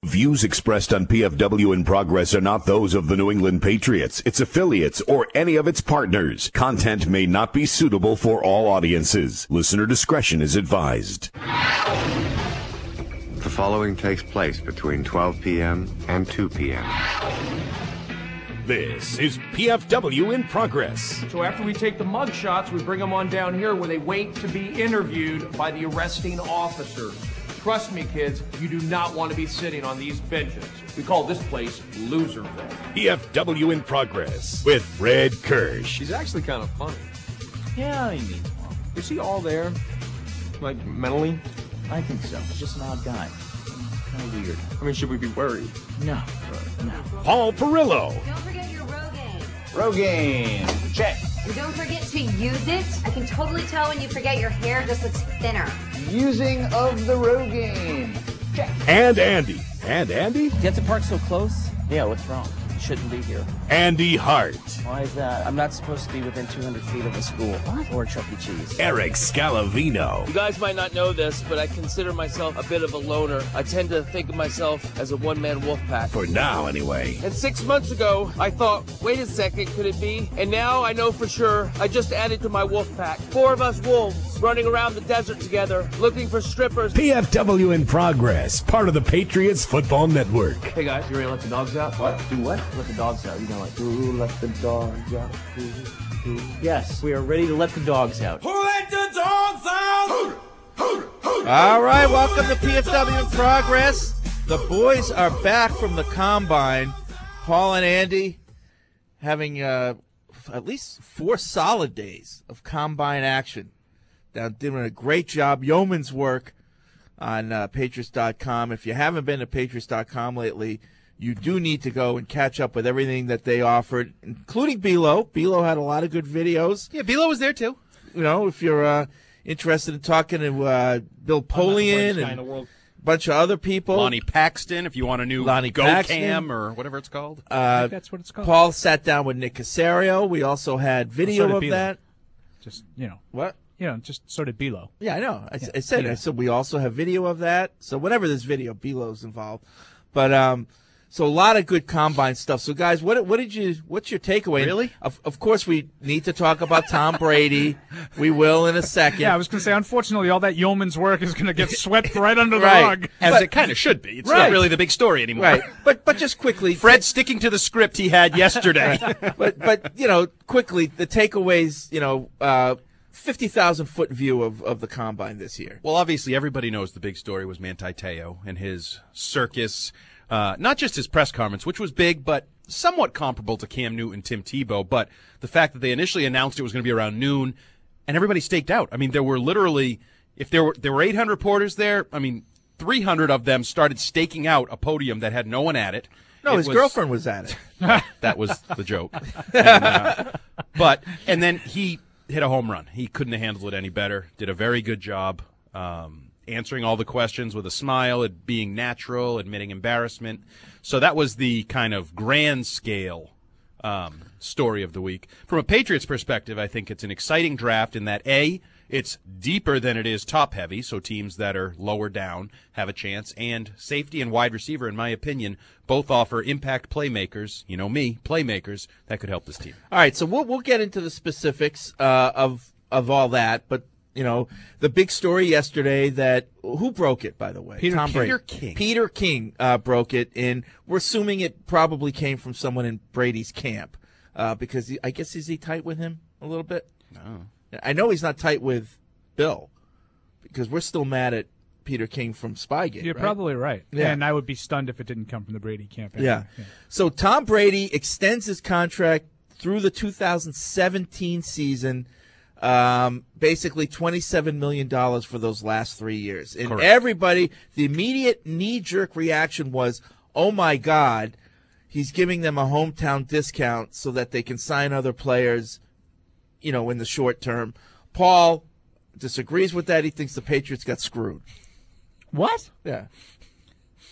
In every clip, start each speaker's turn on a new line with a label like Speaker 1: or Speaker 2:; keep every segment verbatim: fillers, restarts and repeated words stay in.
Speaker 1: Views expressed on P F W in Progress are not those of the New England Patriots, its affiliates, or any of its partners. Content may not be suitable for all audiences. Listener discretion is advised.
Speaker 2: The following takes place between twelve p.m. and two p.m.
Speaker 1: This is P F W in Progress.
Speaker 3: So after we take the mug shots, we bring them on down here where they wait to be interviewed by the arresting officer. Trust me, kids, you do not want to be sitting on these benches. We call this place Loserville.
Speaker 1: P F W in Progress with Fred Kirsch.
Speaker 3: He's actually kind of funny.
Speaker 4: Yeah, I mean,
Speaker 3: Is he all there? Like, mentally?
Speaker 4: I think so. He's just an odd guy. Kind of weird.
Speaker 3: I mean, should we be worried?
Speaker 4: No, no.
Speaker 1: Paul Perillo.
Speaker 5: Don't forget your Rogaine.
Speaker 4: Rogaine, check.
Speaker 5: And don't forget to use it. I can totally tell when you forget your hair just looks thinner.
Speaker 4: Using of the Rogaine, check.
Speaker 1: And Andy. And Andy?
Speaker 4: Get to park so close? Yeah, what's wrong? You shouldn't be here.
Speaker 1: Andy Hart.
Speaker 4: Why is that? I'm not supposed to be within two hundred feet of a school. What? Or Chuck E. Cheese.
Speaker 1: Eric Scalavino.
Speaker 6: You guys might not know this, but I consider myself a bit of a loner. I tend to think of myself as a one-man wolf pack.
Speaker 1: For now, anyway.
Speaker 6: And six months ago, I thought, wait a second, could it be? And now I know for sure I just added to my wolf pack. Four of us wolves running around the desert together, looking for strippers.
Speaker 1: P F W in Progress, part of the Patriots Football Network.
Speaker 3: Hey, guys, you ready to let the dogs out?
Speaker 4: What? Do what? Let the dogs out. You know, like, ooh, let the dogs out. Ooh, ooh. Yes, we are ready to let the dogs out.
Speaker 6: Who let the dogs out?
Speaker 7: All right, welcome to P F W in Progress. The boys are back from the Combine. Paul and Andy having uh, at least four solid days of Combine action. They're doing a great job, yeoman's work on uh, Patriots dot com. If you haven't been to Patriots dot com lately, you do need to go and catch up with everything that they offered, including Bilo. Bilo had a lot of good videos.
Speaker 8: Yeah, Bilo was there too.
Speaker 7: You know, if you're uh, interested in talking to uh, Bill Polian and a bunch of other people.
Speaker 8: Lonnie Paxton, if you want a new
Speaker 7: Lonnie
Speaker 8: Go
Speaker 7: Paxton.
Speaker 8: Cam or whatever it's called.
Speaker 7: Uh,
Speaker 9: I think that's what it's called.
Speaker 7: Paul sat down with Nick Casario. We also had video
Speaker 9: so did
Speaker 7: of
Speaker 9: Bilo.
Speaker 7: that.
Speaker 9: Just, you know.
Speaker 7: What?
Speaker 9: You know, just so did Bilo.
Speaker 7: Yeah, I know. I,
Speaker 9: Yeah.
Speaker 7: I said
Speaker 9: Yeah.
Speaker 7: I said we also have video of that. So whenever there's video, Bilo's involved. But um, so a lot of good Combine stuff. So guys, what what did you? What's your takeaway?
Speaker 8: Really?
Speaker 7: Of, of course, we need to talk about Tom Brady. We will in a second.
Speaker 9: Yeah, I was going to say, unfortunately, all that yeoman's work is going to get swept right under the
Speaker 7: Right.
Speaker 9: rug.
Speaker 8: As
Speaker 7: But-
Speaker 8: it kind of should be. It's
Speaker 7: Right.
Speaker 8: not really the big story anymore.
Speaker 7: Right. But but just quickly,
Speaker 8: Fred sticking to the script he had yesterday.
Speaker 7: but but you know, quickly the takeaways. You know, uh, fifty thousand foot view of, of the Combine this year.
Speaker 8: Well, obviously, everybody knows the big story was Manti Te'o and his circus. Uh, not just his press conference, which was big, but somewhat comparable to Cam Newton and Tim Tebow. But the fact that they initially announced it was going to be around noon, and everybody staked out. I mean, there were literally, if there were there were eight hundred reporters there, I mean, three hundred of them started staking out a podium that had no one at it.
Speaker 7: No,
Speaker 8: It
Speaker 7: his
Speaker 8: was-
Speaker 7: girlfriend was at it.
Speaker 8: That was the joke. And, uh, but and then he hit a home run. He couldn't have handled it any better. Did a very good job um, answering all the questions with a smile, it being natural, admitting embarrassment. So that was the kind of grand scale um, story of the week. From a Patriots perspective, I think it's an exciting draft in that, A, it's deeper than it is top-heavy, so teams that are lower down have a chance. And safety and wide receiver, in my opinion, both offer impact playmakers, you know me, playmakers, that could help this team.
Speaker 7: All right, so we'll we'll get into the specifics uh, of of all that, but you know the big story yesterday that who broke it, by the way,
Speaker 8: Peter
Speaker 7: Tom Brady.
Speaker 8: Peter King.
Speaker 7: Peter King uh, broke it, and we're assuming it probably came from someone in Brady's camp uh, because he, I guess is he tight with him a little bit?
Speaker 8: No.
Speaker 7: I know he's not tight with Bill because we're still mad at Peter King from Spygate.
Speaker 9: You're
Speaker 7: right?
Speaker 9: probably right.
Speaker 7: Yeah.
Speaker 9: And I would be stunned if it didn't come from the Brady camp.
Speaker 7: Yeah.
Speaker 9: yeah.
Speaker 7: So Tom Brady extends his contract through the two thousand seventeen season, um, basically twenty-seven million dollars for those last three years. And
Speaker 8: Correct.
Speaker 7: everybody, the immediate knee-jerk reaction was, oh, my God, he's giving them a hometown discount so that they can sign other players, you know, in the short term. Paul disagrees with that. He thinks the Patriots got screwed.
Speaker 9: What?
Speaker 7: Yeah.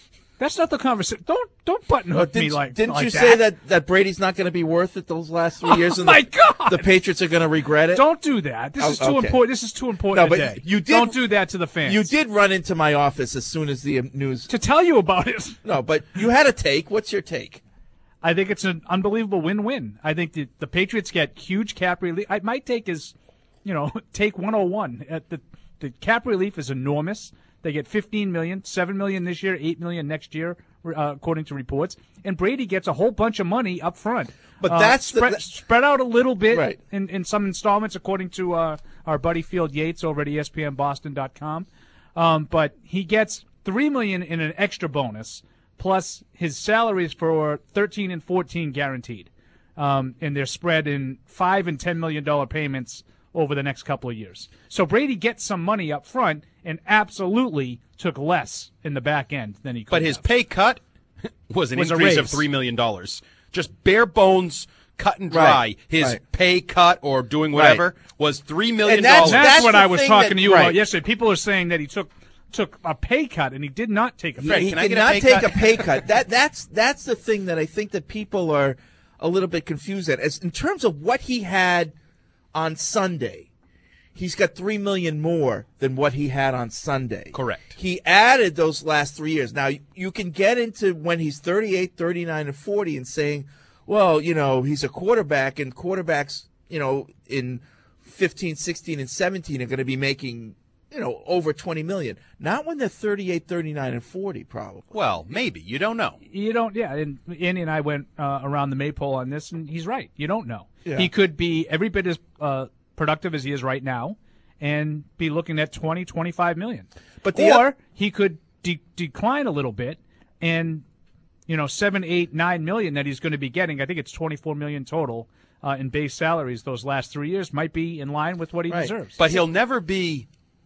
Speaker 9: That's not the conversation. Don't don't button
Speaker 7: Oh,
Speaker 9: hook
Speaker 7: didn't
Speaker 9: me like
Speaker 7: didn't
Speaker 9: like
Speaker 7: you
Speaker 9: that.
Speaker 7: say that, that Brady's not going to be worth it those last three
Speaker 9: Oh,
Speaker 7: years? And
Speaker 9: my
Speaker 7: the,
Speaker 9: God!
Speaker 7: The Patriots are going to regret it.
Speaker 9: Don't do that. This
Speaker 7: Oh,
Speaker 9: is too
Speaker 7: okay.
Speaker 9: important. This is too important.
Speaker 7: No, but
Speaker 9: today.
Speaker 7: you did-
Speaker 9: Don't do that to the fans.
Speaker 7: You did run into my office as soon as the um, news.
Speaker 9: To tell you about it.
Speaker 7: No, but you had a take. What's your take?
Speaker 9: I think it's an unbelievable win-win. I think the, the Patriots get huge cap relief. I, my take is, you know, take one oh one. At the the cap relief is enormous. They get fifteen million dollars, seven million dollars this year, eight million dollars next year, uh, according to reports. And Brady gets a whole bunch of money up front.
Speaker 7: But
Speaker 9: Uh,
Speaker 7: that's the-
Speaker 9: spread,
Speaker 7: that-
Speaker 9: spread out a little bit
Speaker 7: Right.
Speaker 9: in, in some installments, according to uh, our buddy Field Yates over at E S P N Boston dot com. Um, but he gets three million dollars in an extra bonus, plus his salaries for thirteen and fourteen guaranteed. Um, and they're spread in five and ten million dollar payments over the next couple of years. So Brady gets some money up front and absolutely took less in the back end than he could
Speaker 8: But his
Speaker 9: have.
Speaker 8: pay cut was an
Speaker 9: Was a
Speaker 8: increase of
Speaker 9: raise.
Speaker 8: three million dollars. Just bare bones, cut and dry.
Speaker 7: Right,
Speaker 8: His
Speaker 7: right.
Speaker 8: pay cut or doing whatever was three million
Speaker 7: And that's-
Speaker 8: dollars.
Speaker 9: That's,
Speaker 7: That's
Speaker 9: what
Speaker 7: the
Speaker 9: I was
Speaker 7: thing
Speaker 9: talking
Speaker 7: that-
Speaker 9: to you
Speaker 7: right.
Speaker 9: about yesterday. People are saying that he took took a pay cut, and he did not take a pay
Speaker 8: Fred,
Speaker 9: cut.
Speaker 7: he
Speaker 8: can I
Speaker 7: did
Speaker 8: get a
Speaker 7: not
Speaker 8: pay
Speaker 7: take
Speaker 8: cut?
Speaker 7: a pay cut. That that's that's the thing that I think that people are a little bit confused at. As in terms of what he had on Sunday, he's got three million more than what he had on Sunday.
Speaker 8: Correct.
Speaker 7: He added those last three years. Now you can get into when he's thirty-eight, thirty-nine, and forty, and saying, well, you know, he's a quarterback, and quarterbacks, you know, in fifteen, sixteen, and seventeen are going to be making, you know, over twenty million. Not when they're thirty-eight, thirty-nine, and forty, probably.
Speaker 8: Well, maybe. You don't know.
Speaker 9: You don't, yeah. And Andy and I went uh, around the maypole on this, and he's right. You don't know.
Speaker 7: Yeah.
Speaker 9: He could be every bit as uh, productive as he is right now, and be looking at twenty, twenty-five million.
Speaker 7: But the
Speaker 9: or
Speaker 7: oth-
Speaker 9: he could de- decline a little bit, and you know, seven, eight, nine million that he's going to be getting. I think it's twenty-four million total uh, in base salaries those last three years. Might be in line with what he
Speaker 7: Right.
Speaker 9: deserves.
Speaker 8: But he'll never be.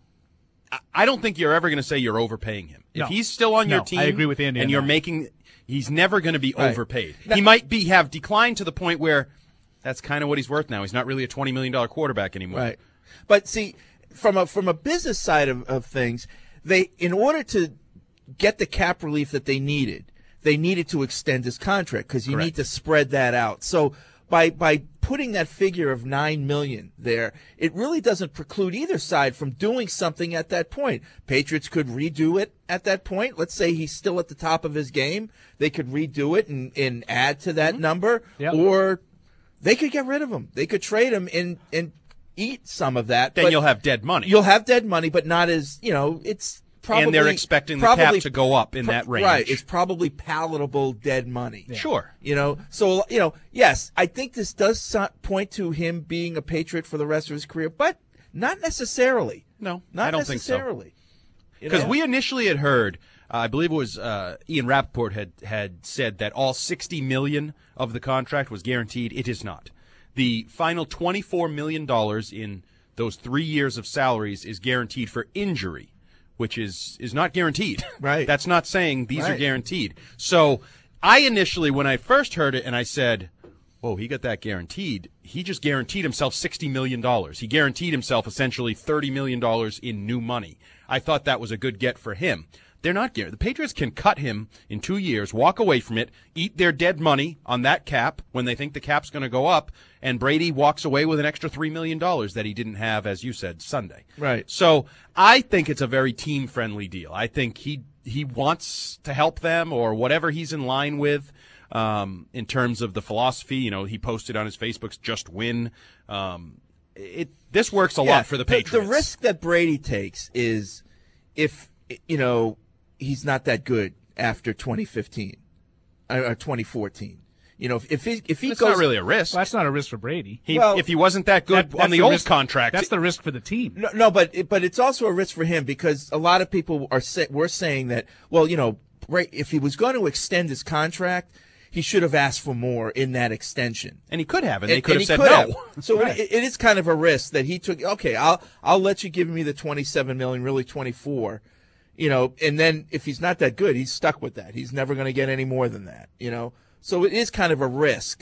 Speaker 8: I- I don't think you're ever going to say you're overpaying him. If
Speaker 9: No.
Speaker 8: he's still on your
Speaker 9: No,
Speaker 8: team,
Speaker 9: I agree with Andy
Speaker 8: and
Speaker 9: on
Speaker 8: you're
Speaker 9: that.
Speaker 8: making, he's never going to be
Speaker 7: Right.
Speaker 8: overpaid.
Speaker 7: Now-
Speaker 8: he might be have declined to the point where that's kind of what he's worth now. He's not really a twenty million dollar quarterback anymore.
Speaker 7: Right. But see, from a from a business side of, of things, they in order to get the cap relief that they needed, they needed to extend his contract because you
Speaker 8: Correct.
Speaker 7: need to spread that out. So by by putting that figure of nine million there, it really doesn't preclude either side from doing something at that point. Patriots could redo it at that point. Let's say he's still at the top of his game. They could redo it and, and add to that number.
Speaker 9: Yep.
Speaker 7: Or they could get rid of him. They could trade him and and eat some of that.
Speaker 8: Then
Speaker 7: but
Speaker 8: you'll have dead money.
Speaker 7: You'll have dead money, but not as, you know, it's probably.
Speaker 8: And they're expecting the
Speaker 7: probably-
Speaker 8: cap to go up in that range.
Speaker 7: Right. It's probably palatable dead money.
Speaker 8: Sure.
Speaker 7: You know, so, you know, yes, I think this does so- point to him being a Patriot for the rest of his career, but not necessarily.
Speaker 8: No,
Speaker 7: Not
Speaker 8: I don't think so.
Speaker 7: necessarily. You
Speaker 8: Because
Speaker 7: know?
Speaker 8: we initially had heard, uh, I believe it was uh, Ian Rappaport had, had said that all sixty million dollars of the contract was guaranteed. It is not. The final twenty-four million dollars in those three years of salaries is guaranteed for injury, which is, is not guaranteed.
Speaker 7: Right.
Speaker 8: That's not saying these are
Speaker 7: Right.
Speaker 8: guaranteed. So I initially, when I first heard it, and I said, whoa, he got that guaranteed. He just guaranteed himself sixty million dollars. He guaranteed himself essentially thirty million dollars in new money. I thought that was a good get for him. They're not guaranteed. The Patriots can cut him in two years, walk away from it, eat their dead money on that cap when they think the cap's going to go up, and Brady walks away with an extra three million dollars that he didn't have, as you said, Sunday.
Speaker 7: Right.
Speaker 8: So I think it's a very team-friendly deal. I think he he wants to help them or whatever he's in line with um, in terms of the philosophy. You know, he posted on his Facebook's just win. Um, it This works a
Speaker 7: Yeah,
Speaker 8: lot for the Patriots.
Speaker 7: The risk that Brady takes is if, you know, he's not that good after twenty fifteen or twenty fourteen. You know, if if he, if he
Speaker 8: It's
Speaker 7: goes,
Speaker 8: not really a risk.
Speaker 9: Well, that's not a risk for Brady.
Speaker 8: He,
Speaker 7: well,
Speaker 8: if he wasn't that good
Speaker 9: That-
Speaker 8: on
Speaker 9: that's
Speaker 8: the old
Speaker 9: risk-
Speaker 8: contract,
Speaker 9: That's the risk for the team.
Speaker 7: No, no, but it, but it's also a risk for him because a lot of people are say, we're saying that, well, you know, right, if he was going to extend his contract, he should have asked for more in that extension.
Speaker 8: and he could have, and they
Speaker 7: And-
Speaker 8: could
Speaker 7: and
Speaker 8: have
Speaker 7: he
Speaker 8: said
Speaker 7: could
Speaker 8: no.
Speaker 7: have. So
Speaker 9: Right.
Speaker 7: it, it is kind of a risk that he took. Okay, I'll I'll let you give me the twenty-seven million, really twenty-four. You know, and then if he's not that good, he's stuck with that. He's never going to get any more than that. You know, so it is kind of a risk.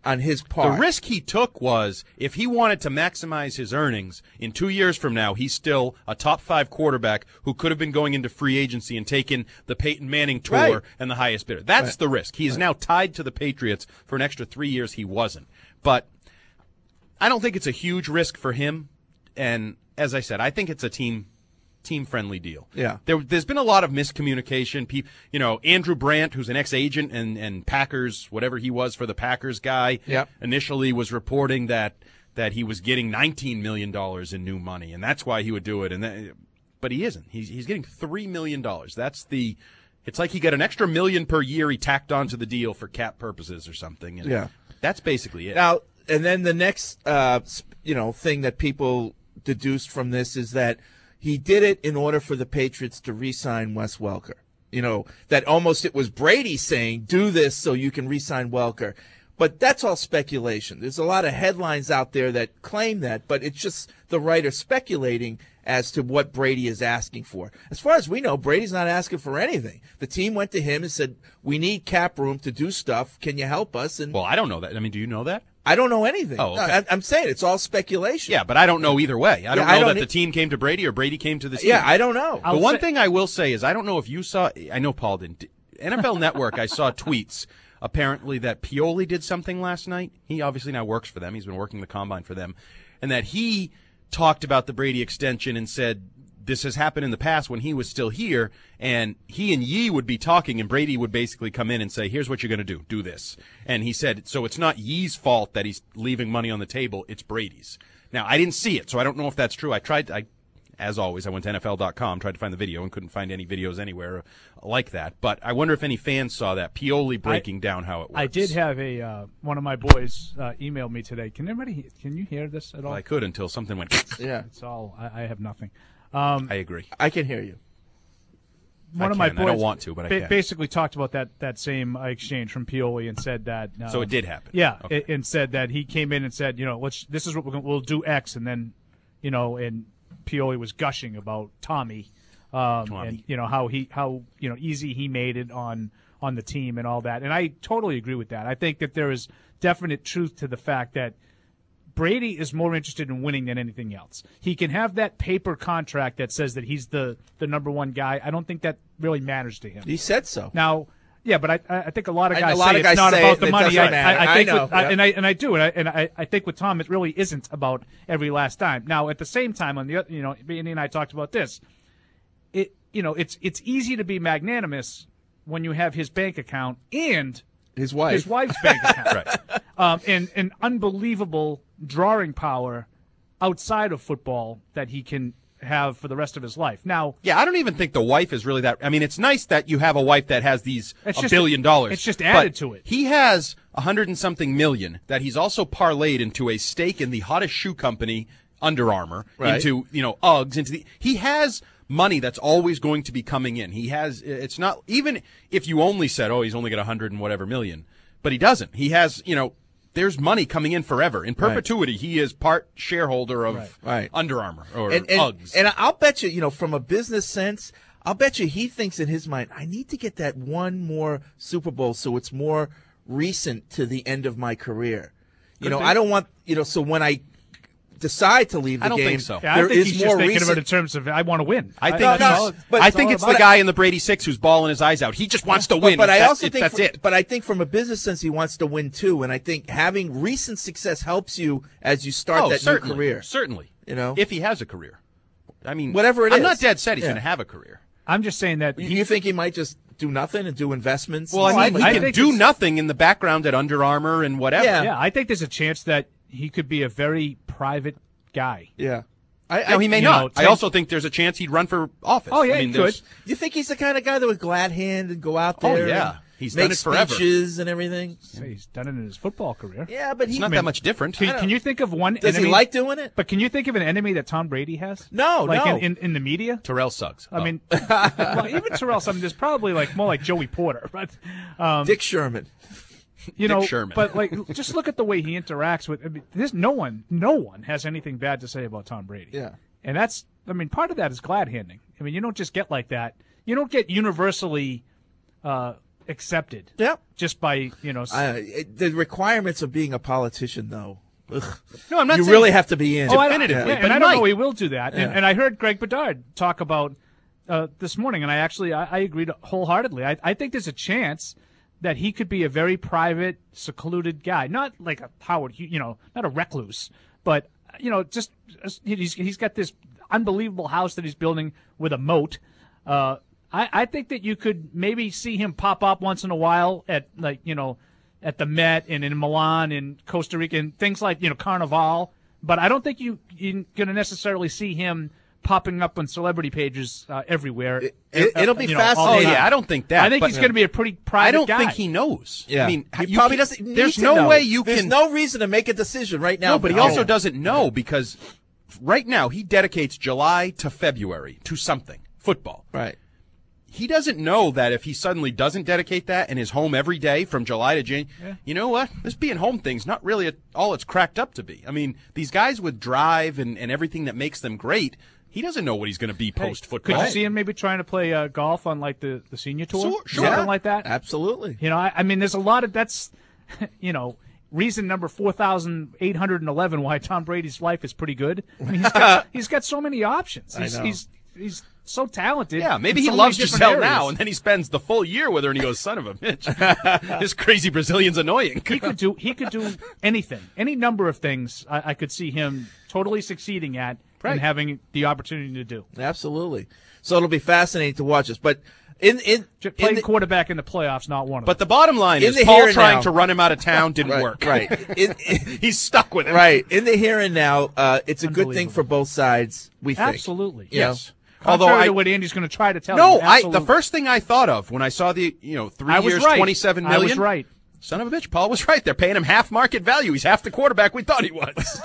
Speaker 7: on his part.
Speaker 8: The risk he took was if he wanted to maximize his earnings, in two years from now, he's still a top five quarterback who could have been going into free agency and taken the Peyton Manning tour
Speaker 7: Right.
Speaker 8: and the highest bidder. That's
Speaker 7: Right.
Speaker 8: the risk. He is
Speaker 7: Right.
Speaker 8: now tied to the Patriots for an extra three years. He wasn't. But I don't think it's a huge risk for him. And as I said, I think it's a team team-friendly deal.
Speaker 7: Yeah.
Speaker 8: There, there's been a lot of miscommunication. Pe- you know, Andrew Brandt, who's an ex-agent and, and Packers, whatever he was for the Packers guy,
Speaker 7: Yep.
Speaker 8: initially was reporting that that he was getting nineteen million dollars in new money, and that's why he would do it. And that, but he isn't. He's he's getting three million dollars. That's the. It's like he got an extra million per year he tacked onto the deal for cap purposes or something. And
Speaker 7: Yeah.
Speaker 8: that's basically it.
Speaker 7: Now, and then the next, uh, sp- you know, thing that people deduced from this is that he did it in order for the Patriots to re-sign Wes Welker. You know, that almost it was Brady saying, do this so you can re-sign Welker. But that's all speculation. There's a lot of headlines out there that claim that, but it's just the writer speculating as to what Brady is asking for. As far as we know, Brady's not asking for anything. The team went to him and said, we need cap room to do stuff. Can you help us? And
Speaker 8: Well, I don't know that. I mean, do you know that?
Speaker 7: I don't know anything.
Speaker 8: Oh, okay.
Speaker 7: No, I, I'm saying it's all speculation.
Speaker 8: Yeah, but I don't know either way. I don't
Speaker 7: Yeah, I
Speaker 8: know
Speaker 7: don't
Speaker 8: that
Speaker 7: e-
Speaker 8: the team came to Brady or Brady came to the team.
Speaker 7: Yeah, I don't know.
Speaker 8: The one thing I will say is I don't know if you saw – I know Paul didn't. N F L Network, I saw tweets apparently that Pioli did something last night. He obviously now works for them. He's been working the combine for them. And that he talked about the Brady extension and said this has happened in the past when he was still here, and he and Yee would be talking, and Brady would basically come in and say, here's what you're going to do. Do this. And he said, so it's not Yee's fault that he's leaving money on the table. It's Brady's. Now, I didn't see it, so I don't know if that's true. I tried – I. As always, I went to N F L dot com, tried to find the video, and couldn't find any videos anywhere like that. But I wonder if any fans saw that, Pioli breaking
Speaker 9: I,
Speaker 8: down how it works.
Speaker 9: I did have a uh, one of my boys uh, email me today. Can everybody? Can you hear this at all?
Speaker 8: Well, I could until something went.
Speaker 7: Yeah,
Speaker 9: it's all. I, I have nothing. Um,
Speaker 8: I agree.
Speaker 7: I can hear you.
Speaker 9: One
Speaker 8: I
Speaker 9: of my
Speaker 8: can.
Speaker 9: boys
Speaker 8: I don't want to, but I
Speaker 9: ba-
Speaker 8: can.
Speaker 9: basically talked about that that same uh, exchange from Pioli and said that. Uh,
Speaker 8: So it did happen.
Speaker 9: Yeah,
Speaker 8: Okay.
Speaker 9: it, and said that he came in and said, you know, let's. This is what we're gonna, we'll do X, and then, you know, and Pioli was gushing about Tommy, um,
Speaker 8: Tommy.
Speaker 9: and you know how he how you know easy he made it on on the team and all that. And I totally agree with that. I think that there is definite truth to the fact that Brady is more interested in winning than anything else. He can have that paper contract that says that he's the the number one guy. I don't think that really matters to him.
Speaker 7: He said so.
Speaker 9: Now, yeah, but I I think a lot of
Speaker 7: I-
Speaker 9: guys
Speaker 7: a lot
Speaker 9: say
Speaker 7: of guys
Speaker 9: it's not
Speaker 7: say
Speaker 9: about the
Speaker 7: it
Speaker 9: money.
Speaker 7: doesn't
Speaker 9: I,
Speaker 7: matter.
Speaker 9: I, I
Speaker 7: I
Speaker 9: think
Speaker 7: know,
Speaker 9: with, I,
Speaker 7: yeah.
Speaker 9: and I and I do, and I, and I I think with Tom it really isn't about every last dime. Now, at the same time, on the other, you know, Andy and I talked about this. It you know it's it's easy to be magnanimous when you have his bank account and
Speaker 7: His wife.
Speaker 9: his wife's bank account,
Speaker 8: Right.
Speaker 9: um, and an unbelievable drawing power outside of football that he can have for the rest of his life. Now,
Speaker 8: Yeah, I don't even think the wife is really that. I mean, it's nice that you have a wife that has these
Speaker 9: It's
Speaker 8: a
Speaker 9: just-
Speaker 8: billion dollars.
Speaker 9: it's just added
Speaker 8: but
Speaker 9: to it.
Speaker 8: He has a hundred and something million that he's also parlayed into a stake in the hottest shoe company, Under Armour,
Speaker 7: Right.
Speaker 8: into you know Uggs, into the. He has money that's always going to be coming in. He has. It's not even if you only said, oh, he's only got a hundred and whatever million, but he doesn't. He has. You know. There's money coming in forever. In perpetuity, he is part shareholder of
Speaker 7: Right. Right.
Speaker 8: Under Armour or
Speaker 7: and, and,
Speaker 8: Uggs.
Speaker 7: and I'll bet you, you know, from a business sense, I'll bet you he thinks in his mind, I need to get that one more Super Bowl so it's more recent to the end of my career. You
Speaker 8: Could
Speaker 7: know,
Speaker 8: be.
Speaker 7: I don't want, you know, so when I decide to leave the
Speaker 8: I don't
Speaker 7: game,
Speaker 8: think so.
Speaker 9: yeah, I
Speaker 7: there
Speaker 9: think
Speaker 7: is
Speaker 9: he's
Speaker 7: more
Speaker 9: just thinking
Speaker 7: recent.
Speaker 9: of it in terms of I want to win.
Speaker 8: I think
Speaker 7: no,
Speaker 8: he's-
Speaker 7: no, but-
Speaker 8: I think it's
Speaker 7: but
Speaker 8: the
Speaker 7: I-
Speaker 8: guy in the Brady Six who's bawling his eyes out. He just wants to win.
Speaker 7: But I
Speaker 8: That-
Speaker 7: also
Speaker 8: it-
Speaker 7: think,
Speaker 8: that's
Speaker 7: for-
Speaker 8: it.
Speaker 7: but I think from a business sense, he wants to win too. And I think having recent success helps you as you start
Speaker 8: oh,
Speaker 7: that
Speaker 8: certainly,
Speaker 7: new career.
Speaker 8: certainly.
Speaker 7: You know?
Speaker 8: if he has a career, I mean,
Speaker 7: Whatever it
Speaker 8: I'm
Speaker 7: is.
Speaker 8: not dead set he's
Speaker 7: Yeah.
Speaker 8: going to have a career.
Speaker 9: I'm just saying that
Speaker 7: You, you think he might just do nothing and do investments?
Speaker 8: Well,
Speaker 7: and
Speaker 8: I
Speaker 7: stuff
Speaker 8: mean,
Speaker 7: like
Speaker 8: he
Speaker 7: that?
Speaker 8: can do
Speaker 9: it's-
Speaker 8: nothing in the background at Under Armour and whatever.
Speaker 7: Yeah.
Speaker 9: yeah, I think there's a chance that he could be a very private guy.
Speaker 7: Yeah. I,
Speaker 8: No, he may
Speaker 9: you
Speaker 8: not.
Speaker 9: know,
Speaker 8: I
Speaker 9: take-
Speaker 8: also think there's a chance he'd run for office.
Speaker 9: Oh, yeah,
Speaker 8: I mean,
Speaker 9: he
Speaker 8: there's-
Speaker 9: could.
Speaker 7: Do you think he's the kind of guy that would glad hand and go out
Speaker 8: Oh,
Speaker 7: there?
Speaker 8: yeah.
Speaker 7: and
Speaker 8: He's
Speaker 7: make
Speaker 8: done it forever.
Speaker 7: speeches and everything.
Speaker 9: Say he's done it in his football career.
Speaker 7: Yeah, but
Speaker 8: It's
Speaker 7: he
Speaker 8: not that much different.
Speaker 9: Can, can you think of one
Speaker 7: does
Speaker 9: enemy?
Speaker 7: he like doing it?
Speaker 9: But can you think of an enemy that Tom Brady has?
Speaker 7: No,
Speaker 9: like
Speaker 7: no.
Speaker 9: in, in, in the media.
Speaker 8: Terrell Suggs.
Speaker 9: I
Speaker 8: Oh.
Speaker 9: mean, well, even Terrell. I mean, there's probably like more like Joey Porter, but um,
Speaker 7: Dick Sherman.
Speaker 9: you
Speaker 8: Dick
Speaker 9: know,
Speaker 8: Sherman.
Speaker 9: but like, just look at the way he interacts with. I mean, there's no one, no one has anything bad to say about Tom Brady.
Speaker 7: Yeah.
Speaker 9: and that's. I mean, part of that is glad handing. I mean, you don't just get like that. You don't get universally uh, accepted.
Speaker 7: Yeah.
Speaker 9: Just by, you know.
Speaker 7: Uh, it, the requirements of being a politician, though. Ugh.
Speaker 8: No, I'm not
Speaker 7: You
Speaker 8: saying
Speaker 7: really have to be in.
Speaker 9: Oh, I,
Speaker 8: definitively,
Speaker 9: yeah,
Speaker 8: but
Speaker 9: and
Speaker 8: he
Speaker 9: I don't
Speaker 8: might.
Speaker 9: know he will do that.
Speaker 7: Yeah.
Speaker 9: And, and I heard Greg Bedard talk about uh, this morning, and I actually I, I agreed wholeheartedly. I, I think there's a chance that he could be a very private, secluded guy, not like a Howard, you know, not a recluse, but you know, just he's he's got this unbelievable house that he's building with a moat. Uh, I, I think that you could maybe see him pop up once in a while at like you know. at the Met and in Milan and Costa Rica and things like, you know, Carnival. But I don't think you, you're going to necessarily see him popping up on celebrity pages uh, everywhere.
Speaker 7: It, it, it'll be
Speaker 9: you know,
Speaker 7: fascinating.
Speaker 8: Oh, yeah, I don't think that.
Speaker 9: I think
Speaker 8: but,
Speaker 9: he's going to be a pretty private
Speaker 8: I don't
Speaker 9: guy.
Speaker 8: think he knows.
Speaker 7: Yeah.
Speaker 8: I mean,
Speaker 7: he
Speaker 8: you
Speaker 7: probably
Speaker 8: can-
Speaker 7: doesn't need
Speaker 8: There's
Speaker 7: to
Speaker 8: no
Speaker 7: know.
Speaker 8: way you
Speaker 7: There's
Speaker 8: can.
Speaker 7: no reason to make a decision right now.
Speaker 8: No, but he
Speaker 7: for
Speaker 8: also
Speaker 7: Howard.
Speaker 8: doesn't know because right now he dedicates July to February to something, football.
Speaker 7: Right.
Speaker 8: He doesn't know that if he suddenly doesn't dedicate that and is home every day from July to January, yeah. you know what? This being home thing's not really a, all it's cracked up to be. I mean, these guys with drive and, and everything that makes them great, he doesn't know what he's going to be post-football.
Speaker 9: Could you see him maybe trying to play uh, golf on like the, the senior tour?
Speaker 8: Sure, sure.
Speaker 9: Something
Speaker 7: Yeah,
Speaker 9: like that?
Speaker 7: Absolutely.
Speaker 9: You know, I, I mean, there's a lot of that's, you know, reason number four thousand eight hundred eleven why Tom Brady's life is pretty good. I mean, he's got, he's got so many options. He's,
Speaker 7: I know.
Speaker 9: he's he's so talented.
Speaker 8: Yeah, maybe
Speaker 9: in
Speaker 8: he
Speaker 9: so
Speaker 8: loves
Speaker 9: many different
Speaker 8: Giselle
Speaker 9: areas.
Speaker 8: now, and then he spends the full year with her, and he goes, "Son of a bitch, this crazy Brazilian's annoying."
Speaker 9: he could do he could do anything, any number of things. I, I could see him totally succeeding at
Speaker 7: Right.
Speaker 9: and having the opportunity to do.
Speaker 7: Absolutely. So it'll be fascinating to watch this. But in in,
Speaker 9: Just playing
Speaker 7: in the,
Speaker 9: quarterback in the playoffs, not one of
Speaker 8: But
Speaker 9: them.
Speaker 8: the bottom line
Speaker 7: In
Speaker 8: is,
Speaker 7: the here
Speaker 8: Paul
Speaker 7: and
Speaker 8: trying
Speaker 7: now.
Speaker 8: to run him out of town didn't
Speaker 7: right,
Speaker 8: work.
Speaker 7: Right. In, in,
Speaker 8: He's stuck with him.
Speaker 7: right. In the here and now, uh, it's a good thing
Speaker 9: Unbelievable.
Speaker 7: for both sides, we think.
Speaker 9: Absolutely.
Speaker 7: You know?
Speaker 8: Yes.
Speaker 9: Although
Speaker 8: Although I,
Speaker 9: to what Andy's going to try to tell
Speaker 8: no,
Speaker 9: you.
Speaker 8: I the
Speaker 9: Absolutely.
Speaker 8: first thing I thought of when I saw the you know three
Speaker 9: I was
Speaker 8: years,
Speaker 9: right.
Speaker 8: twenty-seven million.
Speaker 9: I was right.
Speaker 8: Son of a bitch, Paul was right. They're paying him half market value. He's half the quarterback we thought he was.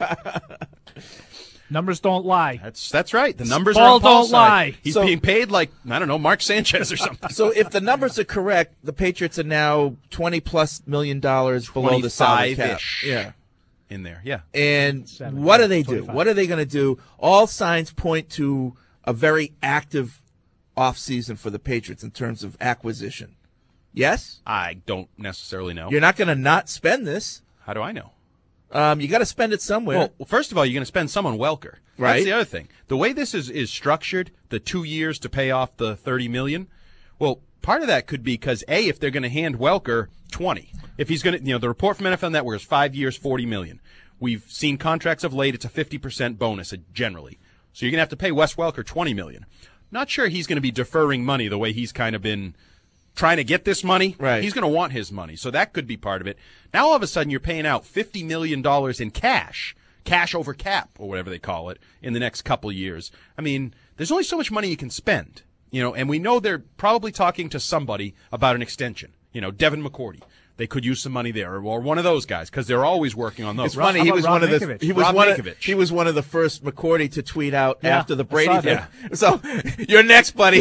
Speaker 9: Numbers don't lie.
Speaker 8: That's that's right. The numbers
Speaker 9: Paul
Speaker 8: are on Paul's
Speaker 9: don't lie.
Speaker 8: side. He's
Speaker 7: So-
Speaker 8: being paid like I don't know Mark Sanchez or something.
Speaker 7: So if the numbers are correct, the Patriots are now twenty plus million dollars below the salary cap.
Speaker 8: twenty-five-ish.
Speaker 7: Yeah.
Speaker 8: In there, yeah.
Speaker 7: And
Speaker 9: Seven,
Speaker 7: what
Speaker 9: yeah,
Speaker 7: do they do?
Speaker 9: twenty-five.
Speaker 7: What are they going to do? All signs point to a very active offseason for the Patriots in terms of acquisition. Yes?
Speaker 8: I don't necessarily know.
Speaker 7: You're not going to not spend this.
Speaker 8: How do I know?
Speaker 7: Um, you got to spend it somewhere.
Speaker 8: Well, first of all, you're going to spend some on Welker.
Speaker 7: Right.
Speaker 8: That's the other thing. The way this is, is structured, the two years to pay off the thirty million dollars, well, part of that could be because, A, if they're going to hand Welker twenty, if he's going to, you know, the report from N F L Network is five years, forty million dollars. We've seen contracts of late, it's a fifty percent bonus uh, generally. So you're going to have to pay Wes Welker twenty million dollars. Not sure he's going to be deferring money the way he's kind of been trying to get this money.
Speaker 7: Right.
Speaker 8: He's going to want his money. So that could be part of it. Now all of a sudden you're paying out fifty million dollars in cash, cash over cap or whatever they call it, in the next couple years. I mean, there's only so much money you can spend, you know, and we know they're probably talking to somebody about an extension. You know, Devin McCourty. They could use some money there, or one of those guys, because they're always working on those.
Speaker 7: It's funny. He
Speaker 9: about
Speaker 7: was
Speaker 9: Rob
Speaker 7: one of the
Speaker 9: Mankiewicz?
Speaker 7: he was
Speaker 8: Rob
Speaker 7: one of,
Speaker 8: Mankiewicz.
Speaker 7: he was one of the first McCourty to tweet out
Speaker 9: Yeah,
Speaker 7: after the
Speaker 9: I
Speaker 7: Brady
Speaker 9: saw
Speaker 7: thing.
Speaker 9: that.
Speaker 7: So you're next, buddy.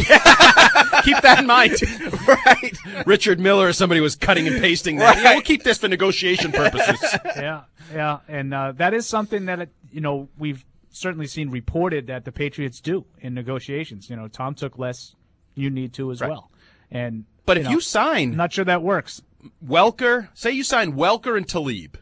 Speaker 8: Keep that in mind.
Speaker 7: Right.
Speaker 8: Richard Miller or somebody was cutting and pasting that.
Speaker 7: Right.
Speaker 8: Yeah, we'll keep this for negotiation purposes.
Speaker 9: Yeah, yeah, and uh, that is something that it, you know we've certainly seen reported that the Patriots do in negotiations. You know, Tom took less, you need to as
Speaker 8: Right.
Speaker 9: well. And
Speaker 8: But if
Speaker 9: know,
Speaker 8: you sign
Speaker 9: I'm not sure that works.
Speaker 8: Welker, say you sign Welker and Talib,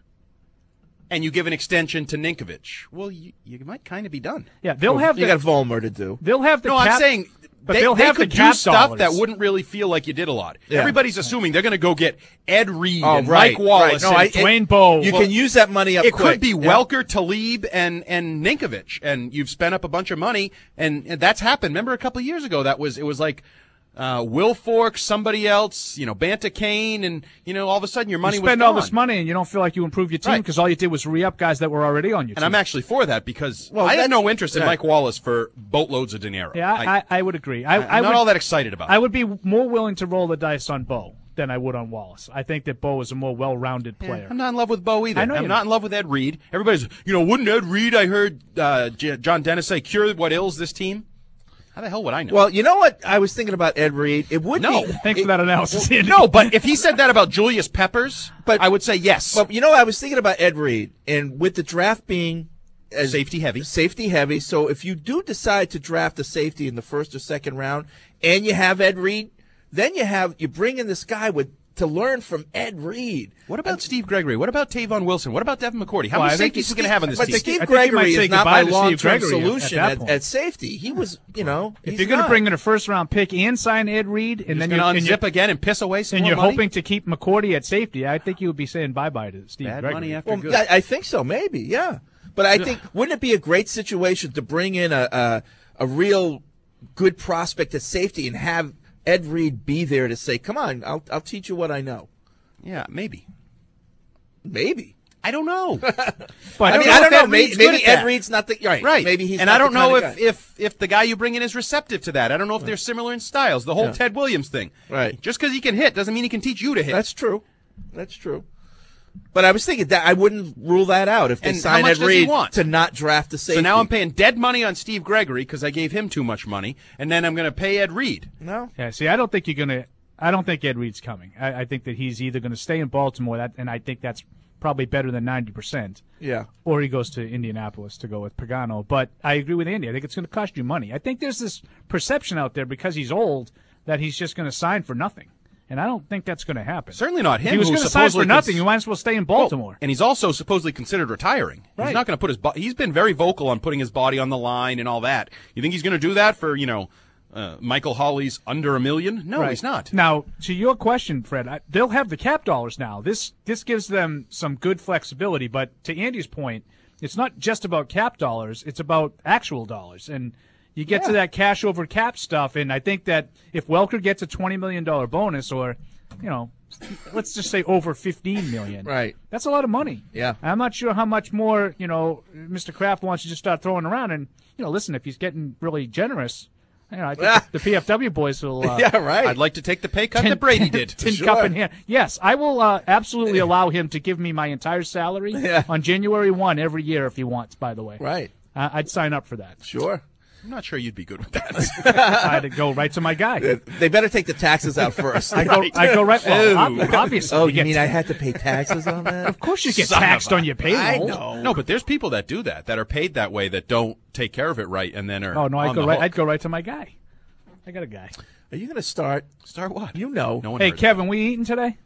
Speaker 8: and you give an extension to Ninkovich, well, you, you might kind of be done.
Speaker 9: Yeah, they'll have
Speaker 7: You
Speaker 9: the,
Speaker 7: got Vollmer to do.
Speaker 9: they'll have the
Speaker 8: No,
Speaker 9: cap,
Speaker 8: I'm saying
Speaker 9: but
Speaker 8: they,
Speaker 9: they'll
Speaker 8: they
Speaker 9: have
Speaker 8: could
Speaker 9: the cap
Speaker 8: do stuff
Speaker 9: dollars.
Speaker 8: that wouldn't really feel like you did a lot.
Speaker 7: Yeah.
Speaker 8: Everybody's assuming they're going to go get Ed Reed
Speaker 7: Oh,
Speaker 8: and
Speaker 7: right,
Speaker 8: Mike Wallace.
Speaker 7: right. No,
Speaker 8: and
Speaker 7: I-
Speaker 9: Dwayne Bowe.
Speaker 7: You
Speaker 8: Well,
Speaker 7: can use that money up
Speaker 8: it
Speaker 7: quick.
Speaker 8: could be
Speaker 7: Yeah.
Speaker 8: Welker, Talib, and and Ninkovich, and you've spent up a bunch of money, and, and that's happened. Remember a couple of years ago, that was it was like uh, Will Fork, somebody else, you know, Banta Kane, and you know, all of a sudden your money
Speaker 9: you
Speaker 8: was
Speaker 9: spend all
Speaker 8: gone.
Speaker 9: this money and you don't feel like you improve your team
Speaker 8: Right.
Speaker 9: because all you did was re-up guys that were already on your
Speaker 8: And
Speaker 9: team.
Speaker 8: I'm actually for that because
Speaker 7: Well,
Speaker 8: I had
Speaker 7: that's-
Speaker 8: no interest in
Speaker 7: right.
Speaker 8: Mike Wallace for boatloads of dinero.
Speaker 9: yeah, I, I, I would agree. I,
Speaker 8: I'm
Speaker 9: I
Speaker 8: not
Speaker 9: would,
Speaker 8: all that excited about
Speaker 9: I
Speaker 8: it.
Speaker 9: would be more willing to roll the dice on Bo than I would on Wallace. I think that Bo is a more well-rounded player.
Speaker 8: I'm not in love with Bo either.
Speaker 9: I know
Speaker 8: I'm
Speaker 9: you're
Speaker 8: not
Speaker 9: not.
Speaker 8: in love with Ed Reed. Everybody's, you know, wouldn't Ed Reed, I heard uh, J- John Dennis say, cure what ails this team? How the hell would I know?
Speaker 7: Well, you know what? I was thinking about Ed Reed. It would
Speaker 8: No.
Speaker 7: be.
Speaker 9: Thanks
Speaker 7: it-
Speaker 9: for that analysis, Andy.
Speaker 8: no, but if he said that about Julius Peppers,
Speaker 7: But-
Speaker 8: I would say yes.
Speaker 7: But you know, I was thinking about Ed Reed, and with the draft being as
Speaker 8: Safety heavy.
Speaker 7: safety heavy. So if you do decide to draft a safety in the first or second round, and you have Ed Reed, then you have you bring in this guy with to learn from Ed Reed.
Speaker 8: What about Steve Gregory? What about Tavon Wilson? What about Devin McCourty? How
Speaker 9: Well,
Speaker 8: many
Speaker 9: I think
Speaker 8: safeties
Speaker 9: Steve-
Speaker 8: we going to have on this
Speaker 7: But
Speaker 8: team?
Speaker 7: Steve
Speaker 9: I think you might
Speaker 7: Gregory
Speaker 9: say
Speaker 7: is not
Speaker 9: goodbye
Speaker 7: my
Speaker 9: to Steve
Speaker 7: long-term
Speaker 9: Gregory at-
Speaker 7: solution
Speaker 9: at that
Speaker 7: at,
Speaker 9: point.
Speaker 7: at safety. He was, you know,
Speaker 9: If
Speaker 7: he's
Speaker 9: you're going to
Speaker 7: not.
Speaker 9: bring in a first round pick and sign Ed Reed, and
Speaker 8: You're
Speaker 9: then
Speaker 8: going
Speaker 9: you're,
Speaker 8: to
Speaker 9: and you're,
Speaker 8: unzip again and piss away some
Speaker 9: and
Speaker 8: more
Speaker 9: you're
Speaker 8: money?
Speaker 9: hoping to keep McCourty at safety, I think you would be saying bye bye to Steve
Speaker 8: Bad
Speaker 9: Gregory.
Speaker 8: money after
Speaker 7: Well,
Speaker 8: good.
Speaker 7: yeah, I think so, maybe, yeah. But I think wouldn't it be a great situation to bring in a a, a real good prospect at safety and have Ed Reed be there to say, "Come on, I'll I'll teach you what I know."
Speaker 8: Yeah, maybe.
Speaker 7: Maybe.
Speaker 8: I don't know.
Speaker 9: But
Speaker 7: I mean,
Speaker 8: know
Speaker 7: I
Speaker 8: if
Speaker 7: don't know.
Speaker 8: Ed
Speaker 7: Maybe,
Speaker 8: Reed's good
Speaker 7: maybe
Speaker 8: at
Speaker 7: Ed
Speaker 8: that.
Speaker 7: Reed's not the right.
Speaker 8: Right.
Speaker 7: Maybe he's.
Speaker 8: and
Speaker 7: not
Speaker 8: I don't
Speaker 7: the
Speaker 8: know
Speaker 7: kind
Speaker 8: if,
Speaker 7: of guy.
Speaker 8: if if the guy you bring in is receptive to that. I don't know if they're similar in styles. The whole
Speaker 7: Yeah.
Speaker 8: Ted Williams thing.
Speaker 7: Right.
Speaker 8: Just because he can hit doesn't mean he can teach you to hit.
Speaker 7: That's true. That's true. But I was thinking that I wouldn't rule that out if they
Speaker 8: And how
Speaker 7: sign
Speaker 8: much
Speaker 7: Ed
Speaker 8: does he
Speaker 7: Reed
Speaker 8: want?
Speaker 7: to not draft a safety.
Speaker 8: so now I'm paying dead money on Steve Gregory because I gave him too much money, and then I'm going to pay Ed Reed.
Speaker 7: No.
Speaker 9: Yeah, see, I don't think you're going to. I don't think Ed Reed's coming. I, I think that he's either going to stay in Baltimore, that, and I think that's probably better than ninety percent,
Speaker 7: Yeah.
Speaker 9: or he goes to Indianapolis to go with Pagano. But I agree with Andy. I think it's going to cost you money. I think there's this perception out there because he's old that he's just going to sign for nothing. And I don't think that's going to happen.
Speaker 8: Certainly not him.
Speaker 9: If he was
Speaker 8: who
Speaker 9: going to sign for
Speaker 8: supposedly
Speaker 9: nothing,
Speaker 8: cons-
Speaker 9: you might as well stay in Baltimore.
Speaker 8: And he's also supposedly considered retiring.
Speaker 9: Right.
Speaker 8: He's not going to put his. Bo- he's been very vocal on putting his body on the line and all that. You think he's going to do that for you know, uh, Michael Hawley's under a million? No,
Speaker 9: Right.
Speaker 8: he's not.
Speaker 9: Now, to your question, Fred, I, they'll have the cap dollars now. This this gives them some good flexibility. But to Andy's point, it's not just about cap dollars; it's about actual dollars. And you get to that cash over cap stuff. And I think that if Welker gets a twenty million dollar bonus, or you know, let's just say over fifteen million,
Speaker 7: Right.
Speaker 9: that's a lot of money.
Speaker 7: Yeah.
Speaker 9: I'm not sure how much more you know Mister Kraft wants to just start throwing around. And you know, listen, if he's getting really generous. You know, I think the P F W boys will. Uh,
Speaker 7: Yeah. Right.
Speaker 8: I'd like to take the pay cut
Speaker 9: tin-
Speaker 8: that Brady did.
Speaker 9: tin
Speaker 7: Sure.
Speaker 9: cup in hand. Yes, I will uh, absolutely allow him to give me my entire salary
Speaker 7: Yeah.
Speaker 9: on January first every year if he wants, by the way.
Speaker 7: Right.
Speaker 9: Uh, I'd sign up for that.
Speaker 7: Sure.
Speaker 8: I'm not sure you'd be good with that.
Speaker 9: I'd go right to my guy.
Speaker 7: They better take the taxes out first.
Speaker 9: I go, I go right. Well, ob- obviously,
Speaker 7: Oh,
Speaker 9: you
Speaker 7: you
Speaker 9: get
Speaker 7: mean I had to pay taxes on that?
Speaker 9: Of course, you get
Speaker 8: Son of
Speaker 9: taxed
Speaker 8: a-
Speaker 9: on your payroll.
Speaker 7: I know.
Speaker 8: No, but there's people that do that, that are paid that way, that don't take care of it right, and then are
Speaker 9: Oh no, I'd
Speaker 8: on
Speaker 9: go
Speaker 8: the
Speaker 9: right.
Speaker 8: hook.
Speaker 9: I'd go right to my guy. I got a guy.
Speaker 7: Are you going to start?
Speaker 8: Start what?
Speaker 7: You know.
Speaker 8: No one
Speaker 9: Hey,
Speaker 8: heard
Speaker 9: Kevin, we eating today?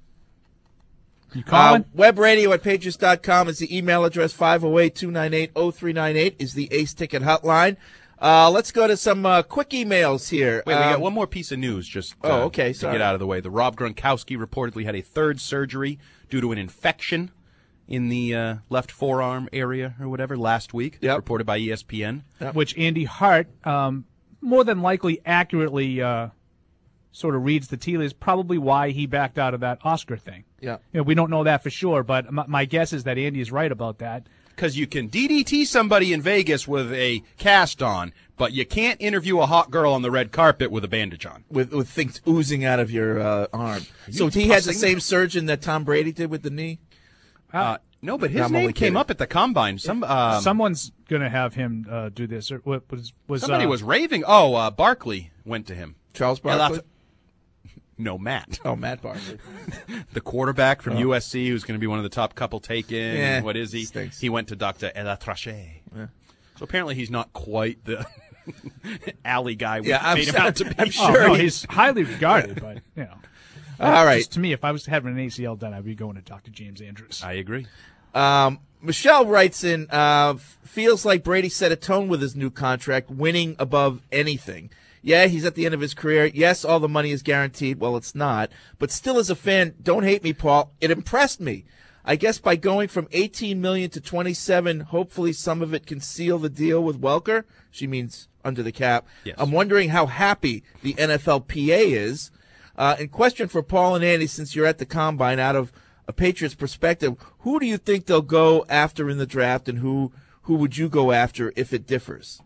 Speaker 9: You
Speaker 7: Uh,
Speaker 9: calling?
Speaker 7: web radio at patriots dot com is the email address. five oh eight, two nine eight, oh three nine eight is the Ace Ticket hotline. Uh, let's go to some uh, quick emails here.
Speaker 8: Wait, we got
Speaker 7: Um,
Speaker 8: one more piece of news just uh,
Speaker 7: Oh, okay,
Speaker 8: to
Speaker 7: sorry.
Speaker 8: get out of the way. The Rob Gronkowski reportedly had a third surgery due to an infection in the uh, left forearm area or whatever last week,
Speaker 7: Yep.
Speaker 8: reported by E S P N.
Speaker 9: Which Andy Hart, um, more than likely, accurately uh, sort of reads the tea leaves. Probably why he backed out of that Oscar thing.
Speaker 7: Yeah.
Speaker 9: You know, we don't know that for sure, but my, my guess is that Andy is right about that.
Speaker 8: Because you can D D T somebody in Vegas with a cast on, but you can't interview a hot girl on the red carpet with a bandage on.
Speaker 7: with with things oozing out of your uh, arm. So
Speaker 8: you
Speaker 7: he has the
Speaker 8: pussing?
Speaker 7: same surgeon that Tom Brady did with the knee?
Speaker 8: Uh, no, but his
Speaker 7: I'm
Speaker 8: name
Speaker 7: only
Speaker 8: came
Speaker 7: kidding.
Speaker 8: up at the combine. Some um,
Speaker 9: Someone's going to have him uh, do this. Or what was was
Speaker 8: somebody
Speaker 9: uh,
Speaker 8: was raving. Oh, uh, Barkley went to him.
Speaker 7: Charles
Speaker 8: Yeah,
Speaker 7: Barkley?
Speaker 8: that's- No, Matt.
Speaker 7: Oh, Matt Barkley.
Speaker 8: The quarterback from U S C, who's going to be one of the top couple taken.
Speaker 7: Yeah,
Speaker 8: and what is he?
Speaker 7: stinks.
Speaker 8: He went to Doctor Elatrache. Yeah. So apparently he's not quite the alley guy we
Speaker 7: Yeah, I'm
Speaker 8: made him
Speaker 7: sure-
Speaker 8: out to be.
Speaker 7: I'm
Speaker 9: Oh,
Speaker 7: sure
Speaker 9: no,
Speaker 7: he-
Speaker 9: he's highly regarded, but you know.
Speaker 7: All right.
Speaker 9: Just to me, if I was having an A C L done, I'd be going to Doctor James Andrews.
Speaker 8: I agree.
Speaker 7: Um, Michelle writes in, uh, feels like Brady set a tone with his new contract, winning above anything. Yeah, he's at the end of his career. Yes, all the money is guaranteed. Well, it's not. But still, as a fan, don't hate me, Paul. It impressed me. I guess by going from eighteen million dollars to twenty-seven, hopefully some of it can seal the deal with Welker. She means under the cap.
Speaker 8: Yes.
Speaker 7: I'm wondering how happy the N F L P A is. Uh, and question for Paul and Andy, since you're at the Combine, out of a Patriots perspective, who do you think they'll go after in the draft, and who who would you go after if it differs?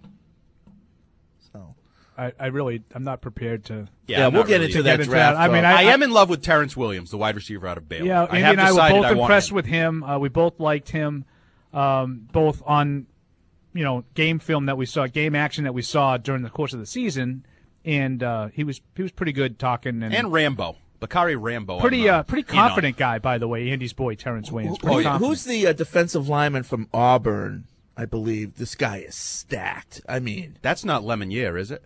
Speaker 7: So
Speaker 9: I, I really, I'm not prepared to.
Speaker 7: yeah,
Speaker 8: I'm
Speaker 7: we'll
Speaker 8: not
Speaker 7: get
Speaker 8: really
Speaker 7: into
Speaker 8: either.
Speaker 7: that
Speaker 9: Get into
Speaker 7: draft.
Speaker 9: that. I mean,
Speaker 7: talk.
Speaker 8: I, am in love with Terrence Williams, the wide receiver out of Baylor.
Speaker 9: Yeah,
Speaker 8: I
Speaker 9: Andy
Speaker 8: have
Speaker 9: and I were
Speaker 8: decided
Speaker 9: both
Speaker 8: I want
Speaker 9: impressed
Speaker 8: him.
Speaker 9: with him. Uh, we both liked him, um, both on, you know, game film that we saw, game action that we saw during the course of the season, and uh, he was he was pretty good talking and,
Speaker 8: And Rambo. Bakari Rambo.
Speaker 9: pretty
Speaker 8: I'm,
Speaker 9: uh, pretty
Speaker 8: in on.
Speaker 9: confident guy, by the way. Andy's boy, Terrence Williams.
Speaker 7: Who-
Speaker 9: Pretty
Speaker 7: who-
Speaker 9: confident.
Speaker 7: who's the uh, defensive lineman from Auburn? I believe this guy is stacked. I mean,
Speaker 8: That's not Lemonier, is it?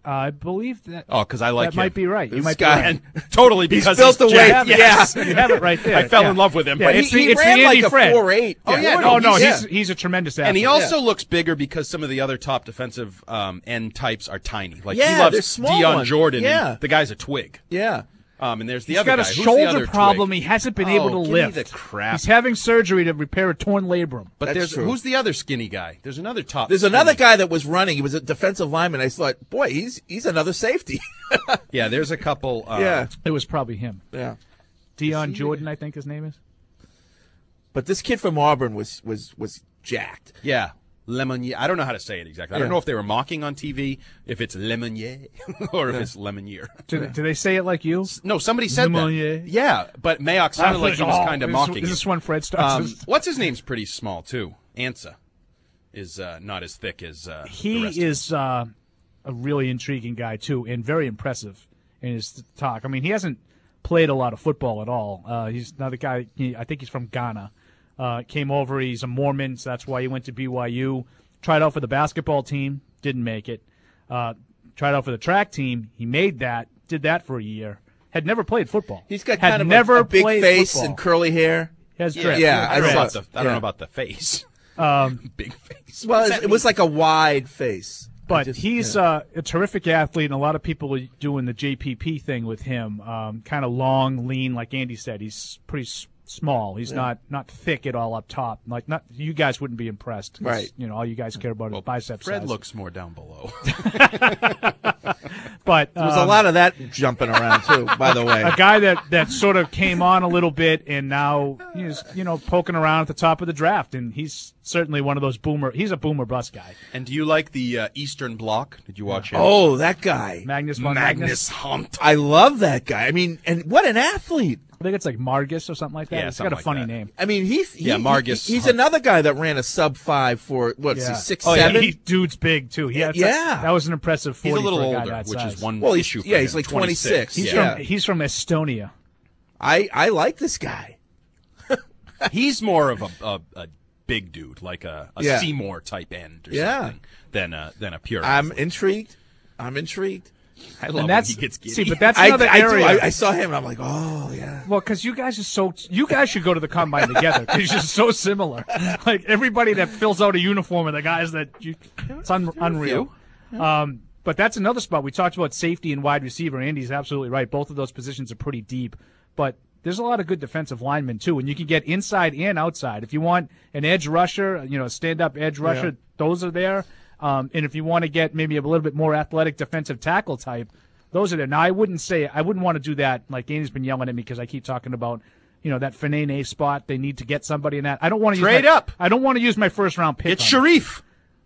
Speaker 9: I believe that.
Speaker 8: Oh, because I like
Speaker 9: that
Speaker 8: him.
Speaker 9: might be right. You
Speaker 8: This
Speaker 9: might
Speaker 8: guy,
Speaker 9: be right.
Speaker 8: and totally
Speaker 7: He's
Speaker 8: because
Speaker 7: built
Speaker 8: he's
Speaker 7: the way-
Speaker 8: jacked.
Speaker 9: You
Speaker 8: Yes.
Speaker 9: have it. You have it right there.
Speaker 8: I fell
Speaker 9: Yeah.
Speaker 8: in love with him.
Speaker 9: Yeah,
Speaker 8: but
Speaker 9: it's
Speaker 7: he,
Speaker 9: the-
Speaker 7: he
Speaker 9: it's the
Speaker 7: ran
Speaker 9: Andy
Speaker 7: like
Speaker 9: Fred.
Speaker 7: a four eight.
Speaker 8: Oh, yeah,
Speaker 9: Oh, no,
Speaker 7: he's-
Speaker 9: he's he's a tremendous athlete.
Speaker 8: And he also looks bigger because some of the other top defensive um, end types are tiny. Like
Speaker 7: Yeah,
Speaker 8: he
Speaker 7: they're
Speaker 8: loves
Speaker 7: small
Speaker 8: Deion
Speaker 7: ones.
Speaker 8: Jordan.
Speaker 7: Yeah.
Speaker 8: And the guy's a twig.
Speaker 7: Yeah.
Speaker 8: Um, and there's the
Speaker 9: He's
Speaker 8: other
Speaker 9: got a
Speaker 8: guy. Who's the
Speaker 9: shoulder
Speaker 8: other
Speaker 9: problem.
Speaker 8: twig?
Speaker 9: He hasn't been
Speaker 8: Oh,
Speaker 9: able to
Speaker 8: give
Speaker 9: lift.
Speaker 8: me the crap.
Speaker 9: He's having surgery to repair a torn labrum.
Speaker 8: But
Speaker 7: That's
Speaker 8: there's
Speaker 7: true.
Speaker 8: who's the other skinny guy? There's another top.
Speaker 7: There's
Speaker 8: skinny.
Speaker 7: another guy that was running. He was a defensive lineman. I thought, boy, he's he's another safety.
Speaker 8: Yeah, there's a couple. Uh,
Speaker 7: yeah.
Speaker 9: It was probably him.
Speaker 7: Yeah.
Speaker 9: Deion Jordan, I think his name is.
Speaker 7: But this kid from Auburn was was was jacked.
Speaker 8: Yeah. Lemonnier. I don't know how to say it exactly. I don't
Speaker 7: Yeah.
Speaker 8: know if they were mocking on T V, if it's Lemonnier, or if it's Lemonnier.
Speaker 9: Do they, do they say it like you?
Speaker 8: No, somebody said
Speaker 9: Lemonnier.
Speaker 8: that. Yeah, but Mayock sounded like he was kind of
Speaker 9: Is-
Speaker 8: mocking
Speaker 9: Is
Speaker 8: it.
Speaker 9: this when Fred starts?
Speaker 8: Um,
Speaker 9: his-
Speaker 8: what's his name's pretty small too. Ansa is uh, not as thick as uh, the
Speaker 9: he
Speaker 8: rest of them.
Speaker 9: is uh, a really intriguing guy too, and very impressive in his talk. I mean, he hasn't played a lot of football at all. Uh, he's another guy. He, I think he's from Ghana. Uh, came over. He's a Mormon, so that's why he went to B Y U. Tried out for the basketball team, didn't make it. Uh, tried out for the track team. He made that. Did that for a year. Had never played football.
Speaker 7: He's got
Speaker 9: Had
Speaker 7: kind of
Speaker 9: never
Speaker 7: a, a big
Speaker 9: played
Speaker 7: face
Speaker 9: football.
Speaker 7: and curly hair.
Speaker 9: He has
Speaker 8: Yeah,
Speaker 9: dreads.
Speaker 7: Yeah,
Speaker 8: I don't, know
Speaker 7: I
Speaker 8: about
Speaker 7: saw-
Speaker 8: the, I don't know
Speaker 7: yeah.
Speaker 8: about the face.
Speaker 9: Um,
Speaker 8: Big face.
Speaker 7: Well,
Speaker 8: What's
Speaker 7: it,
Speaker 8: that
Speaker 7: it was
Speaker 8: mean?
Speaker 7: like a wide face. I
Speaker 9: But
Speaker 7: just-
Speaker 9: he's
Speaker 7: yeah.
Speaker 9: uh, a terrific athlete, and a lot of people are doing the J P P thing with him. Um, kind of long, lean, like Andy said. He's pretty s- small. He's not not thick at all up top. Like not you guys wouldn't be impressed. 'cause,
Speaker 7: Right.
Speaker 9: You know, all you guys care about is bicep
Speaker 8: Fred
Speaker 9: size.
Speaker 8: looks more down below.
Speaker 9: But
Speaker 7: There was
Speaker 9: um,
Speaker 7: a lot of that jumping around too. By the way,
Speaker 9: a guy that, that sort of came on a little bit and now he's you know poking around at the top of the draft, and he's certainly one of those boomer. He's a boomer bust guy.
Speaker 8: And do you like the uh, Eastern Bloc? Did you watch him?
Speaker 7: oh, that guy,
Speaker 9: Magnus von
Speaker 8: Magnus
Speaker 9: Magnus.
Speaker 8: Hunt.
Speaker 7: I love that guy. I mean, and what an athlete!
Speaker 9: I think it's like Margus or something like that.
Speaker 8: Yeah,
Speaker 9: It's got a
Speaker 8: something like
Speaker 9: funny
Speaker 8: that.
Speaker 9: name.
Speaker 7: I mean, he's he,
Speaker 8: Yeah, Margus
Speaker 7: he- he's
Speaker 8: Hunt.
Speaker 7: another guy that ran a sub five for what?
Speaker 9: Yeah.
Speaker 7: Is he six
Speaker 9: Oh, yeah,
Speaker 7: seven?
Speaker 9: he, dude's big too. He had,
Speaker 7: Yeah.
Speaker 9: that was an impressive
Speaker 8: He's
Speaker 9: forty
Speaker 8: a little
Speaker 9: for a guy
Speaker 8: older,
Speaker 9: that
Speaker 8: which
Speaker 9: size.
Speaker 8: is one
Speaker 7: Well, he's-
Speaker 8: issue for
Speaker 7: yeah,
Speaker 8: him.
Speaker 7: he's like twenty-six.
Speaker 9: He's
Speaker 7: Yeah.
Speaker 9: from he's from Estonia.
Speaker 7: I I like this guy.
Speaker 8: He's more of a, a, a big dude, like a, a
Speaker 7: Yeah.
Speaker 8: Seymour type end or
Speaker 7: Yeah.
Speaker 8: something, than a, than a pure
Speaker 7: I'm
Speaker 8: athlete.
Speaker 7: intrigued. I'm intrigued.
Speaker 8: I love
Speaker 9: And that's
Speaker 8: when he gets giddy.
Speaker 9: see, but that's
Speaker 7: I,
Speaker 9: another
Speaker 7: I, do.
Speaker 9: area.
Speaker 7: I, I saw him. and I'm like, oh yeah.
Speaker 9: Well, because you guys are so you guys should go to the combine together because you're so similar. Like everybody that fills out a uniform are the guys that you. It's un, unreal. Um, but that's another spot we talked about safety and wide receiver. Andy's absolutely right. Both of those positions are pretty deep, but there's a lot of good defensive linemen too, and you can get inside and outside. If you want an edge rusher, you know, stand up edge rusher,
Speaker 7: Yeah.
Speaker 9: those are there. Um, and if you want to get maybe a little bit more athletic defensive tackle type, those are there. Now, I wouldn't say I wouldn't want to do that. Like Andy's been yelling at me because I keep talking about, you know, that Fanene spot. They need to get somebody in that. I don't want to
Speaker 8: Trade
Speaker 9: use my,
Speaker 8: up.
Speaker 9: I don't want to use my first round pick.
Speaker 8: It's
Speaker 9: on him.
Speaker 8: Sharif.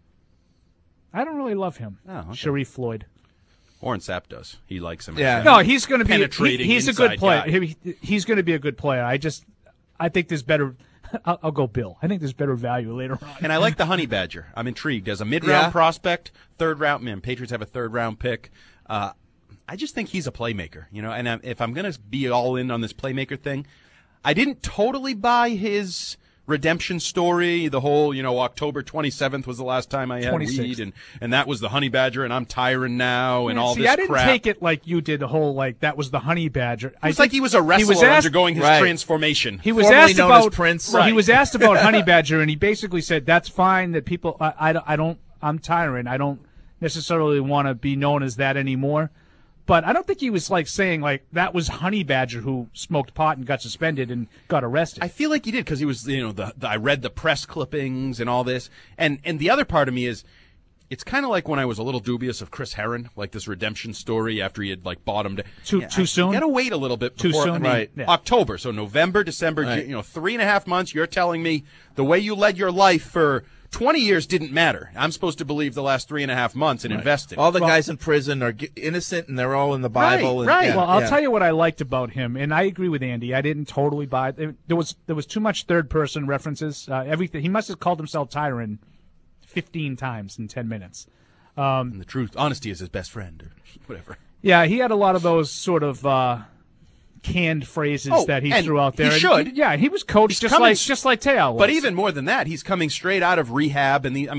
Speaker 9: I don't really love him.
Speaker 8: Oh, okay.
Speaker 9: Sharif Floyd.
Speaker 8: Warren Sapp does. He likes him.
Speaker 7: Yeah.
Speaker 9: No, he's going to be.
Speaker 8: Penetrating
Speaker 9: he- he's a
Speaker 8: inside
Speaker 9: good player.
Speaker 8: guy.
Speaker 9: He, he's going to be a good player. I just, I think there's better. I'll, I'll go Bill. I think there's better value later on.
Speaker 8: And I like the Honey Badger. I'm intrigued. As a mid-round
Speaker 7: Yeah.
Speaker 8: prospect, third round, man, Patriots have a third-round pick. Uh, I just think he's a playmaker, you know. And I'm, if I'm going to be all in on this playmaker thing, I didn't totally buy his redemption story. The whole, you know, October twenty-seventh was the last time I had
Speaker 9: twenty-sixth.
Speaker 8: weed, and and that was the Honey Badger, and I'm tiring now, and all
Speaker 9: See,
Speaker 8: this
Speaker 9: I didn't
Speaker 8: crap.
Speaker 9: take it like you did. The whole like that was the Honey Badger.
Speaker 8: It was like he was a wrestler
Speaker 9: was asked,
Speaker 8: undergoing his
Speaker 7: Right.
Speaker 8: transformation.
Speaker 9: He was
Speaker 7: Formerly
Speaker 9: asked
Speaker 7: known as
Speaker 9: about
Speaker 7: Prince.
Speaker 9: Well, He
Speaker 8: Right.
Speaker 9: was asked about Honey Badger, and he basically said, "That's fine. That people, I, I, I don't, I'm tiring. I don't necessarily want to be known as that anymore." But I don't think he was like saying like that was Honey Badger who smoked pot and got suspended and got arrested.
Speaker 8: I feel like he did because he was, you know, the, the I read the press clippings and all this, and and the other part of me is, it's kind of like when I was a little dubious of Chris Herron, like this redemption story after he had like bottomed.
Speaker 9: Too-
Speaker 8: Yeah,
Speaker 9: too
Speaker 8: I-
Speaker 9: soon?
Speaker 8: You got to wait a little bit.
Speaker 9: Too
Speaker 8: Before,
Speaker 9: soon?
Speaker 8: I mean,
Speaker 7: Right.
Speaker 9: Yeah.
Speaker 8: October, so November, December,
Speaker 7: Right.
Speaker 8: you know, three and a half months. You're telling me the way you led your life for twenty years didn't matter. I'm supposed to believe the last three and a half months and investing.
Speaker 7: All the guys in prison are g- innocent, and they're all in the Bible.
Speaker 8: Right,
Speaker 7: and,
Speaker 8: right.
Speaker 7: yeah,
Speaker 9: Well, I'll
Speaker 7: yeah.
Speaker 9: tell you what I liked about him, and I agree with Andy. I didn't totally buy it. There was there was too much third person references. Uh, everything he must have called himself Tyron fifteen times in ten minutes.
Speaker 8: and the truth, honesty is his best friend, or whatever.
Speaker 9: Yeah, he had a lot of those sort of uh, canned phrases
Speaker 8: Oh,
Speaker 9: that he
Speaker 8: and
Speaker 9: threw out there.
Speaker 8: he
Speaker 9: And
Speaker 8: should.
Speaker 9: he- yeah, he was coached
Speaker 8: He's
Speaker 9: just
Speaker 8: coming
Speaker 9: like
Speaker 8: s-
Speaker 9: just like Te'o was.
Speaker 8: But even more than that, he's coming straight out of rehab, and the I mean,
Speaker 9: Yep.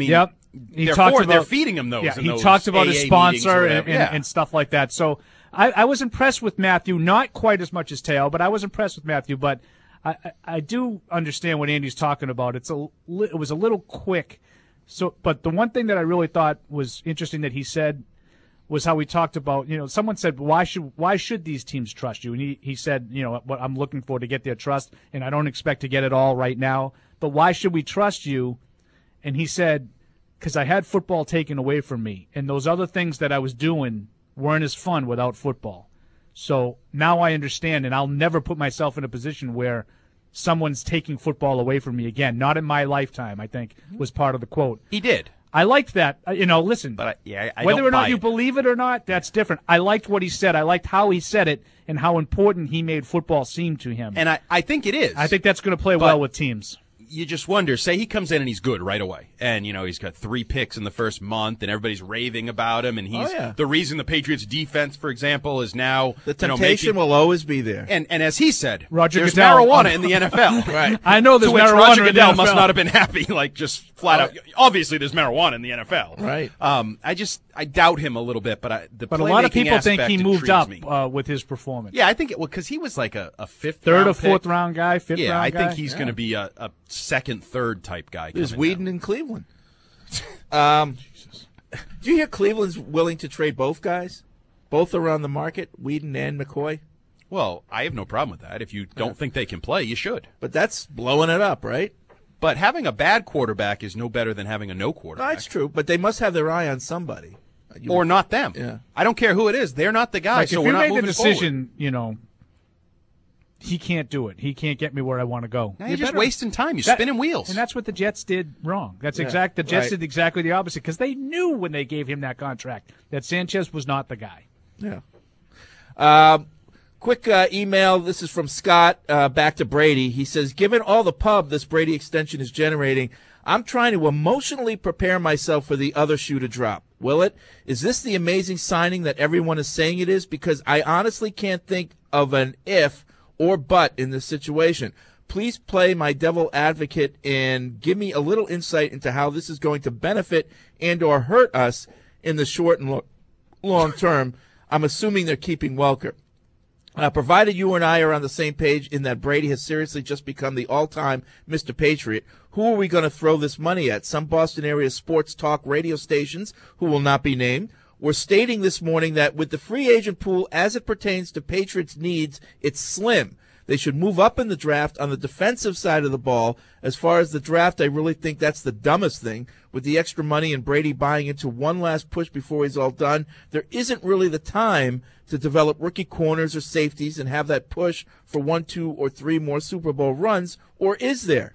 Speaker 9: he
Speaker 8: they're,
Speaker 9: talked
Speaker 8: for,
Speaker 9: about,
Speaker 8: they're feeding him those.
Speaker 9: Yeah,
Speaker 8: in
Speaker 9: he
Speaker 8: those
Speaker 9: talked about
Speaker 8: A A
Speaker 9: a sponsor
Speaker 8: meetings or
Speaker 9: and, and,
Speaker 8: yeah.
Speaker 9: and stuff like that. So I, I was impressed with Matthew, not quite as much as Teo, but I was impressed with Matthew. But I, I, I do understand what Andy's talking about. It's a it was a little quick. So, but the one thing that I really thought was interesting that he said was how he talked about, you know, someone said, why should why should these teams trust you? And he, he said, you know, what I'm looking for to get their trust, and I don't expect to get it all right now, but why should we trust you? And he said, because I had football taken away from me, and those other things that I was doing weren't as fun without football. So now I understand, and I'll never put myself in a position where someone's taking football away from me again. Not in my lifetime, I think, was part of the quote.
Speaker 8: He did.
Speaker 9: I liked that. Uh, You know, listen,
Speaker 8: But I, yeah, I
Speaker 9: whether
Speaker 8: don't
Speaker 9: or not
Speaker 8: buy
Speaker 9: you
Speaker 8: it.
Speaker 9: believe it or not, that's different. I liked what he said. I liked how he said it and how important he made football seem to him.
Speaker 8: And I, I think it is.
Speaker 9: I think that's going to play
Speaker 8: But-
Speaker 9: well with teams.
Speaker 8: You just wonder, say he comes in and he's good right away. And, you know, he's got three picks in the first month and everybody's raving about him. And he's
Speaker 7: Oh, yeah.
Speaker 8: the reason the Patriots defense, for example, is now
Speaker 7: The
Speaker 8: you know,
Speaker 7: temptation
Speaker 8: making,
Speaker 7: will always be there.
Speaker 8: And, and as he said,
Speaker 9: Roger
Speaker 8: there's
Speaker 9: Goodell.
Speaker 8: marijuana in the N F L.
Speaker 7: Right.
Speaker 9: I know there's
Speaker 8: to which
Speaker 9: marijuana
Speaker 8: Roger
Speaker 9: in the
Speaker 8: Goodell
Speaker 9: N F L.
Speaker 8: must not have been happy, like just flat out. Obviously, there's marijuana in the N F L.
Speaker 7: Right.
Speaker 8: Um, I just I doubt him a little bit, but I, the
Speaker 9: But a lot of
Speaker 8: playmaking
Speaker 9: people think
Speaker 8: aspect
Speaker 9: he moved
Speaker 8: intrigues
Speaker 9: up
Speaker 8: me.
Speaker 9: uh, with his performance.
Speaker 8: Yeah, I think it well because he was like a, a fifth,
Speaker 9: Third
Speaker 8: round
Speaker 9: or fourth
Speaker 8: pick.
Speaker 9: round guy, fifth
Speaker 8: Yeah,
Speaker 9: round
Speaker 8: I think
Speaker 9: guy.
Speaker 8: he's
Speaker 9: Yeah.
Speaker 8: going to be a, a second, third type guy.
Speaker 7: There's
Speaker 8: coming
Speaker 7: Whedon
Speaker 8: down.
Speaker 7: in Cleveland. Um, do you hear Cleveland's willing to trade both guys? Both are on the market, Whedon and McCoy?
Speaker 8: Well, I have no problem with that. If you don't think they can play, you should.
Speaker 7: But that's blowing it up, right?
Speaker 8: But having a bad quarterback is no better than having a no quarterback.
Speaker 7: That's true, but they must have their eye on somebody. You-
Speaker 8: Or not them.
Speaker 7: Yeah.
Speaker 8: I don't care who it is. They're not the guy,
Speaker 9: Like,
Speaker 8: so
Speaker 9: if
Speaker 8: we're
Speaker 9: you
Speaker 8: not
Speaker 9: made the
Speaker 8: moving
Speaker 9: decision, you know, he can't do it. He can't get me where I want to go.
Speaker 8: Now
Speaker 9: You
Speaker 8: you're just
Speaker 9: better-
Speaker 8: wasting time. You're
Speaker 9: That-
Speaker 8: spinning wheels.
Speaker 9: And that's what the Jets did wrong. That's
Speaker 7: Yeah,
Speaker 9: exact. The Jets
Speaker 7: right.
Speaker 9: did exactly the opposite because they knew when they gave him that contract that Sanchez was not the guy.
Speaker 7: Yeah. Um, quick uh, email. This is from Scott uh, back to Brady. He says, given all the pub this Brady extension is generating, I'm trying to emotionally prepare myself for the other shoe to drop. Will it? Is this the amazing signing that everyone is saying it is? Because I honestly can't think of an if or but in this situation. Please play my devil advocate and give me a little insight into how this is going to benefit and or hurt us in the short and lo- long term. I'm assuming they're keeping Welker. Uh, provided you and I are on the same page in that Brady has seriously just become the all-time Mister Patriot, who are we going to throw this money at? Some Boston area sports talk radio stations, who will not be named, were stating this morning that with the free agent pool as it pertains to Patriots' needs, it's slim. They should move up in the draft on the defensive side of the ball. As far as the draft, I really think that's the dumbest thing. With the extra money and Brady buying into one last push before he's all done, there isn't really the time to develop rookie corners or safeties and have that push for one, two, or three more Super Bowl runs, or is there?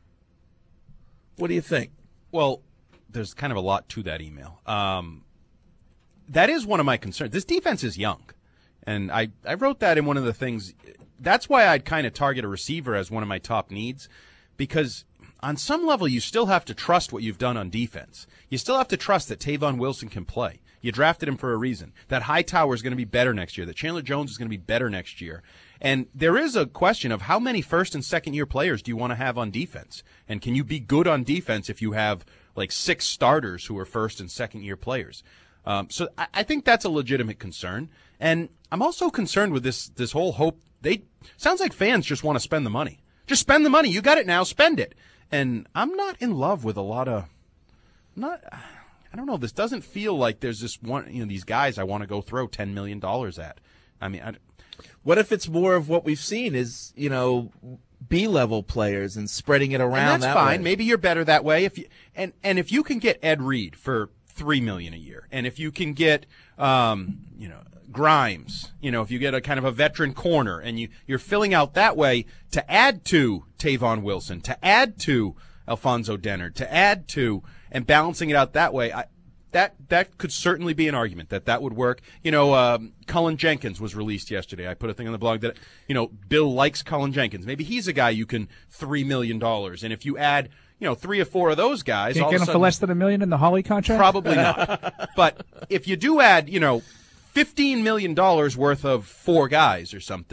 Speaker 7: What do you think?
Speaker 8: Well, there's kind of a lot to that email. Um, that is one of my concerns. This defense is young, and I, I wrote that in one of the things. That's why I'd kind of target a receiver as one of my top needs, because on some level you still have to trust what you've done on defense. You still have to trust that Tavon Wilson can play. You drafted him for a reason. That Hightower is going to be better next year. That Chandler Jones is going to be better next year. And there is a question of how many first and second year players do you want to have on defense? And can you be good on defense if you have like six starters who are first and second year players? Um, so I, I think that's a legitimate concern. And I'm also concerned with this this whole hope. They sounds like fans just want to spend the money. Just spend the money. You got it now. Spend it. And I'm not in love with a lot of not. I don't know. This doesn't feel like there's this one. You know, these guys I want to go throw ten million dollars at. I mean, I,
Speaker 7: what if it's more of what we've seen is, you know, B-level players and spreading it around?
Speaker 8: And that's
Speaker 7: that
Speaker 8: fine.
Speaker 7: way.
Speaker 8: Maybe you're better that way. If you and and if you can get Ed Reed for three million a year, and if you can get, um, you know, Grimes, you know, if you get a kind of a veteran corner, and you you're filling out that way to add to Tavon Wilson, to add to Alfonso Dennard, to add to and balancing it out that way, I, that that could certainly be an argument that that would work. You know, um, Cullen Jenkins was released yesterday. I put a thing on the blog that, you know, Bill likes Cullen Jenkins. Maybe he's a guy you can three million dollars, and if you add, you know, three or four of those guys,
Speaker 9: Can't
Speaker 8: all
Speaker 9: get
Speaker 8: of a
Speaker 9: him
Speaker 8: sudden,
Speaker 9: for less than a million in the Holly contract?
Speaker 8: probably not. But if you do add, you know, fifteen million dollars worth of four guys or something,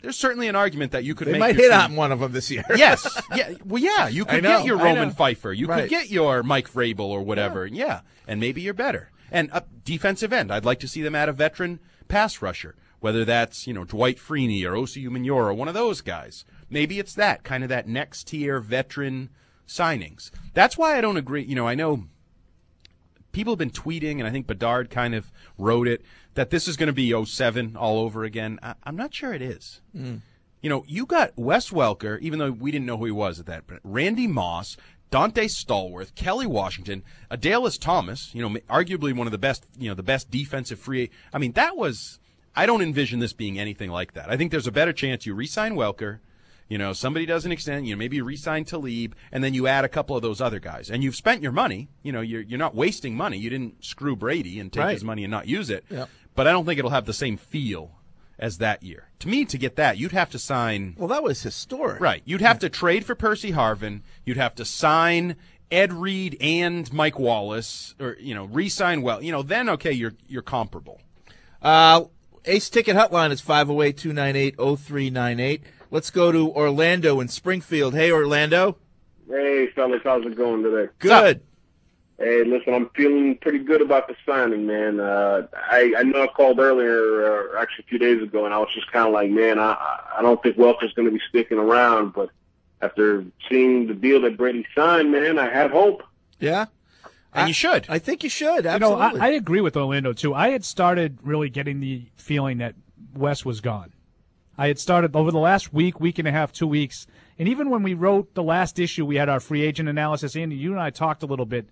Speaker 8: there's certainly an argument that you could
Speaker 7: They
Speaker 8: make
Speaker 7: might
Speaker 8: your
Speaker 7: hit
Speaker 8: team-
Speaker 7: on one of them this year.
Speaker 8: Yes. Yeah. Well, yeah. You
Speaker 7: I
Speaker 8: could
Speaker 7: know,
Speaker 8: get your
Speaker 7: I
Speaker 8: Roman
Speaker 7: know.
Speaker 8: Pfeiffer. You
Speaker 7: Right.
Speaker 8: could get your Mike Vrabel or whatever. Yeah. yeah. And maybe you're better. And a defensive end. I'd like to see them add a veteran pass rusher, whether that's, you know, Dwight Freeney or Osi Umenyiora or one of those guys. Maybe it's that, kind of that next tier veteran signings. That's why I don't agree. You know, I know people have been tweeting, and I think Bedard kind of wrote it, that this is going to be oh seven all over again. I, I'm not sure it is. Mm. You know, you got Wes Welker, even though we didn't know who he was at that point, Randy Moss, Dante Stallworth, Kelly Washington, Adalys Thomas, you know, arguably one of the best, you know, the best defensive free. I mean, that was, I don't envision this being anything like that. I think there's a better chance you re-sign Welker, you know, somebody doesn't extend, you know, maybe you re-sign Talib, and then you add a couple of those other guys. And you've spent your money. You know, you're you're not wasting money. You didn't screw Brady and take
Speaker 7: Right.
Speaker 8: his money and not use it.
Speaker 7: Yep.
Speaker 8: But I don't think it'll have the same feel as that year. To me, to get that, you'd have to sign.
Speaker 7: Well, that was historic.
Speaker 8: Right. You'd have to trade for Percy Harvin. You'd have to sign Ed Reed and Mike Wallace, or, you know, re-sign well. You know, then, okay, you're you're comparable.
Speaker 7: Uh, Ace Ticket Hotline is five oh eight, two nine eight, oh three nine eight. Let's go to Orlando in Springfield. Hey, Orlando.
Speaker 10: Hey, fellas, how's it going today?
Speaker 7: Good.
Speaker 10: Hey, listen, I'm feeling pretty good about the signing, man. Uh, I, I know I called earlier, uh, actually a few days ago, and I was just kind of like, man, I, I don't think Welker's going to be sticking around. But after seeing the deal that Brady signed, man, I have hope.
Speaker 7: Yeah.
Speaker 8: And
Speaker 7: I,
Speaker 8: you should.
Speaker 7: I think you should. Absolutely.
Speaker 9: You know, I, I agree with Orlando, too. I had started really getting the feeling that Wes was gone. I had started over the last week, week and a half, two weeks. And even when we wrote the last issue, we had our free agent analysis. Andy, you and I talked a little bit.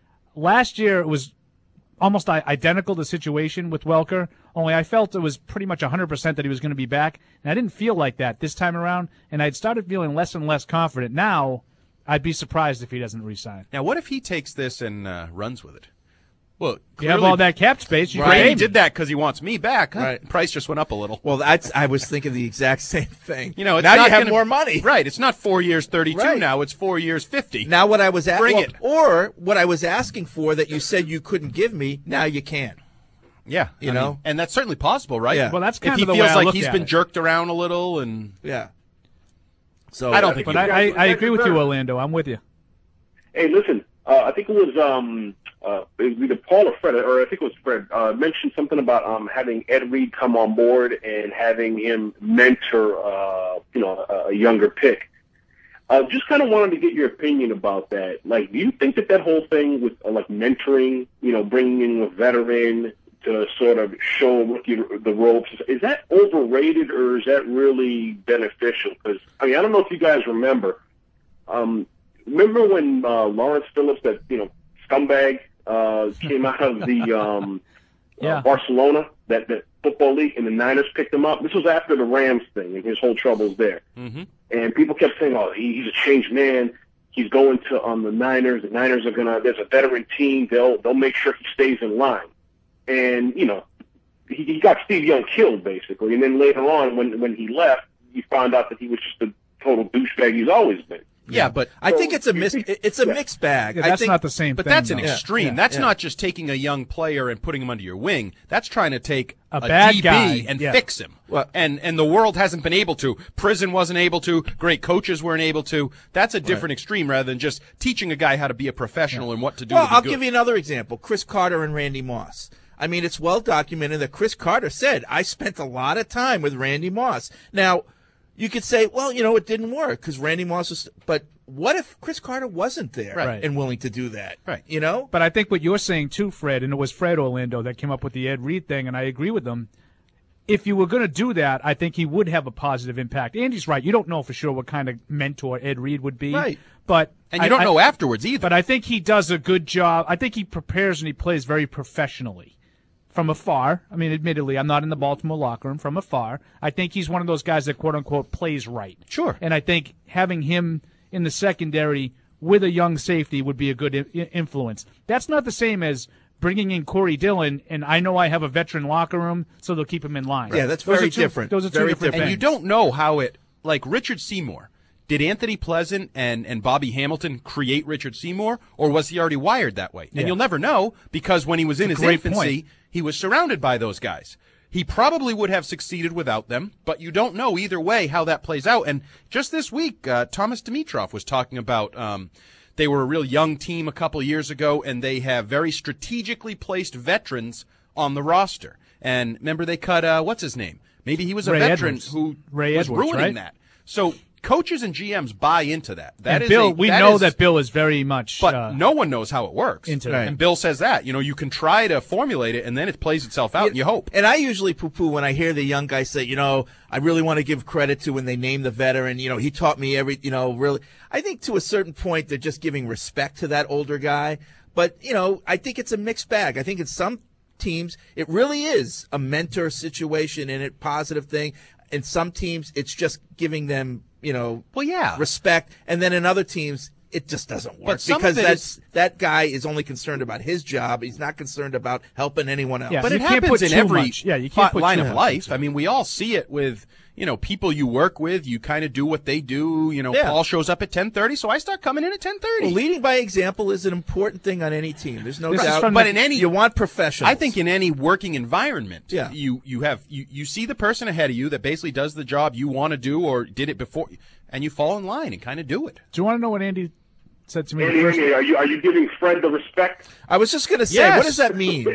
Speaker 9: Last year, it was almost identical the situation with Welker, only I felt it was pretty much one hundred percent that he was going to be back. And I didn't feel like that this time around, and I'd started feeling less and less confident. Now, I'd be surprised if he doesn't re-sign.
Speaker 8: Now, what if he takes this and uh, runs with it? Well,
Speaker 9: you have all that cap space. You
Speaker 8: right.
Speaker 9: can
Speaker 8: He did that because he wants me back. Huh?
Speaker 7: Right.
Speaker 8: Price just went up a little.
Speaker 7: Well, that's I was thinking the exact same thing.
Speaker 8: You know, it's
Speaker 7: now
Speaker 8: not
Speaker 7: you have
Speaker 8: gonna,
Speaker 7: more money.
Speaker 8: Right. It's not four years thirty-two
Speaker 7: Right.
Speaker 8: now. It's four years fifty.
Speaker 7: Now what I was at,
Speaker 8: Bring
Speaker 7: well,
Speaker 8: it.
Speaker 7: or what I was asking for that you said you couldn't give me, now you can.
Speaker 8: Yeah.
Speaker 7: You
Speaker 8: I
Speaker 7: know?
Speaker 8: mean, and that's certainly possible, right?
Speaker 7: Yeah.
Speaker 9: Well, that's
Speaker 8: if
Speaker 9: kind
Speaker 8: he
Speaker 9: of the
Speaker 8: feels
Speaker 9: way I
Speaker 8: like
Speaker 9: look
Speaker 8: he's
Speaker 9: at
Speaker 8: been
Speaker 9: it.
Speaker 8: jerked around a little and
Speaker 7: Yeah. So
Speaker 8: I don't think
Speaker 9: But
Speaker 8: he
Speaker 9: I,
Speaker 8: will.
Speaker 9: I, I agree with you, Orlando. I'm with you.
Speaker 10: Hey, listen, uh, I think it was um, uh, it was either Paul or Fred, or I think it was Fred, uh, mentioned something about um, having Ed Reed come on board and having him mentor, uh, you know, a, a younger pick. Uh, just kind of wanted to get your opinion about that. Like, do you think that that whole thing with uh, like mentoring, you know, bringing in a veteran to sort of show a rookie the ropes, is that overrated or is that really beneficial? Because I mean, I don't know if you guys remember. Um, remember when uh, Lawrence Phillips, that you know scumbag, uh, came out of the um,
Speaker 9: Yeah.
Speaker 10: uh, Barcelona, that that football league, and the Niners picked him up. This was after the Rams thing and his whole troubles there.
Speaker 8: Mm-hmm.
Speaker 10: And people kept saying, "Oh, he, he's a changed man. He's going to um, the Niners. The Niners are gonna. There's a veteran team. They'll they'll make sure he stays in line." And you know, he, he got Steve Young killed basically. And then later on, when when he left, you found out that he was just a total douchebag he's always been.
Speaker 8: Yeah, but
Speaker 7: I think it's a mis- it's a mixed bag.
Speaker 9: Yeah,
Speaker 7: I
Speaker 9: that's
Speaker 7: think,
Speaker 9: not the same
Speaker 8: But
Speaker 9: thing.
Speaker 8: that's an
Speaker 9: though.
Speaker 8: extreme.
Speaker 7: Yeah,
Speaker 8: that's
Speaker 7: yeah.
Speaker 8: not just taking a young player and putting him under your wing. That's trying to take
Speaker 9: A bad
Speaker 8: D B
Speaker 9: guy,
Speaker 8: and
Speaker 9: yeah.
Speaker 8: fix him.
Speaker 7: Well-
Speaker 8: and and the world hasn't been able to. Prison wasn't able to. Great coaches weren't able to. That's a different extreme rather than just teaching a guy how to be a professional and what to do.
Speaker 7: Well,
Speaker 8: to be
Speaker 7: I'll
Speaker 8: good.
Speaker 7: give you another example. Chris Carter and Randy Moss. I mean, it's well documented that Chris Carter said, I spent a lot of time with Randy Moss. Now, you could say, well, you know, it didn't work because Randy Moss was – but what if Chris Carter wasn't there
Speaker 9: Right.
Speaker 7: and willing to do that?
Speaker 8: Right.
Speaker 7: You know?
Speaker 9: But I think what you're saying too, Fred, and it was Fred Orlando that came up with the Ed Reed thing, and I agree with them. If you were going to do that, I think he would have a positive impact. Andy's right. You don't know for sure what kind of mentor Ed Reed would be.
Speaker 7: Right.
Speaker 9: But
Speaker 8: and you
Speaker 9: I-
Speaker 8: don't
Speaker 9: I-
Speaker 8: know afterwards either.
Speaker 9: But I think he does a good job. I think he prepares and he plays very professionally. From afar, I mean, admittedly, I'm not in the Baltimore locker room. From afar, I think he's one of those guys that quote unquote plays right.
Speaker 8: Sure.
Speaker 9: And I think having him in the secondary with a young safety would be a good I- influence. That's not the same as bringing in Corey Dillon, and I know I have a veteran locker room, so they'll keep him in line.
Speaker 7: Yeah, that's
Speaker 9: Those
Speaker 7: very
Speaker 9: are two-
Speaker 7: different.
Speaker 9: Those are two
Speaker 7: Very
Speaker 9: different
Speaker 7: different.
Speaker 8: And
Speaker 9: things.
Speaker 8: you don't know how it, like Richard Seymour, did Anthony Pleasant and, and Bobby Hamilton create Richard Seymour, or was he already wired that way? And
Speaker 9: Yeah.
Speaker 8: you'll never know because when he was in
Speaker 9: That's
Speaker 8: his
Speaker 9: a great
Speaker 8: infancy,
Speaker 9: point.
Speaker 8: he was surrounded by those guys. He probably would have succeeded without them, but you don't know either way how that plays out. And just this week, uh, Thomas Dimitrov was talking about um, they were a real young team a couple of years ago, and they have very strategically placed veterans on the roster. And remember, they cut, uh, what's his name? Maybe he was a
Speaker 9: Ray
Speaker 8: veteran
Speaker 9: Edwards.
Speaker 8: who
Speaker 9: Ray
Speaker 8: was
Speaker 9: Edwards,
Speaker 8: ruining
Speaker 9: right?
Speaker 8: that. So coaches and G Ms buy into that. That
Speaker 9: and
Speaker 8: is
Speaker 9: Bill,
Speaker 8: a,
Speaker 9: we
Speaker 8: that
Speaker 9: know
Speaker 8: is,
Speaker 9: that Bill is very much.
Speaker 8: but
Speaker 9: uh,
Speaker 8: no one knows how it works.
Speaker 9: into
Speaker 7: Right.
Speaker 8: And Bill says that. You know, you can try to formulate it, and then it plays itself out, and you hope.
Speaker 7: And I usually poo-poo when I hear the young guys say, you know, I really want to give credit to when they name the veteran. You know, he taught me every, you know, really. I think to a certain point they're just giving respect to that older guy. But, you know, I think it's a mixed bag. I think in some teams it really is a mentor situation and a positive thing. In some teams it's just giving them, you know,
Speaker 8: Well, yeah.
Speaker 7: respect. And then in other teams it just doesn't work
Speaker 8: But some
Speaker 7: because
Speaker 8: of it
Speaker 7: that's
Speaker 8: is-
Speaker 7: that guy is only concerned about his job. He's not concerned about helping anyone else.
Speaker 9: Yeah,
Speaker 8: But
Speaker 9: you
Speaker 8: it
Speaker 9: can't
Speaker 8: happens
Speaker 9: put
Speaker 8: in
Speaker 9: too
Speaker 8: every
Speaker 9: much. Yeah, you can't put
Speaker 8: line
Speaker 9: too
Speaker 8: of
Speaker 9: much.
Speaker 8: life. I mean, we all see it with, you know, people you work with. You kind of do what they do. You know,
Speaker 7: Yeah.
Speaker 8: Paul shows up at ten thirty, so I start coming in at ten thirty.
Speaker 7: Well, leading by example is an important thing on any team. There's no
Speaker 9: This is
Speaker 7: doubt.
Speaker 9: from
Speaker 8: But
Speaker 9: the-
Speaker 8: in any,
Speaker 7: you want professionals.
Speaker 8: I think in any working environment,
Speaker 7: Yeah.
Speaker 8: you you have you, you see the person ahead of you that basically does the job you want to do or did it before, and you fall in line and kind of do it.
Speaker 9: Do you want to know what Andy said to me
Speaker 10: Andy,
Speaker 9: first?
Speaker 10: Andy, are you are you giving Fred the respect?
Speaker 7: I was just going to say,
Speaker 8: Yes.
Speaker 7: what does that mean?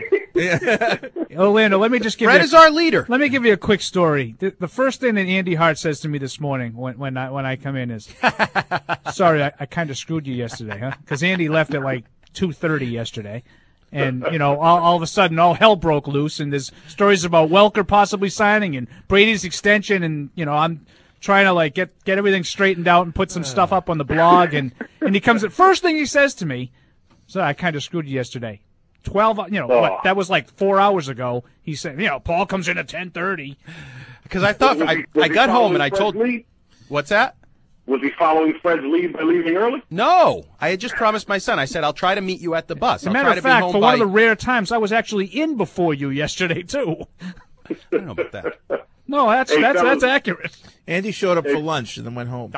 Speaker 9: Orlando, let me just give
Speaker 8: Fred
Speaker 9: you.
Speaker 8: is our leader.
Speaker 9: Let me give you a quick story. The, the first thing that Andy Hart says to me this morning when when I when I come in is, "Sorry, I, I kind of screwed you yesterday, huh?" Because Andy left at like two thirty yesterday, and you know, all, all of a sudden, all hell broke loose, and there's stories about Welker possibly signing and Brady's extension, and you know, I'm trying to like get get everything straightened out and put some stuff up on the blog, and and he comes at first thing he says to me, "So I kind of screwed you yesterday." Twelve, you know,
Speaker 10: Oh.
Speaker 9: what, that was like four hours ago. He said, you know, Paul comes in at ten thirty.
Speaker 8: Because I thought
Speaker 10: Was
Speaker 8: I,
Speaker 10: he- was
Speaker 8: I
Speaker 10: he
Speaker 8: got home
Speaker 10: following
Speaker 8: and I
Speaker 10: Fred's
Speaker 8: told
Speaker 10: lead?
Speaker 8: what's that?
Speaker 10: Was he following Fred's lead by leaving early?
Speaker 8: No, I had just promised my son. I said I'll try to meet you at the bus.
Speaker 9: As a
Speaker 8: I'll
Speaker 9: matter
Speaker 8: try
Speaker 9: of
Speaker 8: to be
Speaker 9: fact,
Speaker 8: home
Speaker 9: for
Speaker 8: by,
Speaker 9: one of the rare times, I was actually in before you yesterday too.
Speaker 8: I don't know about that.
Speaker 9: No, that's
Speaker 10: Hey,
Speaker 9: that's
Speaker 10: fellas.
Speaker 9: that's accurate.
Speaker 7: Andy showed up for lunch and then went home.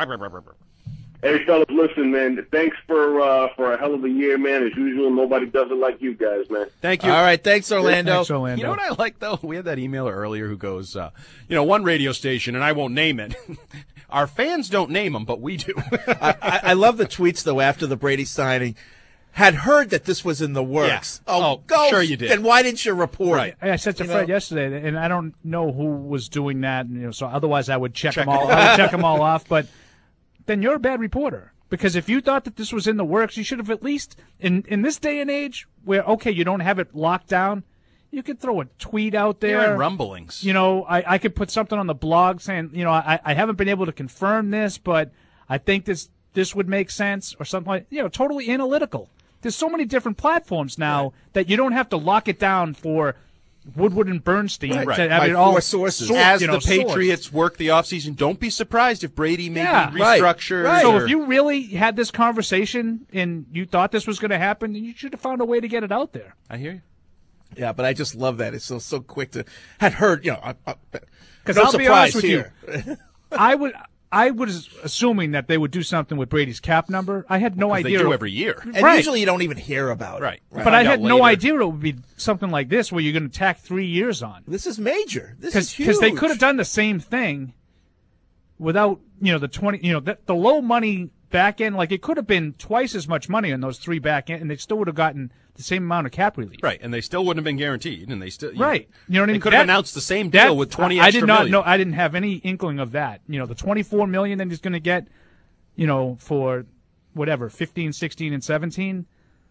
Speaker 10: Hey, fellas, listen, man. Thanks for uh, for a hell of a year, man. As usual, nobody does it like you guys, man.
Speaker 8: Thank you.
Speaker 7: All right, thanks, Orlando.
Speaker 9: Thanks, Orlando.
Speaker 8: You know what I like, though? We had that emailer earlier who goes, uh, you know, one radio station, and I won't name it. Our fans don't name them, but we do.
Speaker 7: I, I, I love the tweets though after the Brady signing. Had heard that this was in the works.
Speaker 8: Yeah.
Speaker 7: Oh,
Speaker 8: Oh,
Speaker 7: go.
Speaker 8: sure you did.
Speaker 7: Then why didn't you report
Speaker 8: Right.
Speaker 7: it?
Speaker 9: I said to
Speaker 7: You
Speaker 9: Fred
Speaker 7: know?
Speaker 9: yesterday, and I don't know who was doing that. You know, so otherwise I would check,
Speaker 8: Check
Speaker 9: them all.
Speaker 8: it.
Speaker 9: I would check them all off. But then you're a bad reporter because if you thought that this was in the works, you should have at least in in this day and age where okay, you don't have it locked down, you could throw a tweet out there.
Speaker 8: Hearing rumblings.
Speaker 9: You know, I, I could put something on the blog saying, you know, I, I haven't been able to confirm this, but I think this this would make sense or something like, you know, totally analytical. There's so many different platforms now right. that you don't have to lock it down for Woodward and Bernstein.
Speaker 7: Right.
Speaker 9: To have
Speaker 7: By
Speaker 9: it all
Speaker 7: four sources.
Speaker 9: sort-
Speaker 8: As
Speaker 9: you know,
Speaker 8: the Patriots work the offseason, don't be surprised if Brady maybe
Speaker 9: Yeah.
Speaker 7: Right.
Speaker 8: restructures.
Speaker 7: Right.
Speaker 9: So
Speaker 8: or-
Speaker 9: if you really had this conversation and you thought this was going to happen, then you should have found a way to get it out there.
Speaker 8: I hear you.
Speaker 7: Yeah, but I just love that. It's so so quick to had heard. You know,
Speaker 9: Because
Speaker 7: no
Speaker 9: I'll be honest with
Speaker 7: surprise
Speaker 9: you,
Speaker 7: here.
Speaker 9: I would. I was assuming that they would do something with Brady's cap number. I had no
Speaker 8: They
Speaker 9: idea.
Speaker 8: do every year.
Speaker 7: And
Speaker 9: Right.
Speaker 7: usually you don't even hear about it.
Speaker 8: Right.
Speaker 9: But
Speaker 8: Find
Speaker 9: I
Speaker 8: out
Speaker 9: had no
Speaker 8: later.
Speaker 9: idea it would be something like this where you're going to tack three years on.
Speaker 7: This is major. This is huge.
Speaker 9: Because they could have done the same thing without, you know, the twenty, you know, the, the low money back end. Like it could have been twice as much money on those three back end, and they still would have gotten the same amount of cap relief.
Speaker 8: Right, and they still wouldn't have been guaranteed, and they still you
Speaker 9: Right. You know what I
Speaker 8: They
Speaker 9: mean?
Speaker 8: could have
Speaker 9: That-
Speaker 8: announced the same
Speaker 9: that-
Speaker 8: deal with twenty
Speaker 9: I, I
Speaker 8: extra
Speaker 9: did not
Speaker 8: million.
Speaker 9: know. I didn't have any inkling of that. You know, the twenty-four million that he's going to get, you know, for whatever fifteen, sixteen, and seventeen.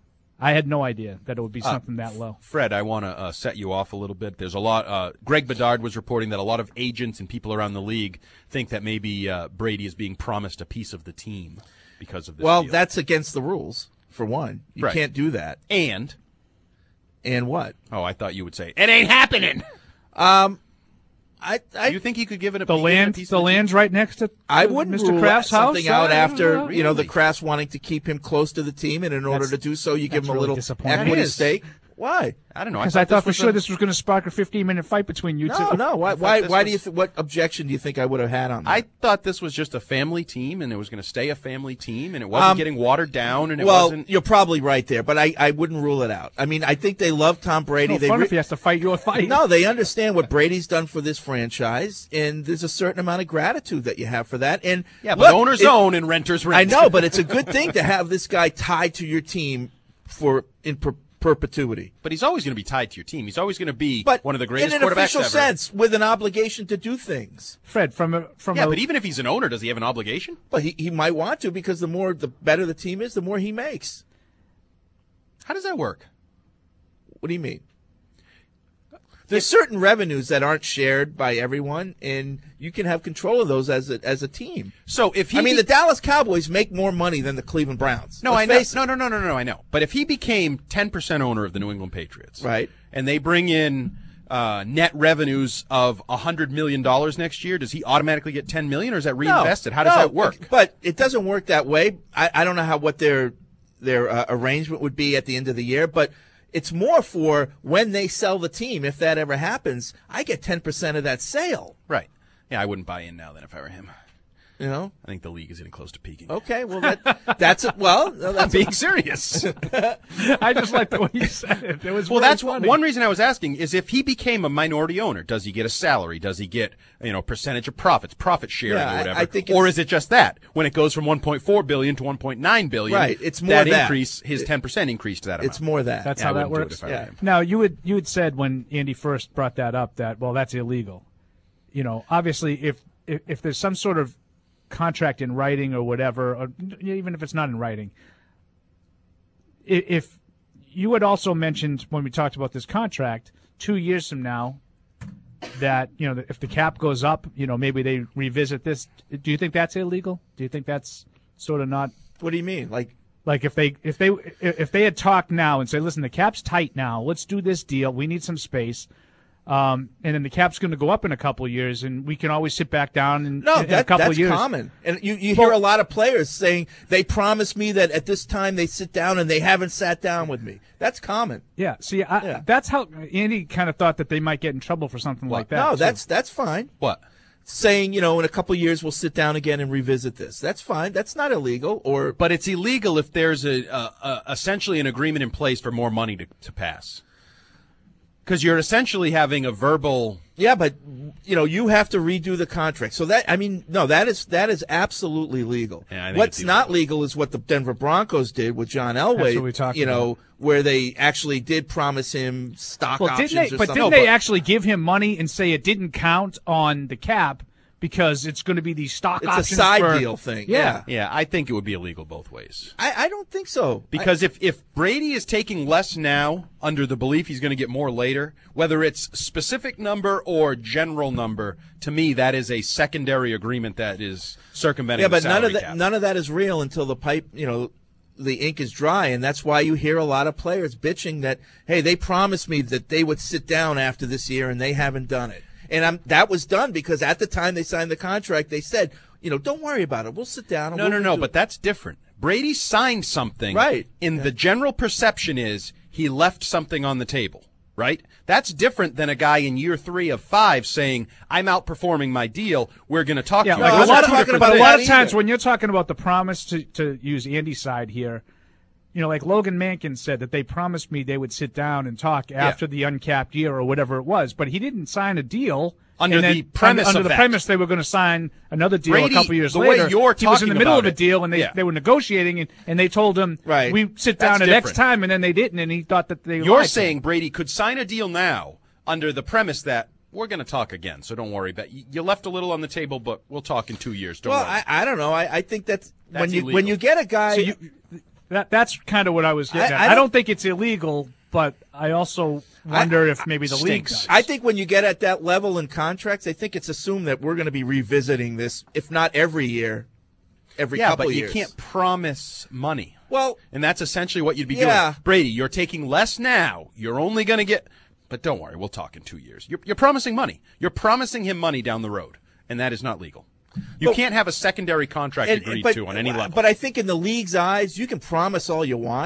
Speaker 9: I had no idea that it would be something that low.
Speaker 8: Fred, I want to uh, set you off a little bit. There's a lot. Uh, Greg Bedard was reporting that a lot of agents and people around the league think that maybe uh, Brady is being promised a piece of the team because of this.
Speaker 7: Well,
Speaker 8: deal.
Speaker 7: that's against the rules. For one, you
Speaker 8: Right.
Speaker 7: can't do that.
Speaker 8: and
Speaker 7: And what?
Speaker 8: oh, I thought you would say it ain't happening.
Speaker 7: Um, I I
Speaker 8: Do you think he could give it a
Speaker 9: The
Speaker 8: give it a
Speaker 9: land,
Speaker 8: piece
Speaker 9: the
Speaker 8: of
Speaker 9: land's right next to
Speaker 7: I
Speaker 9: to
Speaker 7: wouldn't
Speaker 9: Mister
Speaker 7: rule
Speaker 9: Kraft's house.
Speaker 7: something out
Speaker 9: Uh,
Speaker 7: after you know the
Speaker 8: really?
Speaker 7: Krafts wanting to keep him close to the team, and in order
Speaker 9: That's-
Speaker 7: to do so, you give
Speaker 9: that's
Speaker 7: him a
Speaker 9: really
Speaker 7: little
Speaker 9: disappointing.
Speaker 7: equity
Speaker 8: That is.
Speaker 7: stake. Why?
Speaker 8: I don't know.
Speaker 9: Because I, I thought for
Speaker 8: this
Speaker 9: sure
Speaker 8: a...
Speaker 9: this was going to spark a fifteen-minute fight between you
Speaker 7: no,
Speaker 9: two.
Speaker 7: No, no. Why? Why? Why was... do you? Th- what objection do you think I would have had on that?
Speaker 8: I thought this was just a family team, and it was going to stay a family team, and it wasn't
Speaker 7: um,
Speaker 8: getting watered down. And it
Speaker 7: well,
Speaker 8: wasn't.
Speaker 7: You're probably right there, but I, I wouldn't rule it out. I mean, I think they love Tom Brady.
Speaker 9: No
Speaker 7: they
Speaker 9: fun
Speaker 7: re-
Speaker 9: if he has to fight your fight.
Speaker 7: No, they understand what Brady's done for this franchise, and there's a certain amount of gratitude that you have for that. And
Speaker 8: yeah, but
Speaker 7: look,
Speaker 8: owners
Speaker 7: it,
Speaker 8: own and renters rent.
Speaker 7: I know, but it's a good thing to have this guy tied to your team for in per- perpetuity.
Speaker 8: But he's always going to be tied to your team. He's always going to be
Speaker 7: but
Speaker 8: one of the greatest
Speaker 7: in an
Speaker 8: quarterbacks
Speaker 7: official
Speaker 8: ever.
Speaker 7: sense, with an obligation to do things.
Speaker 9: Fred, from a from
Speaker 8: yeah,
Speaker 9: a,
Speaker 8: but even if he's an owner, does he have an obligation?
Speaker 7: Well, he he might want to because the more the better the team is, the more he makes.
Speaker 8: How does that work?
Speaker 7: What do you mean? There's certain revenues that aren't shared by everyone, and you can have control of those as a as a team.
Speaker 8: So if he,
Speaker 7: I mean,
Speaker 8: be-
Speaker 7: the Dallas Cowboys make more money than the Cleveland Browns.
Speaker 8: No,
Speaker 7: Let's
Speaker 8: I know.
Speaker 7: face it.
Speaker 8: No, no, no, no, no. I know. But if he became ten percent owner of the New England Patriots,
Speaker 7: right,
Speaker 8: and they bring in uh, net revenues of a hundred million dollars next year, does he automatically get ten million, or is that reinvested?
Speaker 7: No,
Speaker 8: How does
Speaker 7: no,
Speaker 8: that work?
Speaker 7: But it doesn't work that way. I, I don't know how what their their uh, arrangement would be at the end of the year, but. It's more for when they sell the team, if that ever happens, I get ten percent of that sale.
Speaker 8: Right. Yeah, I wouldn't buy in now then if I were him.
Speaker 7: You know?
Speaker 8: I think the league is getting close to peaking.
Speaker 7: Okay, well, that, that's it. Well, that's
Speaker 8: I'm being serious.
Speaker 9: I just like the way you said it. It was
Speaker 8: well,
Speaker 9: really
Speaker 8: that's
Speaker 9: funny.
Speaker 8: one reason I was asking is if he became a minority owner, does he get a salary? Does he get, you know, percentage of profits, profit sharing
Speaker 7: yeah,
Speaker 8: or whatever?
Speaker 7: I, I think
Speaker 8: or is it just that when it goes from one point four billion to one point nine billion?
Speaker 7: Right, it's more
Speaker 8: that,
Speaker 7: that
Speaker 8: increase, his ten percent increase to that amount.
Speaker 7: It's more that.
Speaker 9: That's
Speaker 8: yeah,
Speaker 9: how
Speaker 8: I
Speaker 9: that
Speaker 8: wouldn't
Speaker 9: works.
Speaker 8: do it if I were
Speaker 7: Yeah.
Speaker 8: him.
Speaker 9: Now, you had you had said when Andy first brought that up that well, that's illegal. You know, obviously, if if, if there's some sort of contract in writing or whatever, or even if it's not in writing, if you had also mentioned when we talked about this contract two years from now that you know if the cap goes up, you know maybe they revisit this. Do you think that's illegal? Do you think that's sort of not?
Speaker 7: What do you mean? Like,
Speaker 9: like if they if they if they had talked now and say, listen, the cap's tight now. Let's do this deal. We need some space. Um, and then the cap's going to go up in a couple of years, and we can always sit back down and
Speaker 7: no,
Speaker 9: in,
Speaker 7: that,
Speaker 9: in a couple
Speaker 7: that's
Speaker 9: of years.
Speaker 7: common. And you, you
Speaker 9: Well,
Speaker 7: hear a lot of players saying they promised me that at this time they sit down, and they haven't sat down with me. That's common.
Speaker 9: Yeah. See, I,
Speaker 7: Yeah.
Speaker 9: that's how Andy kind of thought that they might get in trouble for something like that.
Speaker 7: No,
Speaker 9: too.
Speaker 7: that's that's fine.
Speaker 8: What?
Speaker 7: Saying, you know, in a couple of years we'll sit down again and revisit this. That's fine. That's not illegal. Or
Speaker 8: But it's illegal if there's a, a, a essentially an agreement in place for more money to, to pass. Because you're essentially having a verbal.
Speaker 7: Yeah, but you know you have to redo the contract. So that I mean, no, that is that is absolutely legal.
Speaker 8: Yeah, I think
Speaker 7: What's
Speaker 8: it's
Speaker 7: not legal is what the Denver Broncos did with John
Speaker 9: That's
Speaker 7: Elway.
Speaker 9: what we talked
Speaker 7: you know,
Speaker 9: about.
Speaker 7: where they actually did promise him stock
Speaker 9: well,
Speaker 7: options
Speaker 9: didn't they?
Speaker 7: or
Speaker 9: But
Speaker 7: something.
Speaker 9: didn't they actually give him money and say it didn't count on the cap because it's going to be these stock
Speaker 7: It's a
Speaker 9: options?
Speaker 7: side
Speaker 9: for-
Speaker 7: deal thing.
Speaker 9: Yeah.
Speaker 8: Yeah, I think it would be illegal both ways.
Speaker 7: I, I don't think so.
Speaker 8: Because if, if Brady is taking less now under the belief he's going to get more later, whether it's specific number or general number, to me that is a secondary agreement that is circumventing
Speaker 7: yeah,
Speaker 8: the
Speaker 7: but none of
Speaker 8: salary
Speaker 7: that
Speaker 8: cap.
Speaker 7: none of that is real until the pipe, you know, the ink is dry, and that's why you hear a lot of players bitching that, hey, they promised me that they would sit down after this year, and they haven't done it. And I'm, that was done because at the time they signed the contract, they said, you know, don't worry about it. We'll sit down. And
Speaker 8: No,
Speaker 7: we'll
Speaker 8: no, no,
Speaker 7: do
Speaker 8: but
Speaker 7: it.
Speaker 8: that's different. Brady signed something.
Speaker 7: Right.
Speaker 8: And
Speaker 7: Yeah.
Speaker 8: the general perception is he left something on the table, right? That's different than a guy in year three of five saying, I'm outperforming my deal. We're going to talk
Speaker 9: Yeah,
Speaker 8: to you.
Speaker 9: like
Speaker 7: No,
Speaker 9: a
Speaker 7: I'm
Speaker 9: lot
Speaker 7: not
Speaker 9: of,
Speaker 7: talking
Speaker 9: but
Speaker 7: about
Speaker 9: a lot
Speaker 7: that
Speaker 9: of times
Speaker 7: either.
Speaker 9: when you're talking about the promise to, to use Andy's side here, you know, like Logan Mankin said that they promised me they would sit down and talk after the uncapped year or whatever it was, but he didn't sign a deal.
Speaker 8: Under
Speaker 9: and then,
Speaker 8: the premise
Speaker 9: under
Speaker 8: of
Speaker 9: the
Speaker 8: that.
Speaker 9: premise they were going to sign another deal
Speaker 8: Brady,
Speaker 9: a couple years
Speaker 8: the way
Speaker 9: later.
Speaker 8: you're
Speaker 9: he was in
Speaker 8: talking
Speaker 9: the middle of
Speaker 8: about
Speaker 9: a
Speaker 8: it.
Speaker 9: deal and they
Speaker 8: Yeah.
Speaker 9: they were negotiating and, and they told him
Speaker 7: Right.
Speaker 9: we sit down
Speaker 8: That's
Speaker 9: at X
Speaker 8: different.
Speaker 9: time and then they didn't and he thought that they
Speaker 8: You're
Speaker 9: lied to
Speaker 8: saying
Speaker 9: him.
Speaker 8: Brady could sign a deal now under the premise that we're going to talk again, so don't worry. But you left a little on the table, but we'll talk in two years. Don't
Speaker 7: Well,
Speaker 8: worry.
Speaker 7: I, I don't know. I, I think that's,
Speaker 8: That's
Speaker 7: when you
Speaker 8: illegal.
Speaker 7: when you get a guy.
Speaker 9: So you, that that's kind of what I was getting
Speaker 7: I-
Speaker 9: at.
Speaker 7: I
Speaker 9: I
Speaker 7: don't-
Speaker 9: don't think it's illegal, but I also wonder if maybe the league
Speaker 8: stinks.
Speaker 9: does.
Speaker 7: I think when you get at that level in contracts, I think it's assumed that we're going to be revisiting this, if not every year, every
Speaker 8: yeah,
Speaker 7: couple
Speaker 8: but
Speaker 7: years.
Speaker 8: you can't promise money.
Speaker 7: Well,
Speaker 8: And that's essentially what you'd be
Speaker 7: Yeah.
Speaker 8: doing. Brady, you're taking less now. You're only going to get – but don't worry, we'll talk in two years. You're, you're promising money. You're promising him money down the road, and that is not legal. You
Speaker 7: But-
Speaker 8: can't have a secondary contract
Speaker 7: and-
Speaker 8: agreed
Speaker 7: but,
Speaker 8: to on any level.
Speaker 7: But I think in the league's eyes, you can promise all you want,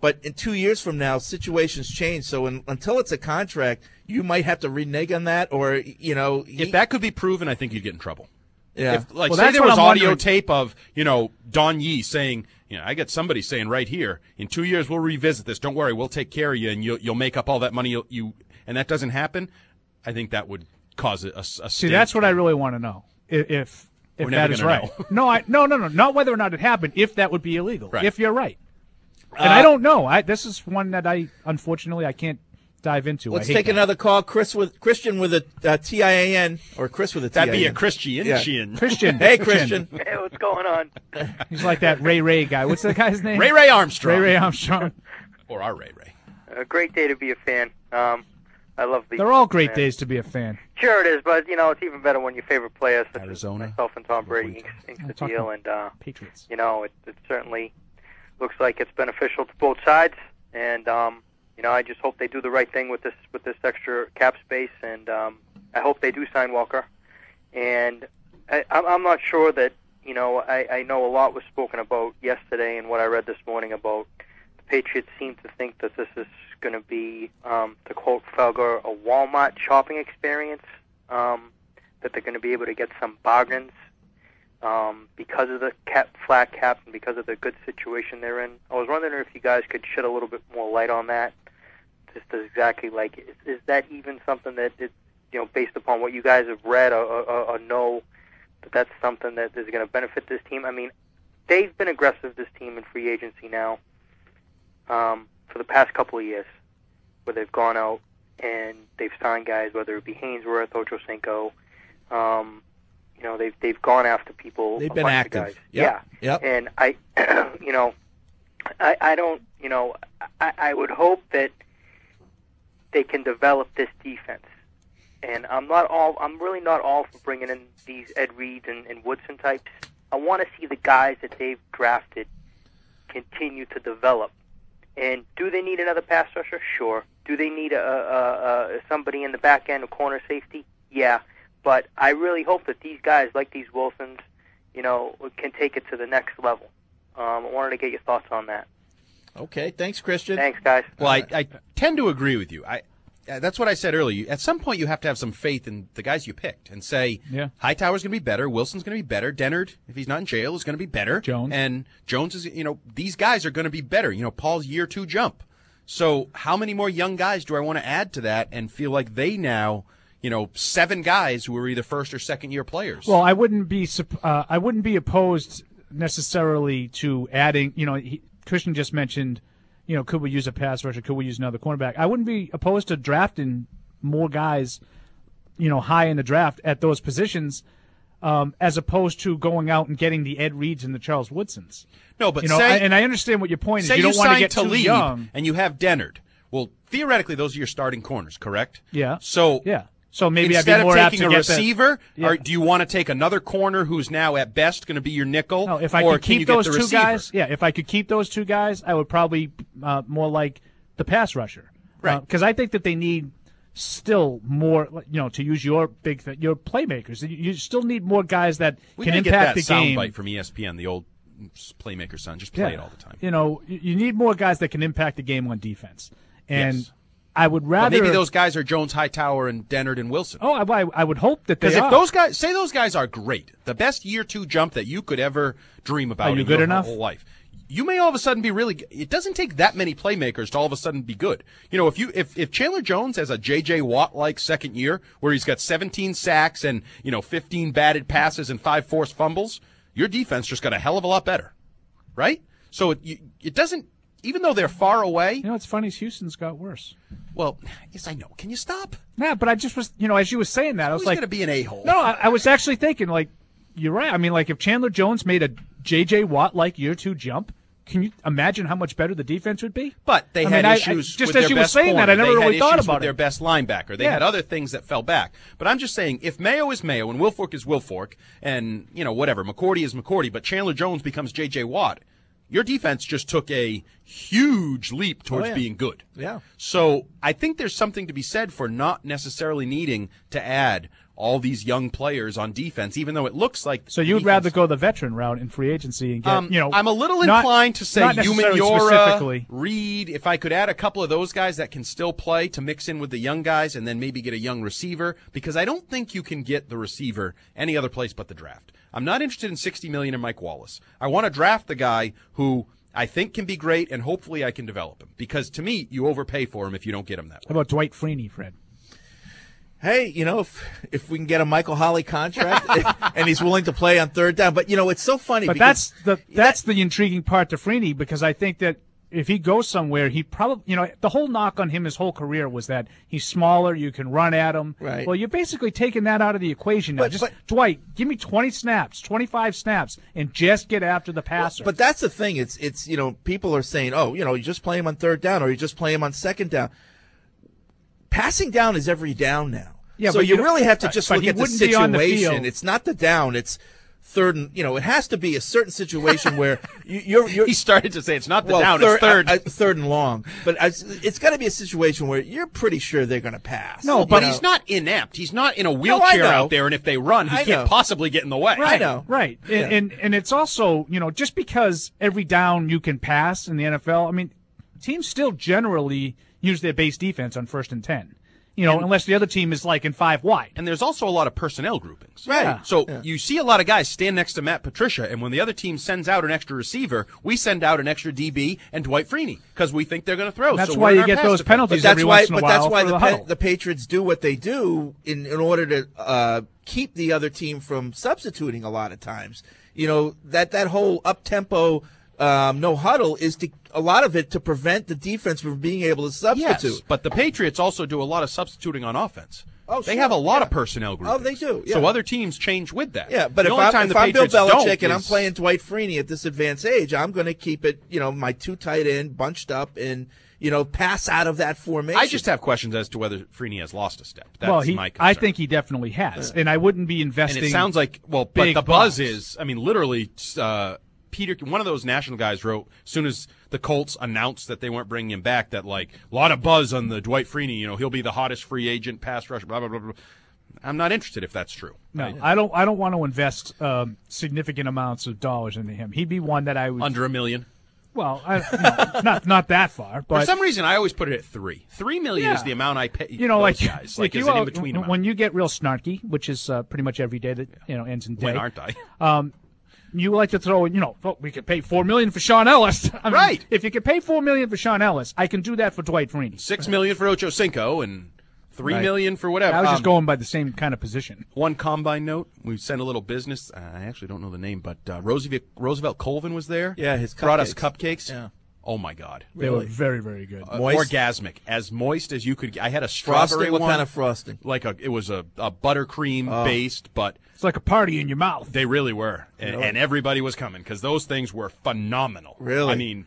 Speaker 7: But in two years from now, situations change. So in, until it's a contract, you might have to renege on that, or you know, he,
Speaker 8: if that could be proven, I think you'd get in trouble.
Speaker 7: Yeah.
Speaker 8: If, like,
Speaker 9: well,
Speaker 8: say
Speaker 9: that's
Speaker 8: there
Speaker 9: what
Speaker 8: was
Speaker 9: I'm
Speaker 8: audio
Speaker 9: wondering.
Speaker 8: tape of, you know, Don Yee saying, you know, I got somebody saying right here, in two years we'll revisit this. Don't worry, we'll take care of you, and you'll you'll make up all that money. You'll, you and that doesn't happen. I think that would cause a, a, a
Speaker 9: See, that's what I really want to know. If if, if
Speaker 8: We're
Speaker 9: that
Speaker 8: never
Speaker 9: is
Speaker 8: gonna
Speaker 9: right.
Speaker 8: know.
Speaker 9: no, I no no no not whether or not it happened. If that would be illegal.
Speaker 8: Right.
Speaker 9: If you're right. And
Speaker 7: Uh,
Speaker 9: I don't know. I this is one that I unfortunately I can't dive into.
Speaker 7: Let's
Speaker 9: I hate
Speaker 7: take
Speaker 9: that.
Speaker 7: another call. Chris with Christian with a uh, T I A N or Chris with a T I A N.
Speaker 8: That'd be a Christian.
Speaker 7: Yeah.
Speaker 9: Christian.
Speaker 7: Hey, Christian.
Speaker 11: Hey, what's going on?
Speaker 9: He's like that Ray Ray guy. What's that guy's name?
Speaker 8: Ray Ray Armstrong.
Speaker 9: Ray Ray Armstrong.
Speaker 8: Or our Ray Ray.
Speaker 11: A great day to be a fan. Um, I love the.
Speaker 9: They're all great
Speaker 11: man.
Speaker 9: days to be a fan.
Speaker 11: Sure it is, but you know it's even better when your favorite players, such
Speaker 8: Arizona.
Speaker 11: as myself and Tom Brady, inks, inks
Speaker 9: I'm
Speaker 11: the
Speaker 9: talking
Speaker 11: deal, and uh,
Speaker 9: Patriots.
Speaker 11: you know it, it certainly looks like it's beneficial to both sides. And um, you know, I just hope they do the right thing with this with this extra cap space, and um, I hope they do sign Walker. And I, I'm I'm not sure that you know I, I know a lot was spoken about yesterday, and what I read this morning about the Patriots seem to think that this is going to be, um, to quote Felger, a Walmart shopping experience. Um, that they're going to be able to get some bargains um, because of the cap, flat cap and because of the good situation they're in. I was wondering if you guys could shed a little bit more light on that. Just as exactly like, is, is that even something that, is, you know, based upon what you guys have read or, or, or know, that that's something that is going to benefit this team? I mean, they've been aggressive, this team, in free agency now um, for the past couple of years, where they've gone out and they've signed guys, whether it be Hainsworth, Ochocinco. Um, you know, they've they've gone after people.
Speaker 7: They've
Speaker 11: a
Speaker 7: been
Speaker 11: bunch
Speaker 7: active.
Speaker 11: Of guys.
Speaker 7: Yep.
Speaker 11: Yeah.
Speaker 7: Yep.
Speaker 11: And I, you know, I I don't, you know, I, I would hope that they can develop this defense. And I'm not all. I'm really not all for bringing in these Ed Reeds and, and Woodson types. I want to see the guys that they've drafted continue to develop. And do they need another pass rusher? Sure. Do they need a, a, a somebody in the back end, a corner safety? Yeah. But I really hope that these guys, like these Wilsons, you know, can take it to the next level. Um, I wanted to get your thoughts on that.
Speaker 7: Okay, thanks, Christian.
Speaker 11: Thanks, guys.
Speaker 8: Well, I, I tend to agree with you. I uh, that's what I said earlier. At some point, you have to have some faith in the guys you picked and say,
Speaker 9: Yeah.
Speaker 8: Hightower's going to be better. Wilson's going to be better. Dennard, if he's not in jail, is going to be better.
Speaker 9: Jones.
Speaker 8: And Jones is, you know, these guys are going to be better. You know, Paul's year two jump. So how many more young guys do I want to add to that and feel like they now, you know, seven guys who are either first or second year players?
Speaker 9: Well, I wouldn't be sup- uh, I wouldn't be opposed necessarily to adding. You know, he, Christian just mentioned, you know, could we use a pass rusher? Could we use another cornerback? I wouldn't be opposed to drafting more guys, you know, high in the draft at those positions, um, as opposed to going out and getting the Ed Reeds and the Charles Woodsons.
Speaker 8: No, but
Speaker 9: you know,
Speaker 8: say,
Speaker 9: I, and I understand what your point is.
Speaker 8: say
Speaker 9: You don't want to
Speaker 8: sign
Speaker 9: get too
Speaker 8: Talib
Speaker 9: young.
Speaker 8: and you have Dennard. Well, theoretically, those are your starting corners, correct?
Speaker 9: Yeah.
Speaker 8: So
Speaker 9: yeah. So maybe
Speaker 8: instead
Speaker 9: I'd be more
Speaker 8: of
Speaker 9: apt
Speaker 8: taking
Speaker 9: to
Speaker 8: a
Speaker 9: get the-
Speaker 8: receiver,
Speaker 9: Yeah.
Speaker 8: or do you want to take another corner who's now at best going to be your nickel?
Speaker 9: No, if I
Speaker 8: or
Speaker 9: could
Speaker 8: can
Speaker 9: keep
Speaker 8: you get
Speaker 9: those
Speaker 8: the
Speaker 9: two
Speaker 8: receiver?
Speaker 9: guys, yeah, if I could keep those two guys, I would probably uh, more like the pass rusher,
Speaker 8: Right.
Speaker 9: Because I think that they need still more, you know, to use your big th- your playmakers. You, you still need more guys that
Speaker 8: We
Speaker 9: can
Speaker 8: gotta
Speaker 9: impact
Speaker 8: get that
Speaker 9: the game.
Speaker 8: soundbite from E S P N, the old playmaker son. Just play
Speaker 9: Yeah.
Speaker 8: it all the time.
Speaker 9: You know, you, you need more guys that can impact the game on defense, and
Speaker 8: Yes.
Speaker 9: I would
Speaker 8: Well,
Speaker 9: rather
Speaker 8: maybe those guys are Jones, Hightower, and Dennard and Wilson.
Speaker 9: Oh, I, I, I would hope that they
Speaker 8: Because if
Speaker 9: are.
Speaker 8: those guys, say those guys are great, the best year two jump that you could ever dream about
Speaker 9: Are you
Speaker 8: in
Speaker 9: good
Speaker 8: your
Speaker 9: enough?
Speaker 8: whole life, you may all of a sudden be really good. It doesn't take that many playmakers to all of a sudden be good. You know, if you if, if Chandler Jones has a J J Watt-like second year where he's got seventeen sacks and, you know, fifteen batted passes and five forced fumbles, your defense just got a hell of a lot better, right? So it, you, it doesn't, even though they're far away.
Speaker 9: You know, it's funny. Houston's got worse.
Speaker 8: Well, yes, I know. Can you stop?
Speaker 9: Yeah, but I just was, you know, as you were saying that, I was
Speaker 8: Who's
Speaker 9: like,
Speaker 8: going to be an a-hole?
Speaker 9: No, I, I was actually thinking, like, you're right. I mean, like, if Chandler Jones made a J J Watt like year two jump, can you imagine how much better the defense would be?
Speaker 8: But they
Speaker 9: I
Speaker 8: had
Speaker 9: mean, I- I-
Speaker 8: issues
Speaker 9: just
Speaker 8: with
Speaker 9: as
Speaker 8: their
Speaker 9: you were
Speaker 8: best
Speaker 9: saying
Speaker 8: corner.
Speaker 9: that, I never
Speaker 8: they
Speaker 9: really
Speaker 8: had
Speaker 9: thought
Speaker 8: issues
Speaker 9: about
Speaker 8: with their
Speaker 9: it.
Speaker 8: best linebacker. They
Speaker 9: Yeah.
Speaker 8: had other things that fell back. But I'm just saying, if Mayo is Mayo and Wilfork is Wilfork, and you know whatever, McCourty is McCourty, but Chandler Jones becomes J J Watt, your defense just took a huge leap towards
Speaker 7: Oh, yeah.
Speaker 8: being good.
Speaker 7: Yeah.
Speaker 8: So I think there's something to be said for not necessarily needing to add all these young players on defense, even though it looks like.
Speaker 9: So you'd rather go the veteran route in free agency and get,
Speaker 8: Um,
Speaker 9: you know.
Speaker 8: I'm a little
Speaker 9: not-
Speaker 8: inclined to say
Speaker 9: not necessarily
Speaker 8: Umenyiora,
Speaker 9: specifically.
Speaker 8: Reed. If I could add a couple of those guys that can still play to mix in with the young guys, and then maybe get a young receiver, because I don't think you can get the receiver any other place but the draft. I'm not interested in sixty million dollars in Mike Wallace. I want to draft the guy who I think can be great, and hopefully I can develop him. Because to me, you overpay for him if you don't get him that way.
Speaker 9: How about Dwight Freeney, Fred?
Speaker 7: Hey, you know, if if we can get a Michael Holley contract and he's willing to play on third down, but you know, it's so funny.
Speaker 9: But
Speaker 7: because
Speaker 9: that's the that's the intriguing part to Freeney, because I think that if he goes somewhere, he probably, you know, the whole knock on him his whole career was that he's smaller, you can run at him.
Speaker 7: Right.
Speaker 9: Well, you're basically taking that out of the equation now.
Speaker 7: But-
Speaker 9: just
Speaker 7: but-
Speaker 9: Dwight, give me twenty snaps, twenty-five snaps, and just get after the passer.
Speaker 7: But that's the thing. It's it's you know, people are saying, oh, you know, you just play him on third down or you just play him on second down. Passing down is every down now.
Speaker 9: Yeah,
Speaker 7: so
Speaker 9: but
Speaker 7: you
Speaker 9: you
Speaker 7: really
Speaker 9: don't-
Speaker 7: have to just
Speaker 9: but
Speaker 7: look
Speaker 9: he
Speaker 7: at the
Speaker 9: wouldn't be on the
Speaker 7: situation.
Speaker 9: field.
Speaker 7: It's not the down. It's third and, you know, it has to be a certain situation where you, you're, you're.
Speaker 8: He started to say it's not the
Speaker 7: well,
Speaker 8: down,
Speaker 7: third,
Speaker 8: it's third.
Speaker 7: uh, uh, third and long. But it's, it's got to be a situation where you're pretty sure they're going to pass.
Speaker 8: No,
Speaker 7: You
Speaker 8: but
Speaker 7: know?
Speaker 8: he's not inept. He's not in a
Speaker 7: No, I
Speaker 8: wheelchair
Speaker 7: know.
Speaker 8: out there, and if they run, he
Speaker 7: I
Speaker 8: can't
Speaker 7: know.
Speaker 8: possibly get in the way.
Speaker 9: Right,
Speaker 7: I know.
Speaker 9: right,
Speaker 7: Yeah.
Speaker 9: and, and and it's also, you know, just because every down you can pass in the N F L, I mean, teams still generally use their base defense on first and ten. You know,
Speaker 8: And-
Speaker 9: unless the other team is like in five wide.
Speaker 8: And there's also a lot of personnel groupings.
Speaker 7: Right.
Speaker 9: Yeah.
Speaker 8: So
Speaker 7: Yeah.
Speaker 8: you see a lot of guys stand next to Matt Patricia, and when the other team sends out an extra receiver, we send out an extra D B and Dwight Freeney because we think they're going to throw.
Speaker 9: That's
Speaker 8: so
Speaker 9: why
Speaker 8: we're in
Speaker 9: you
Speaker 8: our
Speaker 9: get
Speaker 8: pass
Speaker 9: those
Speaker 8: defense.
Speaker 9: penalties
Speaker 7: But that's
Speaker 9: every
Speaker 7: why.
Speaker 9: once in a
Speaker 7: But that's
Speaker 9: while
Speaker 7: why
Speaker 9: for
Speaker 7: the
Speaker 9: the
Speaker 7: Pen-
Speaker 9: huddle.
Speaker 7: the Patriots do what they do in in order to uh, keep the other team from substituting. A lot of times, you know, that that whole up tempo. Um, no huddle is to, a lot of it to prevent the defense from being able to substitute.
Speaker 8: Yes, but the Patriots also do a lot of substituting on offense.
Speaker 7: Oh,
Speaker 8: they
Speaker 7: sure,
Speaker 8: have a lot
Speaker 7: yeah.
Speaker 8: of personnel groupings.
Speaker 7: Oh, they do,
Speaker 8: So
Speaker 7: yeah.
Speaker 8: other teams change with that.
Speaker 7: Yeah, but
Speaker 8: the
Speaker 7: if
Speaker 8: only
Speaker 7: I'm,
Speaker 8: time
Speaker 7: if
Speaker 8: the
Speaker 7: I'm Bill
Speaker 8: Patriots don't
Speaker 7: Belichick and I'm
Speaker 8: is-
Speaker 7: playing Dwight Freeney at this advanced age, I'm going to keep it, you know, my two tight end bunched up and, you know, pass out of that formation.
Speaker 8: I just have questions as to whether Freeney has lost a step. That's
Speaker 9: well, he,
Speaker 8: my concern.
Speaker 9: I think he definitely has, and I wouldn't be
Speaker 8: And
Speaker 9: investing.
Speaker 8: it sounds like, well, but
Speaker 9: big
Speaker 8: the buzz
Speaker 9: bucks.
Speaker 8: is, I mean, literally, uh, Peter, one of those national guys wrote, as soon as the Colts announced that they weren't bringing him back, that, like, a lot of buzz on the Dwight Freeney, you know, he'll be the hottest free agent, pass rusher, blah, blah, blah, blah. I'm not interested if that's true.
Speaker 9: No, I don't. I don't want to invest um, significant amounts of dollars into him. He'd be one that I would.
Speaker 8: Under a million?
Speaker 9: Well, I, no, not not that far, but
Speaker 8: For some reason, I always put it at three. Three million
Speaker 9: Yeah.
Speaker 8: is the amount I pay.
Speaker 9: you know,
Speaker 8: those
Speaker 9: like
Speaker 8: guys, like
Speaker 9: if
Speaker 8: is
Speaker 9: you
Speaker 8: an
Speaker 9: are-
Speaker 8: in between amount.
Speaker 9: when you get real snarky, which is uh, pretty much every day that you know ends in day.
Speaker 8: When aren't I?
Speaker 9: Um, you like to throw, you know, oh, we could pay four million for Sean Ellis. I mean,
Speaker 8: Right.
Speaker 9: If you could pay four million for Sean Ellis, I can do that for Dwight Freeney.
Speaker 8: Six million for Ocho Cinco and three
Speaker 9: Right.
Speaker 8: million for whatever.
Speaker 9: I was just
Speaker 8: Um,
Speaker 9: going by the same kind of position.
Speaker 8: One combine note: we sent a little business. Uh, I actually don't know the name, but uh, Roosevelt Roosevelt Colvin was there.
Speaker 7: Yeah, his
Speaker 8: brought us
Speaker 7: cupcakes.
Speaker 8: cupcakes.
Speaker 7: Yeah.
Speaker 8: Oh my God,
Speaker 9: They were
Speaker 7: Really?
Speaker 9: very, very good.
Speaker 8: Uh,
Speaker 7: Moist?
Speaker 8: orgasmic, as moist as you could. I had a strawberry
Speaker 7: Frosting? What
Speaker 8: one,
Speaker 7: kind of frosting?
Speaker 8: like a it was a, a buttercream
Speaker 7: Oh.
Speaker 8: based, but
Speaker 9: It's like a party in your mouth.
Speaker 8: they really were, and,
Speaker 7: Really?
Speaker 8: and everybody was coming because those things were phenomenal.
Speaker 7: Really?
Speaker 8: I mean,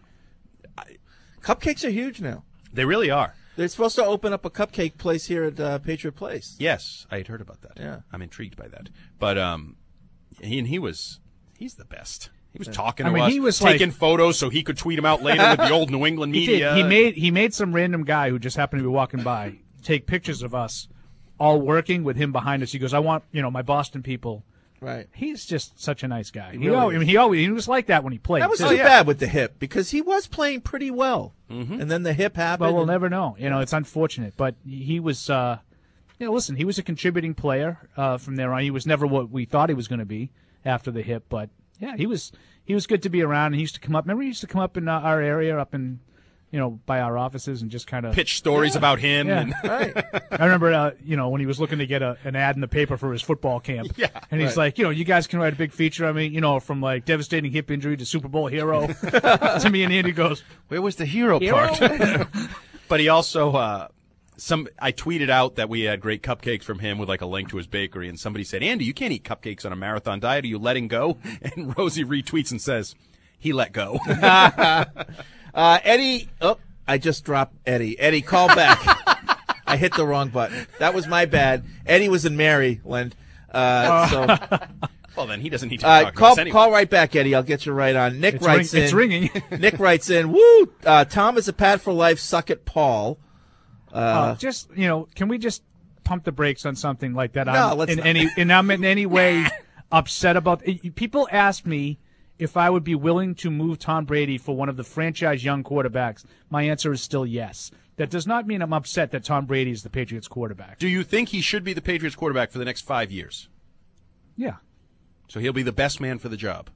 Speaker 7: Cupcakes are huge now.
Speaker 8: they really are.
Speaker 7: They're supposed to open up a cupcake place here at uh, Patriot Place.
Speaker 8: Yes, I had heard about that.
Speaker 7: Yeah.
Speaker 8: I'm intrigued by that. But um, he and he was he's the best. He was talking
Speaker 9: I
Speaker 8: to
Speaker 9: mean,
Speaker 8: us,
Speaker 9: he was
Speaker 8: taking
Speaker 9: like-
Speaker 8: photos so he could tweet them out later with the old New England
Speaker 9: He
Speaker 8: media.
Speaker 9: did. He made he made some random guy who just happened to be walking by take pictures of us all working with him behind us. He goes, "I want you know my Boston people."
Speaker 7: Right.
Speaker 9: He's just such a nice guy. He,
Speaker 7: really
Speaker 9: always, I mean, he always he was like that when he played.
Speaker 7: That was
Speaker 9: too.
Speaker 7: too bad with the hip because he was playing pretty well,
Speaker 8: Mm-hmm.
Speaker 7: and then the hip happened.
Speaker 9: Well, we'll
Speaker 7: and-
Speaker 9: never know. You know, it's unfortunate, but he was. Uh, you know, listen, he was a contributing player uh, from there on. He was never what we thought he was going to be after the hip, but yeah, he was. He was good to be around. He used to come up. Remember, he used to come up in uh, our area, up in, you know, by our offices, and just kind of
Speaker 8: pitch stories
Speaker 9: Yeah.
Speaker 8: about him.
Speaker 9: Yeah.
Speaker 8: And
Speaker 7: Right.
Speaker 9: I remember, uh, you know, when he was looking to get a, an ad in the paper for his football camp.
Speaker 8: Yeah,
Speaker 9: and he's
Speaker 7: right.
Speaker 9: like, you know, you guys can write a big feature on me, you know, from like devastating hip injury to Super Bowl hero. To me, and Andy goes,
Speaker 8: where was the hero,
Speaker 9: Hero?
Speaker 8: part? But he also uh, some. I tweeted out that we had great cupcakes from him with like a link to his bakery, and somebody said, "Andy, you can't eat cupcakes on a marathon diet. Are you letting go?" And Rosie retweets and says, "He let go."
Speaker 7: uh, Eddie, oh, I just dropped Eddie. Eddie, call back. I hit the wrong button. That was my bad. Eddie was in Maryland. Uh, so
Speaker 8: Well, then he doesn't need to
Speaker 7: uh,
Speaker 8: talk to
Speaker 7: call
Speaker 8: us anyway.
Speaker 7: call right back, Eddie. I'll get you right on. Nick
Speaker 9: It's
Speaker 7: writes
Speaker 9: ring-
Speaker 7: in.
Speaker 9: it's ringing.
Speaker 7: Nick writes in. Woo! Uh, Tom is a pad for life. Suck it, Paul.
Speaker 9: uh, just, you know, can we just pump the brakes on something like that.
Speaker 7: No,
Speaker 9: I'm
Speaker 7: let's
Speaker 9: in
Speaker 7: not.
Speaker 9: any and I'm in any way upset about. People asked me if I would be willing to move Tom Brady for one of the franchise young quarterbacks. My answer is still yes. That does not mean I'm upset that Tom Brady is the Patriots quarterback.
Speaker 8: Do you think he should be the Patriots quarterback for the next five years?
Speaker 9: Yeah.
Speaker 8: So he'll be the best man for the job.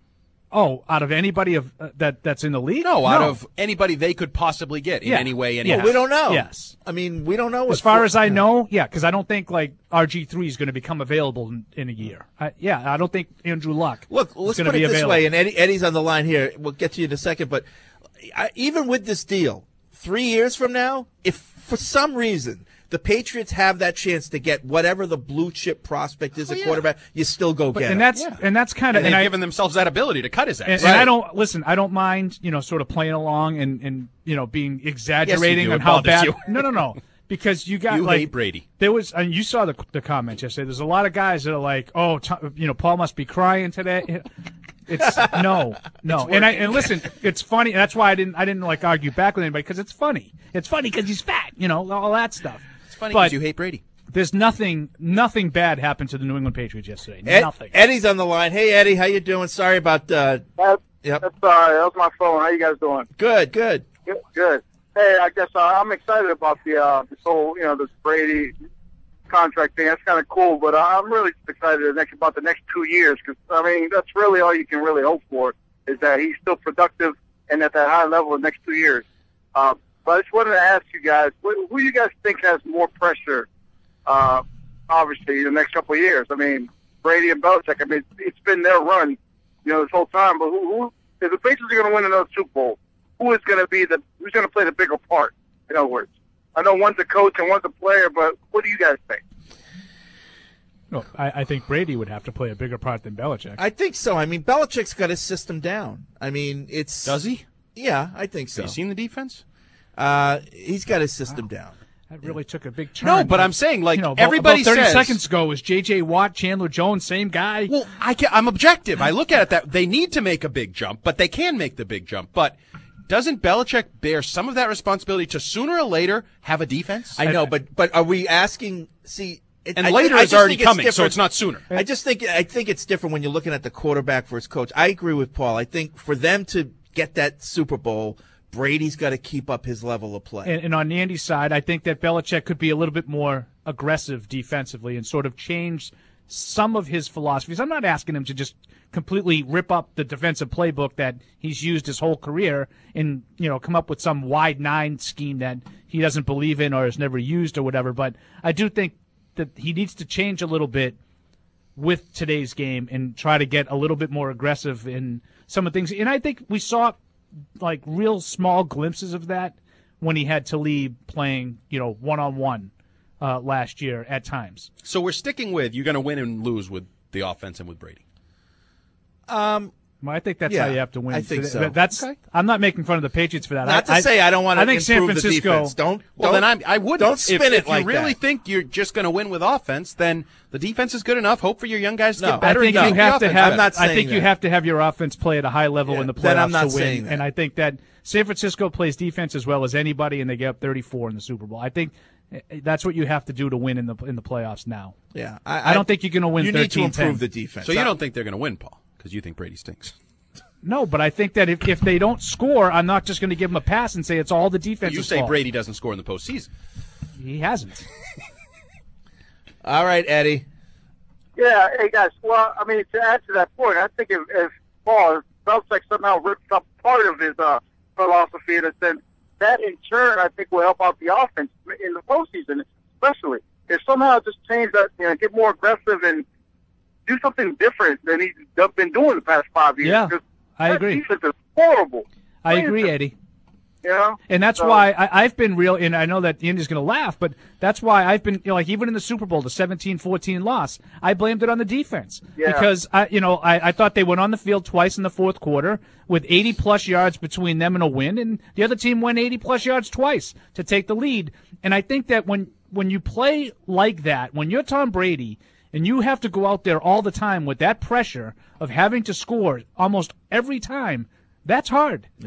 Speaker 9: Oh, out of anybody of uh, that that's in the league?
Speaker 8: No, out of anybody they could possibly get in
Speaker 9: Yeah.
Speaker 8: any way. Any
Speaker 9: Yeah.
Speaker 7: Well, we don't know.
Speaker 9: Yes.
Speaker 7: I mean, we don't know.
Speaker 9: As
Speaker 7: what
Speaker 9: far
Speaker 7: for-
Speaker 9: as I know, yeah, because I don't think like R G three is going to become available in, in a year. I, yeah, I don't think Andrew Luck
Speaker 7: Look,
Speaker 9: is
Speaker 7: let's
Speaker 9: going
Speaker 7: put
Speaker 9: to be
Speaker 7: it this
Speaker 9: available.
Speaker 7: way, and Eddie, Eddie's on the line here. We'll get to you in a second, but I, even with this deal, three years from now, if for some reason the Patriots have that chance to get whatever the blue chip prospect is
Speaker 8: Oh,
Speaker 7: at
Speaker 8: yeah.
Speaker 7: quarterback, you still go
Speaker 9: But,
Speaker 7: get
Speaker 9: and
Speaker 7: him.
Speaker 9: that's
Speaker 8: Yeah.
Speaker 9: and that's kind of
Speaker 8: And
Speaker 9: and,
Speaker 8: they've
Speaker 9: I
Speaker 8: given themselves that ability to cut his ass.
Speaker 9: and, and I don't listen. I don't mind you know sort of playing along and, and you know being exaggerating
Speaker 8: do.
Speaker 9: on
Speaker 8: It
Speaker 9: how
Speaker 8: bothers
Speaker 9: bad.
Speaker 8: you.
Speaker 9: No, no, no. Because you got
Speaker 8: You
Speaker 9: like
Speaker 8: hate Brady.
Speaker 9: There was, and you saw the the comments yesterday. There's a lot of guys that are like, "Oh, Tom, you know, Paul must be crying today." It's no, no, and I and listen, it's funny. That's why I didn't I didn't like argue back with anybody because it's funny. It's funny because he's fat, you know, all that stuff.
Speaker 8: It's funny
Speaker 9: But
Speaker 8: because you hate Brady.
Speaker 9: There's nothing nothing bad happened to the New England Patriots yesterday.
Speaker 7: Ed-
Speaker 9: Nothing.
Speaker 7: Eddie's on the line. Hey, Eddie, how you doing? Sorry about. Uh,
Speaker 12: That,
Speaker 7: yep.
Speaker 12: That's all right. That was my phone. How you guys doing?
Speaker 7: Good, good.
Speaker 12: Good. Good. Hey, I guess uh, I'm excited about the uh, this whole, you know, this Brady contract thing. That's kind of cool, but I'm really excited the next, about the next two years because, I mean, that's really all you can really hope for is that he's still productive and at that high level the next two years. Uh, but I just wanted to ask you guys, who, who you guys think has more pressure, uh, obviously, the next couple of years? I mean, Brady and Belichick, I mean, it's been their run, you know, this whole time, but who, who if the Patriots are going to win another Super Bowl, who is going to be the who's going to play the bigger part? In other words, I know one's a coach and one's a player, but what do you guys think?
Speaker 9: No, I, I think Brady would have to play a bigger part than Belichick.
Speaker 7: I think so. I mean, Belichick's got his system down. I mean, it's
Speaker 8: Does he?
Speaker 7: Yeah, I think so.
Speaker 8: Have you seen the defense?
Speaker 7: Uh, he's got his system down.
Speaker 9: That really took a big turn.
Speaker 8: No, but I'm saying, like,
Speaker 9: you know, about-
Speaker 8: everybody
Speaker 9: about thirty
Speaker 8: says-
Speaker 9: seconds ago was J J. Watt, Chandler Jones, same guy.
Speaker 8: Well, I can, I'm objective. I look at it that they need to make a big jump, but they can make the big jump. But doesn't Belichick bear some of that responsibility to sooner or later have a defense?
Speaker 7: I know, but but are we asking? See, it,
Speaker 8: And
Speaker 7: I,
Speaker 8: later
Speaker 7: I
Speaker 8: is
Speaker 7: just
Speaker 8: already
Speaker 7: think it's
Speaker 8: coming, so
Speaker 7: different.
Speaker 8: it's not sooner.
Speaker 7: I just think I think it's different when you're looking at the quarterback versus coach. I agree with Paul. I think for them to get that Super Bowl, Brady's got to keep up his level of play.
Speaker 9: And, and on Andy's side, I think that Belichick could be a little bit more aggressive defensively and sort of change some of his philosophies. I'm not asking him to just completely rip up the defensive playbook that he's used his whole career and, you know, come up with some wide nine scheme that he doesn't believe in or has never used or whatever. But I do think that he needs to change a little bit with today's game and try to get a little bit more aggressive in some of the things. And I think we saw like real small glimpses of that when he had Talib playing, you know, one-on-one uh, last year at times.
Speaker 8: So we're sticking with you're going to win and lose with the offense and with Brady.
Speaker 7: Um,
Speaker 9: well, I think that's
Speaker 7: yeah,
Speaker 9: how you have to win.
Speaker 7: I think so.
Speaker 9: That's
Speaker 7: Okay.
Speaker 9: I'm not making fun of the Patriots for that.
Speaker 7: Not to
Speaker 9: I,
Speaker 7: say I don't want to
Speaker 9: I think San
Speaker 7: improve the
Speaker 9: Francisco.
Speaker 7: defense. Don't.
Speaker 8: Well,
Speaker 7: don't,
Speaker 8: then I'm, I wouldn't.
Speaker 7: Don't spin
Speaker 8: if,
Speaker 7: it
Speaker 8: if
Speaker 7: like
Speaker 8: you really
Speaker 7: that.
Speaker 8: think you're just going to win with offense, then the defense is good enough. Hope for your young guys to
Speaker 7: No,
Speaker 8: get better.
Speaker 9: I think
Speaker 8: and
Speaker 9: you
Speaker 8: make the
Speaker 9: have to
Speaker 8: offense
Speaker 9: have.
Speaker 8: better.
Speaker 7: I'm not
Speaker 9: I think
Speaker 7: saying
Speaker 9: you
Speaker 7: that.
Speaker 9: have to have your offense play at a high level
Speaker 7: Yeah,
Speaker 9: in the playoffs
Speaker 7: then I'm not
Speaker 9: to win.
Speaker 7: saying that.
Speaker 9: And I think that San Francisco plays defense as well as anybody, and they get up thirty-four in the Super Bowl. I think that's what you have to do to win in the in the playoffs now.
Speaker 7: Yeah,
Speaker 9: I, don't think you're going to win.
Speaker 7: You need to
Speaker 9: thirteen
Speaker 7: improve
Speaker 9: ten.
Speaker 7: the defense.
Speaker 8: So you don't think they're going to win, Paul, because you think Brady stinks.
Speaker 9: No, but I think that if, if they don't score, I'm not just going to give them a pass and say it's all the defense.
Speaker 8: You say Brady doesn't score in the postseason.
Speaker 9: He hasn't.
Speaker 7: All right, Eddie.
Speaker 12: Yeah, hey guys. Well, I mean, to add to that point, I think if, if Paul if Belichick somehow rips up part of his uh, philosophy in a sense, that in turn I think will help out the offense in the postseason, especially if somehow just change that, you know, get more aggressive and do something different than he's been doing the past five years.
Speaker 9: Yeah,
Speaker 12: 'Cause
Speaker 9: I
Speaker 12: that
Speaker 9: agree.
Speaker 12: defense is horrible.
Speaker 9: I agree, Eddie.
Speaker 12: You know?
Speaker 9: And that's
Speaker 12: So-
Speaker 9: why I, I've been real, and I know that Andy's going to laugh, but that's why I've been, you know, like even in the Super Bowl, the seventeen fourteen loss, I blamed it on the defense.
Speaker 12: Yeah.
Speaker 9: Because, I, you know, I, I thought they went on the field twice in the fourth quarter with eighty-plus yards between them and a win, and the other team went eighty-plus yards twice to take the lead. And I think that when, when you play like that, when you're Tom Brady, and you have to go out there all the time with that pressure of having to score almost every time, that's hard.
Speaker 7: Yeah.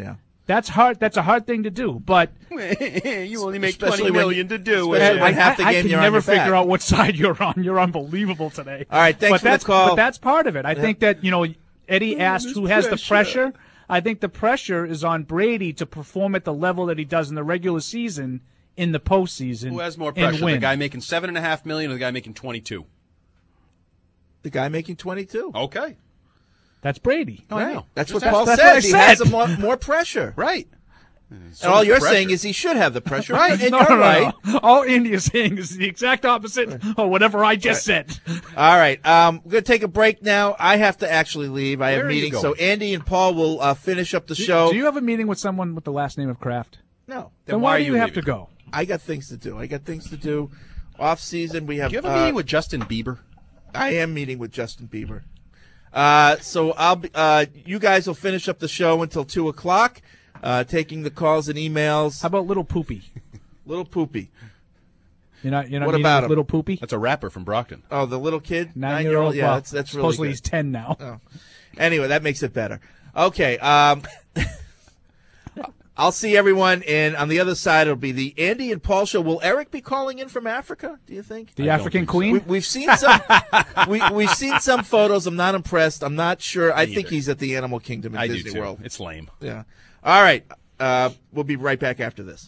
Speaker 9: That's hard. That's a hard thing to do, but
Speaker 8: you only make
Speaker 7: Especially
Speaker 8: twenty
Speaker 7: when-
Speaker 8: million to do
Speaker 7: especially
Speaker 8: it.
Speaker 7: when half the
Speaker 9: I, I
Speaker 7: game
Speaker 9: can
Speaker 7: you're on
Speaker 9: never
Speaker 7: your back.
Speaker 9: figure out what side you're on. You're unbelievable today.
Speaker 7: All right, thanks
Speaker 9: but
Speaker 7: for the
Speaker 9: that's,
Speaker 7: call.
Speaker 9: But that's part of it. I
Speaker 7: Yeah.
Speaker 9: think that, you know, Eddie asked
Speaker 8: there's
Speaker 9: who has the
Speaker 8: pressure.
Speaker 9: pressure. I think the pressure is on Brady to perform at the level that he does in the regular season in the postseason.
Speaker 8: Who has more
Speaker 9: and
Speaker 8: pressure,
Speaker 9: win.
Speaker 8: the guy making seven and a half million or the guy making twenty-two?
Speaker 7: The guy making twenty-two.
Speaker 8: Okay,
Speaker 9: That's Brady.
Speaker 8: Oh, I
Speaker 7: Right.
Speaker 8: know.
Speaker 7: That's
Speaker 8: Just
Speaker 7: what Paul
Speaker 9: that's what I
Speaker 7: says. He has
Speaker 9: said.
Speaker 7: a more, more pressure.
Speaker 8: right.
Speaker 7: And all you're saying is he should have the pressure. Right, and
Speaker 9: no,
Speaker 7: you're
Speaker 9: no, no,
Speaker 7: right.
Speaker 9: no. All Andy's saying is the exact opposite of whatever I just said.
Speaker 7: All right, um, we're going to take a break now. I have to actually leave. I have
Speaker 8: Where are you
Speaker 7: meetings. So
Speaker 8: going?
Speaker 7: Andy and Paul will uh, finish up the
Speaker 9: Do-
Speaker 7: show.
Speaker 9: Do you have a meeting with someone with the last name of Kraft?
Speaker 7: No.
Speaker 9: Then, why, do you, have to go?
Speaker 7: I got things to do. I got things to do. Off season, we have.
Speaker 8: Do you have a
Speaker 7: uh,
Speaker 8: meeting with Justin Bieber?
Speaker 7: I am meeting with Justin Bieber. Uh, so I'll be, uh, you guys will finish up the show until two o'clock, uh, taking the calls and emails.
Speaker 9: How about Little Poopy?
Speaker 7: Little Poopy.
Speaker 9: You're not. You're not
Speaker 7: What
Speaker 9: meeting
Speaker 7: about
Speaker 9: with
Speaker 7: him?
Speaker 9: Little Poopy?
Speaker 8: That's a rapper from Brockton.
Speaker 7: Oh, the little kid,
Speaker 9: Nine-year-old.
Speaker 7: Yeah,
Speaker 9: Well,
Speaker 7: that's that's really
Speaker 9: supposedly
Speaker 7: good.
Speaker 9: he's ten now.
Speaker 7: Oh. Anyway, that makes it better. Okay. Um, I'll see everyone, and on the other side, it'll be the Andy and Paul show. Will Eric be calling in from Africa, do you think?
Speaker 9: The African Queen.
Speaker 7: We, we've seen some. we, we've seen some photos. I'm not impressed. I'm not sure. I think
Speaker 8: either.
Speaker 7: he's at the Animal Kingdom in
Speaker 8: I
Speaker 7: Disney
Speaker 8: do too.
Speaker 7: World.
Speaker 8: It's lame.
Speaker 7: Yeah. All right. Uh, we'll be right back after this.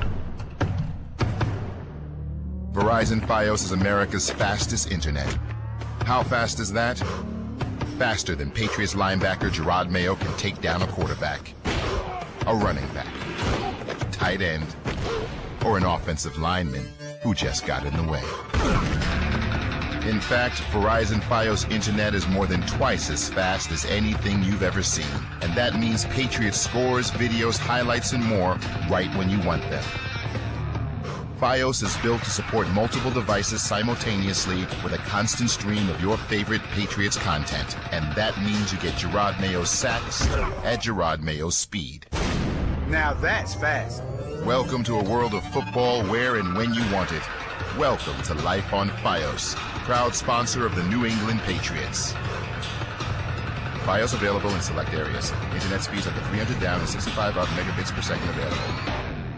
Speaker 13: Verizon Fios is America's fastest internet. How fast is that? Faster than Patriots linebacker Gerard Mayo can take down a quarterback, a running back, a tight end, or an offensive lineman who just got in the way. In fact, Verizon Fios internet is more than twice as fast as anything you've ever seen. And that means Patriots scores, videos, highlights, and more right when you want them. Fios is built to support multiple devices simultaneously with a constant stream of your favorite Patriots content. And that means you get Gerard Mayo's sacks at Gerard Mayo's speed.
Speaker 14: Now that's fast.
Speaker 13: Welcome to a world of football where and when you want it. Welcome to Life on Fios, proud sponsor of the New England Patriots. Fios available in select areas. Internet speeds up to three hundred down and sixty-five up megabits per second available.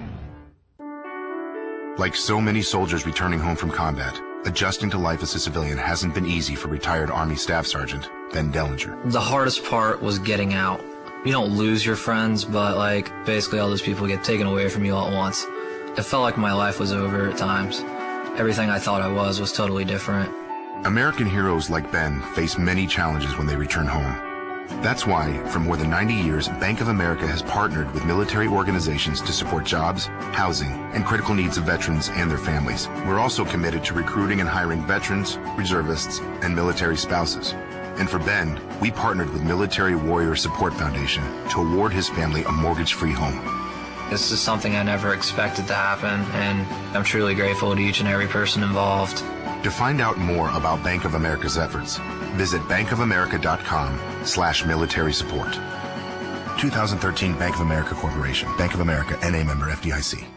Speaker 13: Like so many soldiers returning home from combat, adjusting to life as a civilian hasn't been easy for retired Army Staff Sergeant Ben Dellinger.
Speaker 15: The hardest part was getting out. You don't lose your friends, but like basically all those people get taken away from you all at once. It felt like my life was over at times. Everything I thought I was was totally different.
Speaker 13: American heroes like Ben face many challenges when they return home. That's why, for more than ninety years, Bank of America has partnered with military organizations to support jobs, housing, and critical needs of veterans and their families. We're also committed to recruiting and hiring veterans, reservists, and military spouses. And for Ben, we partnered with Military Warrior Support Foundation to award his family a mortgage-free home.
Speaker 15: This is something I never expected to happen, and I'm truly grateful to each and every person involved.
Speaker 13: To find out more about Bank of America's efforts, visit bankofamerica.com slash military support. twenty thirteen Bank of America Corporation. Bank of America, N A member F D I C.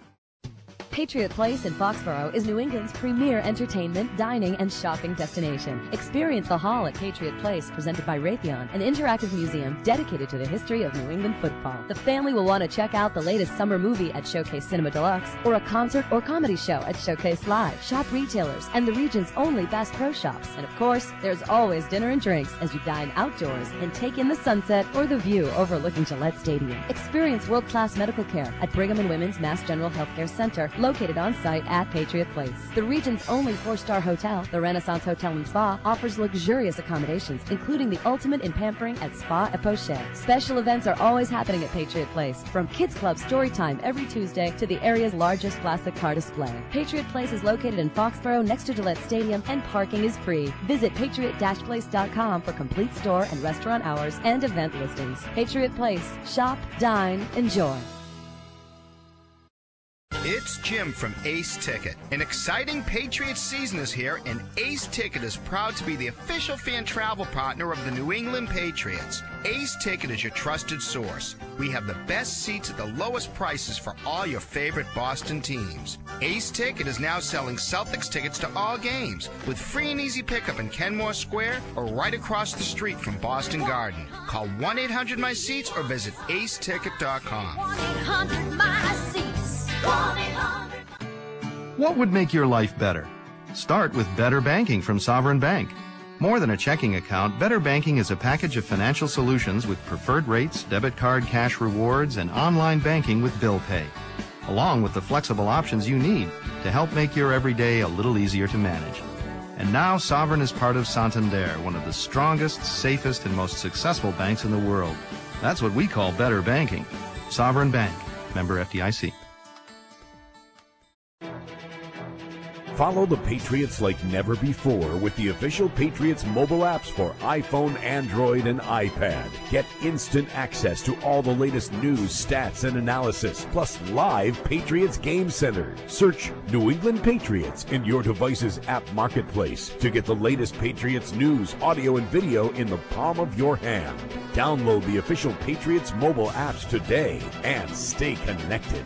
Speaker 16: Patriot Place in Foxborough is New England's premier entertainment, dining, and shopping destination. Experience the Hall at Patriot Place, presented by Raytheon, an interactive museum dedicated to the history of New England football. The family will want to check out the latest summer movie at Showcase Cinema Deluxe, or a concert or comedy show at Showcase Live. Shop retailers and the region's only Bass Pro Shops. And of course, there's always dinner and drinks as you dine outdoors and take in the sunset or the view overlooking Gillette Stadium. Experience world-class medical care at Brigham and Women's Mass General Healthcare Center, located on site at Patriot Place. The region's only four-star hotel, the Renaissance Hotel and Spa, offers luxurious accommodations, including the ultimate in pampering at Spa et Poche. Special events are always happening at Patriot Place, from Kids Club story time every Tuesday to the area's largest classic car display. Patriot Place is located in Foxborough next to Gillette Stadium, and parking is free. Visit patriot dash place dot com for complete store and restaurant hours and event listings. Patriot Place. Shop, dine, enjoy.
Speaker 17: It's Jim from Ace Ticket. An exciting Patriots season is here, and Ace Ticket is proud to be the official fan travel partner of the New England Patriots. Ace Ticket is your trusted source. We have the best seats at the lowest prices for all your favorite Boston teams. Ace Ticket is now selling Celtics tickets to all games with free and easy pickup in Kenmore Square or right across the street from Boston Garden. Call one eight hundred my seats or visit ace ticket dot com.
Speaker 18: one eight hundred my seats. one eight hundred
Speaker 19: What would make your life better? Start with Better Banking from Sovereign Bank. More than a checking account, Better Banking is a package of financial solutions with preferred rates, debit card cash rewards, and online banking with bill pay, along with the flexible options you need to help make your everyday a little easier to manage. And now Sovereign is part of Santander, one of the strongest, safest, and most successful banks in the world. That's what we call Better Banking. Sovereign Bank. Member F D I C.
Speaker 1: Follow the Patriots like never before with the official Patriots mobile apps for iPhone, Android, and iPad. Get instant access to all the latest news, stats, and analysis, plus live Patriots Game Center. Search New England Patriots in your device's app marketplace to get the latest Patriots news, audio, and video in the palm of your hand. Download the official Patriots mobile apps today and stay connected.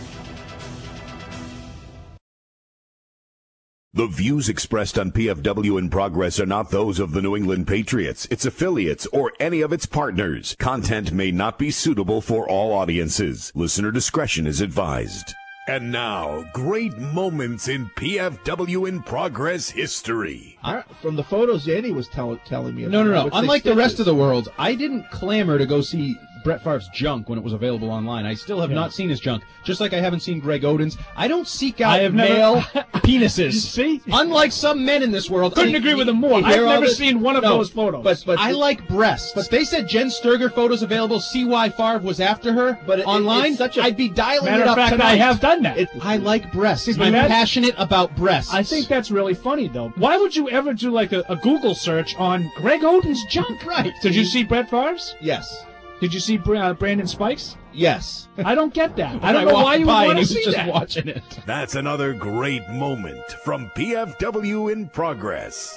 Speaker 1: The views expressed on P F W in Progress are not those of the New England Patriots, its affiliates, or any of its partners. Content may not be suitable for all audiences. Listener discretion is advised. And now, great moments in P F W in Progress history.
Speaker 20: I, from the photos Andy was tell, telling me about.
Speaker 21: No, no, no. Unlike the rest of the world, I didn't clamor to go see Brett Favre's junk when it was available online. I still have
Speaker 20: Yeah.
Speaker 21: not seen his junk, just like I haven't seen Greg Oden's. I don't seek out
Speaker 9: I have
Speaker 21: male
Speaker 9: never-
Speaker 21: penises.
Speaker 9: See?
Speaker 21: Unlike some men in this world.
Speaker 9: Couldn't
Speaker 21: I-
Speaker 9: agree with him more.
Speaker 21: you
Speaker 9: I've
Speaker 21: hear all
Speaker 9: never
Speaker 21: this?
Speaker 9: seen one of
Speaker 21: No,
Speaker 9: those photos.
Speaker 21: But, but I like breasts. But they said Jen Sturger photos available, see why Favre was after her
Speaker 20: But it-
Speaker 21: online.
Speaker 20: it's such a-
Speaker 21: I'd be dialing
Speaker 9: Matter
Speaker 21: it
Speaker 9: of
Speaker 21: up
Speaker 9: fact,
Speaker 21: tonight.
Speaker 9: I have done that.
Speaker 21: It, I like breasts.
Speaker 9: But
Speaker 21: I'm
Speaker 9: that-
Speaker 21: passionate about breasts.
Speaker 9: I think that's really funny, though. Why would you ever do like a, a Google search on Greg Oden's junk?
Speaker 21: Right.
Speaker 9: Did you see Brett Favre's?
Speaker 21: Yes.
Speaker 9: Did you see uh, Brandon Spikes?
Speaker 21: Yes.
Speaker 9: I don't get that. I
Speaker 21: When
Speaker 9: don't know
Speaker 21: walked
Speaker 9: why you would
Speaker 21: by
Speaker 9: want
Speaker 21: and
Speaker 9: to
Speaker 21: he was
Speaker 9: see
Speaker 21: just
Speaker 9: that.
Speaker 21: watching it.
Speaker 1: That's another great moment from P F W in Progress.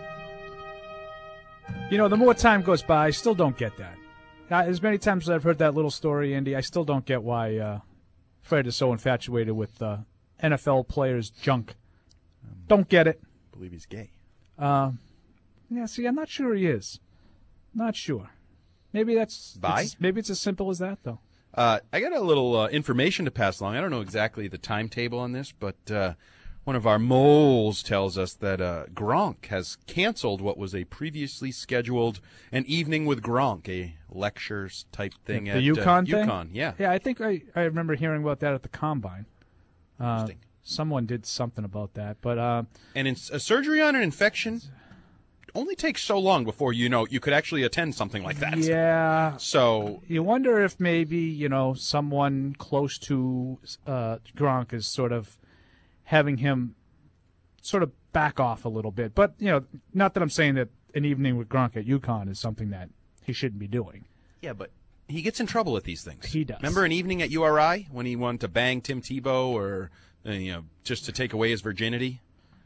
Speaker 9: You know, the more time goes by, I still don't get that. Uh, as many times as I've heard that little story, Andy, I still don't get why uh, Fred is so infatuated with uh, N F L players' junk. Don't get it.
Speaker 8: I believe he's gay.
Speaker 9: Uh, yeah, see, I'm not sure he is. Not sure. Maybe that's
Speaker 8: Bi?
Speaker 9: it's- maybe it's as simple as that, though.
Speaker 8: Uh, I got a little uh, information to pass along. I don't know exactly the timetable on this, but uh, one of our moles tells us that uh, Gronk has canceled what was a previously scheduled an evening with Gronk, a lectures type thing
Speaker 9: the
Speaker 8: at
Speaker 9: Yukon
Speaker 8: uh,
Speaker 9: thing?
Speaker 8: Yukon. Yeah.
Speaker 9: Yeah, I think I, I remember hearing about that at the Combine. Uh, someone did something about that, but uh,
Speaker 8: And in, a surgery on an infection only takes so long before you know you could actually attend something like that.
Speaker 9: yeah.
Speaker 8: So
Speaker 9: You wonder if maybe, you know, someone close to uh, Gronk is sort of having him sort of back off a little bit. But, you know, not that I'm saying that an evening with Gronk at Yukon is something that he shouldn't be doing.
Speaker 8: yeah, but he gets in trouble at these things.
Speaker 9: He does.
Speaker 8: Remember an evening at U R I when he wanted to bang Tim Tebow or uh, you know just to take away his virginity?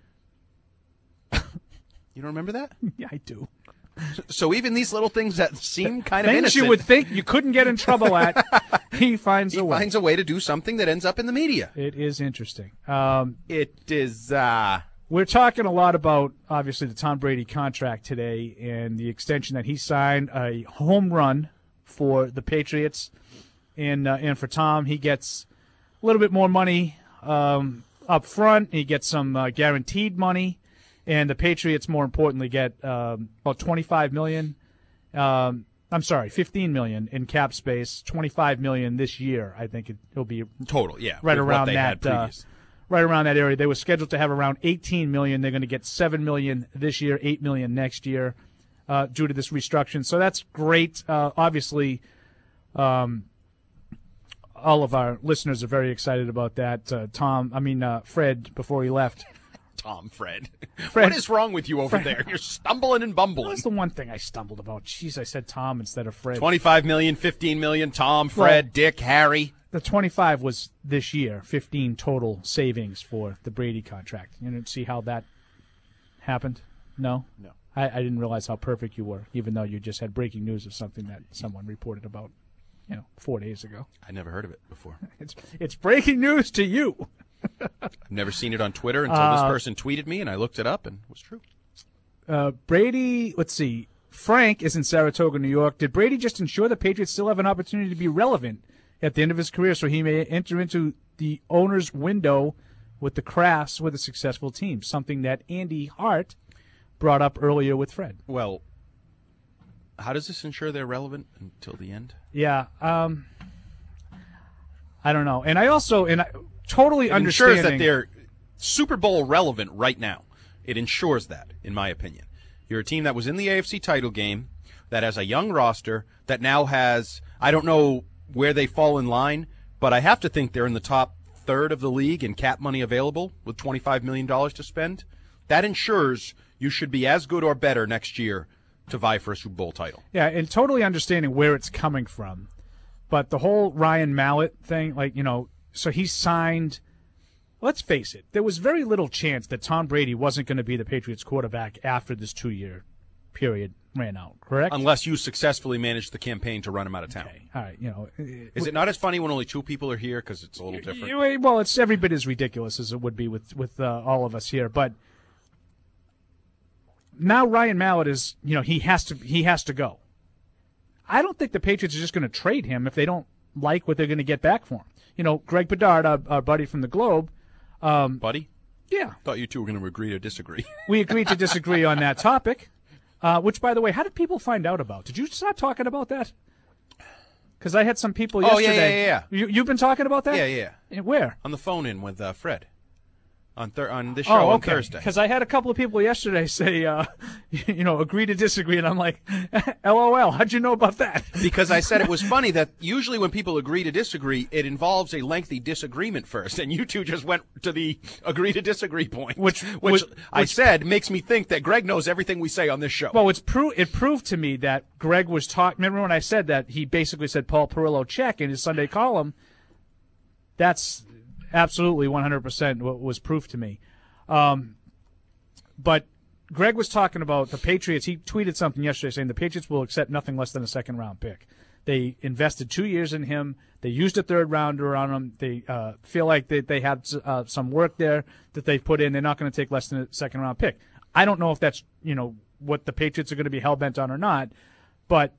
Speaker 8: You don't remember that?
Speaker 9: Yeah, I do.
Speaker 8: So even these little things that seem kind of
Speaker 9: Things
Speaker 8: innocent,
Speaker 9: you would think you couldn't get in trouble at, he finds
Speaker 8: he
Speaker 9: a way.
Speaker 8: finds a way to do something that ends up in the media.
Speaker 9: It is interesting. Um,
Speaker 8: it is. Uh,
Speaker 9: we're talking a lot about, obviously, the Tom Brady contract today and the extension that he signed, a home run for the Patriots. And, uh, and for Tom, he gets a little bit more money um, up front. He gets some uh, guaranteed money. And the Patriots, more importantly, get um, about twenty-five million dollars. Um, I'm sorry, fifteen million dollars in cap space, twenty-five million dollars this year. I think it, it'll be
Speaker 8: total, yeah,
Speaker 9: right
Speaker 8: with what
Speaker 9: around
Speaker 8: they had
Speaker 9: that, uh,
Speaker 8: previous.
Speaker 9: right around that area. They were scheduled to have around eighteen million dollars. They're going to get seven million dollars this year, eight million dollars next year, uh, due to this restructuring. So that's great. Uh, obviously, um, all of our listeners are very excited about that. Uh, Tom, I mean uh, Fred, before he left.
Speaker 8: Tom, Fred.
Speaker 9: Fred.
Speaker 8: What is wrong with you over
Speaker 9: Fred.
Speaker 8: there? You're stumbling and bumbling.
Speaker 9: That's the one thing I stumbled about. Jeez, I said Tom instead of Fred.
Speaker 8: twenty-five million, fifteen million, Tom, Fred,
Speaker 9: Well,
Speaker 8: Dick, Harry.
Speaker 9: the twenty-five was this year, fifteen total savings for the Brady contract. You didn't see how that happened? No?
Speaker 8: No.
Speaker 9: I, I didn't realize how perfect you were, even though you just had breaking news of something that someone reported about, you know, four days ago.
Speaker 8: I never heard of it before.
Speaker 9: It's it's breaking news to you.
Speaker 8: I've never seen it on Twitter until
Speaker 9: Uh,
Speaker 8: this person tweeted me, and I looked it up, and it was true.
Speaker 9: Uh, Brady, let's see. Frank is in Saratoga, New York. Did Brady just ensure the Patriots still have an opportunity to be relevant at the end of his career so he may enter into the owner's window with the Crafts with a successful team? Something that Andy Hart brought up earlier with Fred.
Speaker 8: Well, how does this ensure they're relevant until the end?
Speaker 9: Yeah. Um, I don't know. And I also, and I totally
Speaker 8: It
Speaker 9: understanding.
Speaker 8: ensures that they're Super Bowl relevant right now. It ensures that, in my opinion. You're a team that was in the A F C title game, that has a young roster, that now has, I don't know where they fall in line, but I have to think they're in the top third of the league in cap money available with twenty-five million dollars to spend. That ensures you should be as good or better next year to vie for a Super Bowl title.
Speaker 9: Yeah, and totally understanding where it's coming from. But the whole Ryan Mallett thing, like, you know, so he signed, let's face it, there was very little chance that Tom Brady wasn't going to be the Patriots quarterback after this two-year period ran out, correct?
Speaker 8: Unless you successfully managed the campaign to run him out of town.
Speaker 9: Okay. All right, you know.
Speaker 8: Is it not as funny when only two people are here because it's a little different?
Speaker 9: Well, it's every bit as ridiculous as it would be with, with uh, all of us here, but now Ryan Mallett is, you know, he has to he has to go. I don't think the Patriots are just going to trade him if they don't like what they're going to get back for him. You know, Greg Bedard, our, our buddy from the Globe. Um,
Speaker 8: buddy?
Speaker 9: Yeah.
Speaker 8: Thought you two were going to agree to disagree.
Speaker 9: We agreed to disagree on that topic, uh, which, by the way, how did people find out about? Did you start talking about that? Because I had some people
Speaker 8: Oh,
Speaker 9: yesterday.
Speaker 8: yeah, yeah, yeah, yeah.
Speaker 9: You, you've been talking about that?
Speaker 8: Yeah, yeah.
Speaker 9: And where?
Speaker 8: On the phone in with uh, Fred. On thir- on this
Speaker 9: Oh,
Speaker 8: show on
Speaker 9: okay.
Speaker 8: Thursday.
Speaker 9: Because I had a couple of people yesterday say, uh, you know, agree to disagree, and I'm like, LOL, how'd you know about that?
Speaker 8: Because I said it was funny that usually when people agree to disagree, it involves a lengthy disagreement first, and you two just went to the agree to disagree point, which, which,
Speaker 9: which
Speaker 8: I
Speaker 9: which-
Speaker 8: said makes me think that Greg knows everything we say on this show.
Speaker 9: Well, it's pro- it proved to me that Greg was talking. Remember when I said that he basically said Paul Perillo check in his Sunday column? That's absolutely one hundred percent what was proof to me. Um, but Greg was talking about the Patriots. He tweeted something yesterday saying the Patriots will accept nothing less than a second round pick. They invested two years in him. They used a third rounder on him. They uh, feel like they, they have uh, some work there that they've put in. They're not going to take less than a second round pick. I don't know if that's, you know, what the Patriots are going to be hell bent on or not, but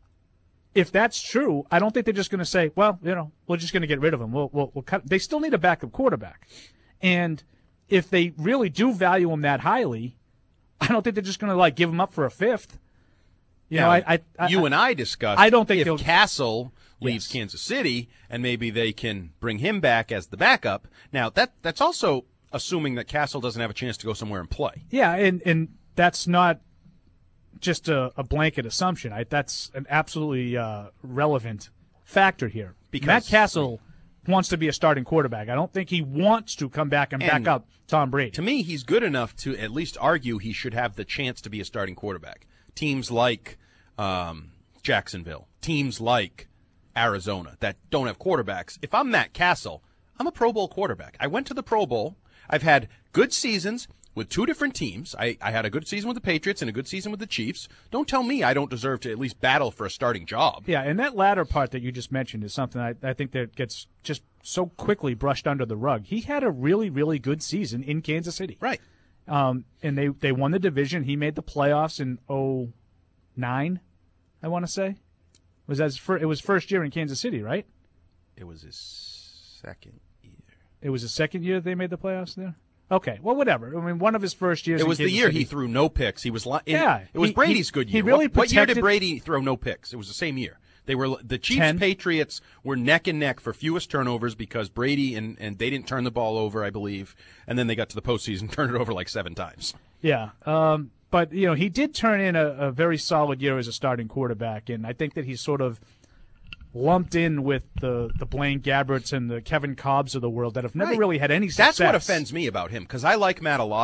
Speaker 9: if that's true, I don't think they're just going to say, well, you know, we're just going to get rid of him. We'll, we'll, we'll cut. They still need a backup quarterback. And if they really do value him that highly, I don't think they're just going to, like, give him up for a fifth. You know,
Speaker 8: Now,
Speaker 9: I, I, I,
Speaker 8: you and I discussed
Speaker 9: I don't think
Speaker 8: if
Speaker 9: they'll-
Speaker 8: Castle leaves
Speaker 9: Yes.
Speaker 8: Kansas City and maybe they can bring him back as the backup. Now, that that's also assuming that Castle doesn't have a chance to go somewhere and play.
Speaker 9: Yeah, and, and that's not just a, a blanket assumption. I, that's an absolutely uh, relevant factor here.
Speaker 8: Because-
Speaker 9: Matt Castle wants to be a starting quarterback. I don't think he wants to come back and,
Speaker 8: And
Speaker 9: back up Tom Brady.
Speaker 8: To me, he's good enough to at least argue he should have the chance to be a starting quarterback. Teams like um, Jacksonville, teams like Arizona that don't have quarterbacks. If I'm Matt Castle, I'm a Pro Bowl quarterback. I went to the Pro Bowl. I've had good seasons with two different teams. I, I had a good season with the Patriots and a good season with the Chiefs. Don't tell me I don't deserve to at least battle for a starting job.
Speaker 9: Yeah, and that latter part that you just mentioned is something I, I think that gets just so quickly brushed under the rug. He had a really, really good season in Kansas City.
Speaker 8: Right.
Speaker 9: Um, and they, they won the division. He made the playoffs in oh nine, I want to say. Was as fir- It was first year in Kansas City, right?
Speaker 8: It was his second year.
Speaker 9: It was his second year they made the playoffs there? Okay, well, whatever. I mean, one of his first years
Speaker 8: It
Speaker 9: in
Speaker 8: was the
Speaker 9: Kansas
Speaker 8: year
Speaker 9: City.
Speaker 8: he threw no picks. He was li- in,
Speaker 9: Yeah,
Speaker 8: It was
Speaker 9: he-
Speaker 8: Brady's
Speaker 9: he-
Speaker 8: good
Speaker 9: he
Speaker 8: year.
Speaker 9: really
Speaker 8: what, what year did
Speaker 9: protected-
Speaker 8: Brady throw no picks? It was the same year. They were the Chiefs
Speaker 9: Ten.
Speaker 8: Patriots were neck and neck for fewest turnovers because Brady and, and they didn't turn the ball over, I believe, and then they got to the postseason, turned it over like seven times.
Speaker 9: Yeah, um, but you know he did turn in a, a very solid year as a starting quarterback, and I think that he's sort of lumped in with the, the Blaine Gabberts and the Kevin Cobbs of the world that have never
Speaker 8: Right.
Speaker 9: really had any success.
Speaker 8: That's what offends me about him because I like Matt a lot.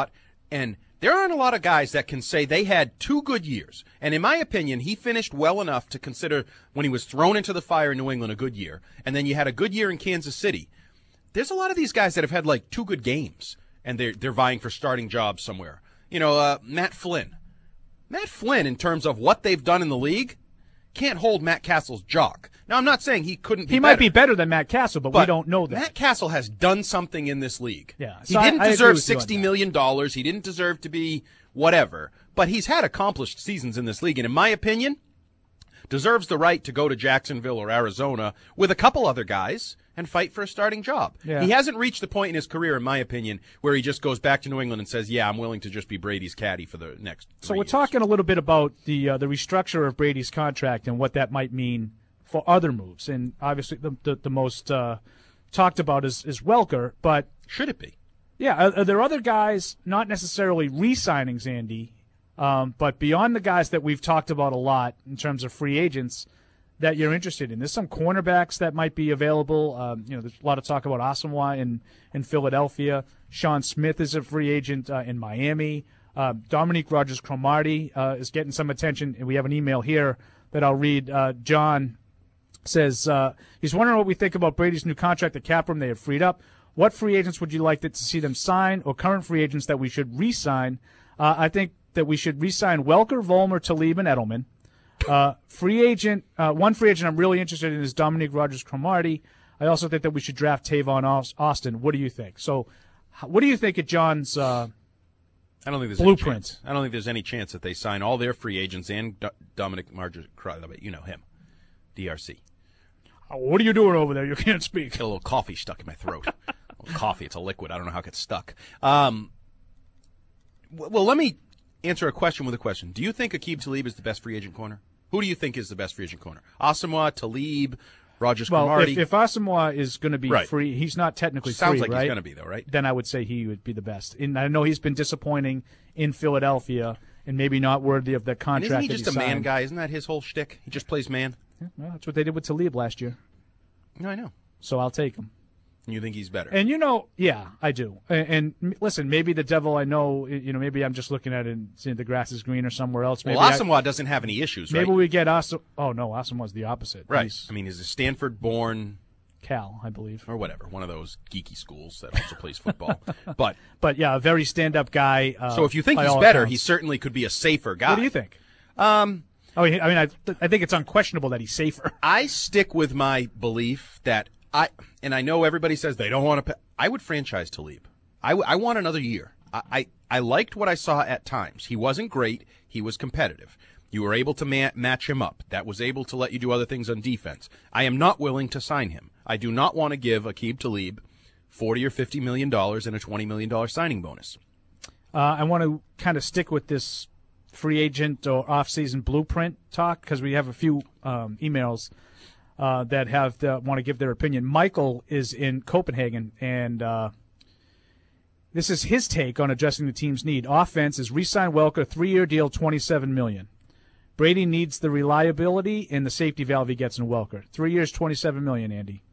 Speaker 8: And there aren't a lot of guys that can say they had two good years. And in my opinion, he finished well enough to consider when he was thrown into the fire in New England a good year. And then you had a good year in Kansas City. There's a lot of these guys that have had like two good games, and they're, they're vying for starting jobs somewhere. You know, uh, Matt Flynn. Matt Flynn, in terms of what they've done in the league, can't hold Matt Castle's jock. Now, I'm not saying he couldn't be
Speaker 9: He
Speaker 8: better,
Speaker 9: might be better than Matt Castle, but,
Speaker 8: but
Speaker 9: we don't know that.
Speaker 8: Matt Castle has done something in this league.
Speaker 9: Yeah.
Speaker 8: He
Speaker 9: So I-
Speaker 8: didn't
Speaker 9: I agree
Speaker 8: deserve
Speaker 9: with you on
Speaker 8: sixty
Speaker 9: that.
Speaker 8: million dollars. He didn't deserve to be whatever. But he's had accomplished seasons in this league. And in my opinion, deserves the right to go to Jacksonville or Arizona with a couple other guys and fight for a starting job.
Speaker 9: Yeah.
Speaker 8: He hasn't reached the point in his career, in my opinion, where he just goes back to New England and says, yeah, I'm willing to just be Brady's caddy for the next
Speaker 9: So
Speaker 8: three
Speaker 9: we're
Speaker 8: years.
Speaker 9: talking a little bit about the uh, the restructure of Brady's contract and what that might mean for other moves. And obviously the the, the most uh, talked about is, is Welker. But
Speaker 8: should it be?
Speaker 9: Yeah. Are, are there other guys, not necessarily re-signings, Andy, um, but beyond the guys that we've talked about a lot in terms of free agents that you're interested in? There's some cornerbacks that might be available. Um, you know, there's a lot of talk about Asamoah in, in Philadelphia. Sean Smith is a free agent uh, in Miami. Uh, Dominique Rodgers-Cromartie uh, is getting some attention, and we have an email here that I'll read. Uh, John says uh, he's wondering what we think about Brady's new contract at cap room they have freed up. What free agents would you like to see them sign, or current free agents that we should re-sign? Uh, I think that we should re-sign Welker, Vollmer, Talib, and Edelman. Uh, free agent, uh, one free agent I'm really interested in is Dominique Rodgers-Cromartie. I also think that we should draft Tavon Aus- Austin. What do you think? So, h- what do you think of John's uh,
Speaker 8: I don't think there's
Speaker 9: blueprint?
Speaker 8: Any chance. I don't think there's any chance that they sign all their free agents and Do- Dominic Marger. You know him, D R C.
Speaker 9: Oh, what are you doing over there? You can't speak.
Speaker 8: Got a little coffee stuck in my throat. A little coffee. It's a liquid. I don't know how it gets stuck. Um, w- well, let me answer a question with a question. Do you think Aqib Talib is the best free agent corner? Who do you think is the best free agent corner? Asamoah, Talib, Rogers
Speaker 9: Well,
Speaker 8: Cromartie?
Speaker 9: if, if Asamoah is going to be
Speaker 8: Right.
Speaker 9: free, he's not technically
Speaker 8: Sounds
Speaker 9: free,
Speaker 8: like he's
Speaker 9: right?
Speaker 8: gonna be, though, right?
Speaker 9: Then I would say he would be the best. And I know he's been disappointing in Philadelphia and maybe not worthy of the
Speaker 8: And
Speaker 9: contract.
Speaker 8: isn't he
Speaker 9: that
Speaker 8: just a man
Speaker 9: signed.
Speaker 8: guy? Isn't that his whole shtick? He just plays man?
Speaker 9: Yeah, well, that's what they did with Talib last year.
Speaker 8: No, I know.
Speaker 9: So I'll take him.
Speaker 8: And you think he's better?
Speaker 9: And you know, yeah, I do. And, and m- listen, maybe the devil I know, you know, maybe I'm just looking at it and seeing the grass is greener somewhere else. Maybe
Speaker 8: well,
Speaker 9: I-
Speaker 8: Asamoah doesn't have any issues,
Speaker 9: Maybe
Speaker 8: right?
Speaker 9: we get Asamoah. Oh no, Asamoah's the opposite.
Speaker 8: Right.
Speaker 9: He's
Speaker 8: I mean, he's a Stanford-born
Speaker 9: Cal, I believe,
Speaker 8: or whatever, one of those geeky schools that also plays football. But
Speaker 9: but yeah, a very stand-up guy. Uh,
Speaker 8: so if you think
Speaker 9: by
Speaker 8: he's
Speaker 9: all
Speaker 8: better,
Speaker 9: accounts.
Speaker 8: he certainly could be a safer guy.
Speaker 9: What do you think?
Speaker 8: Um,
Speaker 9: oh, I mean, I, I think it's unquestionable that he's safer.
Speaker 8: I stick with my belief that I, and I know everybody says they don't want to pay. I would franchise Talib. I, w- I want another year. I, I, I liked what I saw at times. He wasn't great. He was competitive. You were able to ma- match him up. That was able to let you do other things on defense. I am not willing to sign him. I do not want to give Aqib Talib forty or fifty million dollars and a twenty million dollars signing bonus.
Speaker 9: Uh, I want to kind of stick with this free agent or off-season blueprint talk because we have a few um, emails uh, that have uh, want to give their opinion. Michael is in Copenhagen, and uh, this is his take on addressing the team's need. Offense is re-sign Welker, three-year deal, twenty-seven million dollars. Brady needs the reliability and the safety valve he gets in Welker. Three years, twenty-seven million dollars, Andy.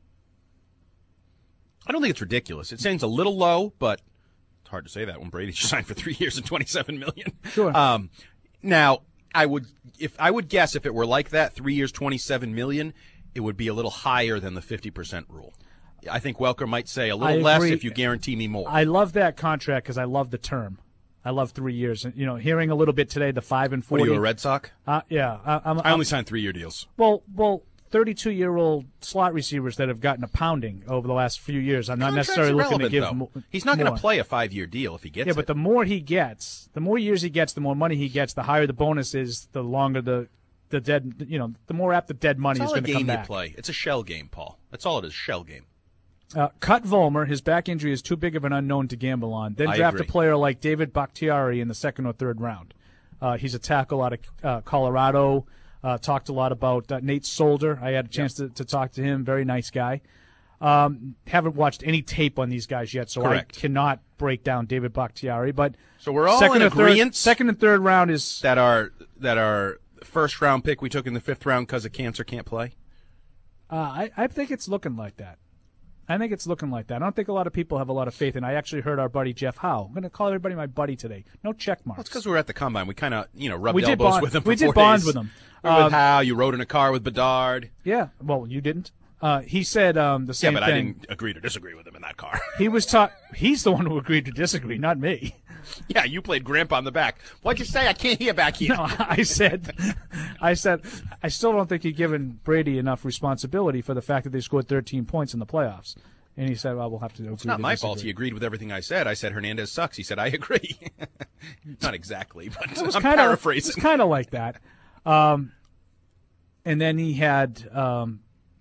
Speaker 8: I don't think it's ridiculous. It seems a little low, but it's hard to say that when Brady just signed for three years and twenty-seven million dollars.
Speaker 9: Sure.
Speaker 8: Um, now, I would if I would guess if it were like that, three years, twenty-seven million dollars, it would be a little higher than the fifty percent rule. I think Welker might say a little
Speaker 9: I
Speaker 8: less
Speaker 9: agree.
Speaker 8: if you guarantee me more.
Speaker 9: I love that contract because I love the term. I love three years. And, you know, hearing a little bit today, the five and
Speaker 8: What
Speaker 9: forty.
Speaker 8: are you, a Red Sox?
Speaker 9: Uh, yeah, I, I'm,
Speaker 8: I only
Speaker 9: I'm-
Speaker 8: signed three-year deals.
Speaker 9: Well, well, thirty-two-year-old slot receivers that have gotten a pounding over the last few years. I'm not
Speaker 8: Contract's
Speaker 9: necessarily looking to
Speaker 8: irrelevant,
Speaker 9: give.
Speaker 8: though.
Speaker 9: Mo-
Speaker 8: He's not going
Speaker 9: more.
Speaker 8: to play a five-year deal if he gets
Speaker 9: Yeah,
Speaker 8: it.
Speaker 9: but the more he gets, the more years he gets, the more money he gets, the higher the bonus is, the longer the the dead. You know, the more apt the dead money
Speaker 8: it's
Speaker 9: is
Speaker 8: all a
Speaker 9: going to come
Speaker 8: game you
Speaker 9: back.
Speaker 8: play. It's a shell game, Paul. That's all it is, shell game.
Speaker 9: Uh, cut Vollmer. His back injury is too big of an unknown to gamble on. Then
Speaker 8: I
Speaker 9: draft
Speaker 8: agree.
Speaker 9: a player like David Bakhtiari in the second or third round. Uh, he's a tackle out of uh, Colorado. Uh, talked a lot about uh, Nate Solder. I had a chance to, to talk to him. Very nice guy. Um, haven't watched any tape on these guys yet, so
Speaker 8: Correct.
Speaker 9: I cannot break down David Bakhtiari. But
Speaker 8: So we're all
Speaker 9: second
Speaker 8: in
Speaker 9: or third-
Speaker 8: agreement.
Speaker 9: Second and third round is
Speaker 8: that our that our first round pick we took in the fifth round because of cancer can't play.
Speaker 9: Uh, I, I think it's looking like that. I think it's looking like that. I don't think a lot of people have a lot of faith, and I actually heard our buddy Jeff Howe. I'm going to call everybody my buddy today. No check marks.
Speaker 8: Well, it's because we were at the Combine. We kind of, you know, rubbed
Speaker 9: We did
Speaker 8: elbows
Speaker 9: bond-
Speaker 8: with him for
Speaker 9: we did
Speaker 8: four
Speaker 9: bond
Speaker 8: days.
Speaker 9: with him.
Speaker 8: We were with
Speaker 9: Um,
Speaker 8: Howe. You rode in a car with Bedard.
Speaker 9: Yeah, well, you didn't. Uh, he said um, the same
Speaker 8: yeah, but
Speaker 9: thing.
Speaker 8: I didn't agree to disagree with him in that car.
Speaker 9: He was taught. He's the one who agreed to disagree, not me.
Speaker 8: Yeah, you played Grandpa in the back. What'd you say? I can't hear back here.
Speaker 9: No, I said, I said, I still don't think you've given Brady enough responsibility for the fact that they scored thirteen points in the playoffs. And he said, well, we'll have to agree.
Speaker 8: It's not
Speaker 9: to
Speaker 8: my
Speaker 9: disagree.
Speaker 8: fault. He agreed with everything I said. I said Hernandez sucks. He said I agree. Not exactly, but
Speaker 9: It was
Speaker 8: I'm
Speaker 9: kinda,
Speaker 8: paraphrasing.
Speaker 9: It's kind of like that. Um, and then he had um,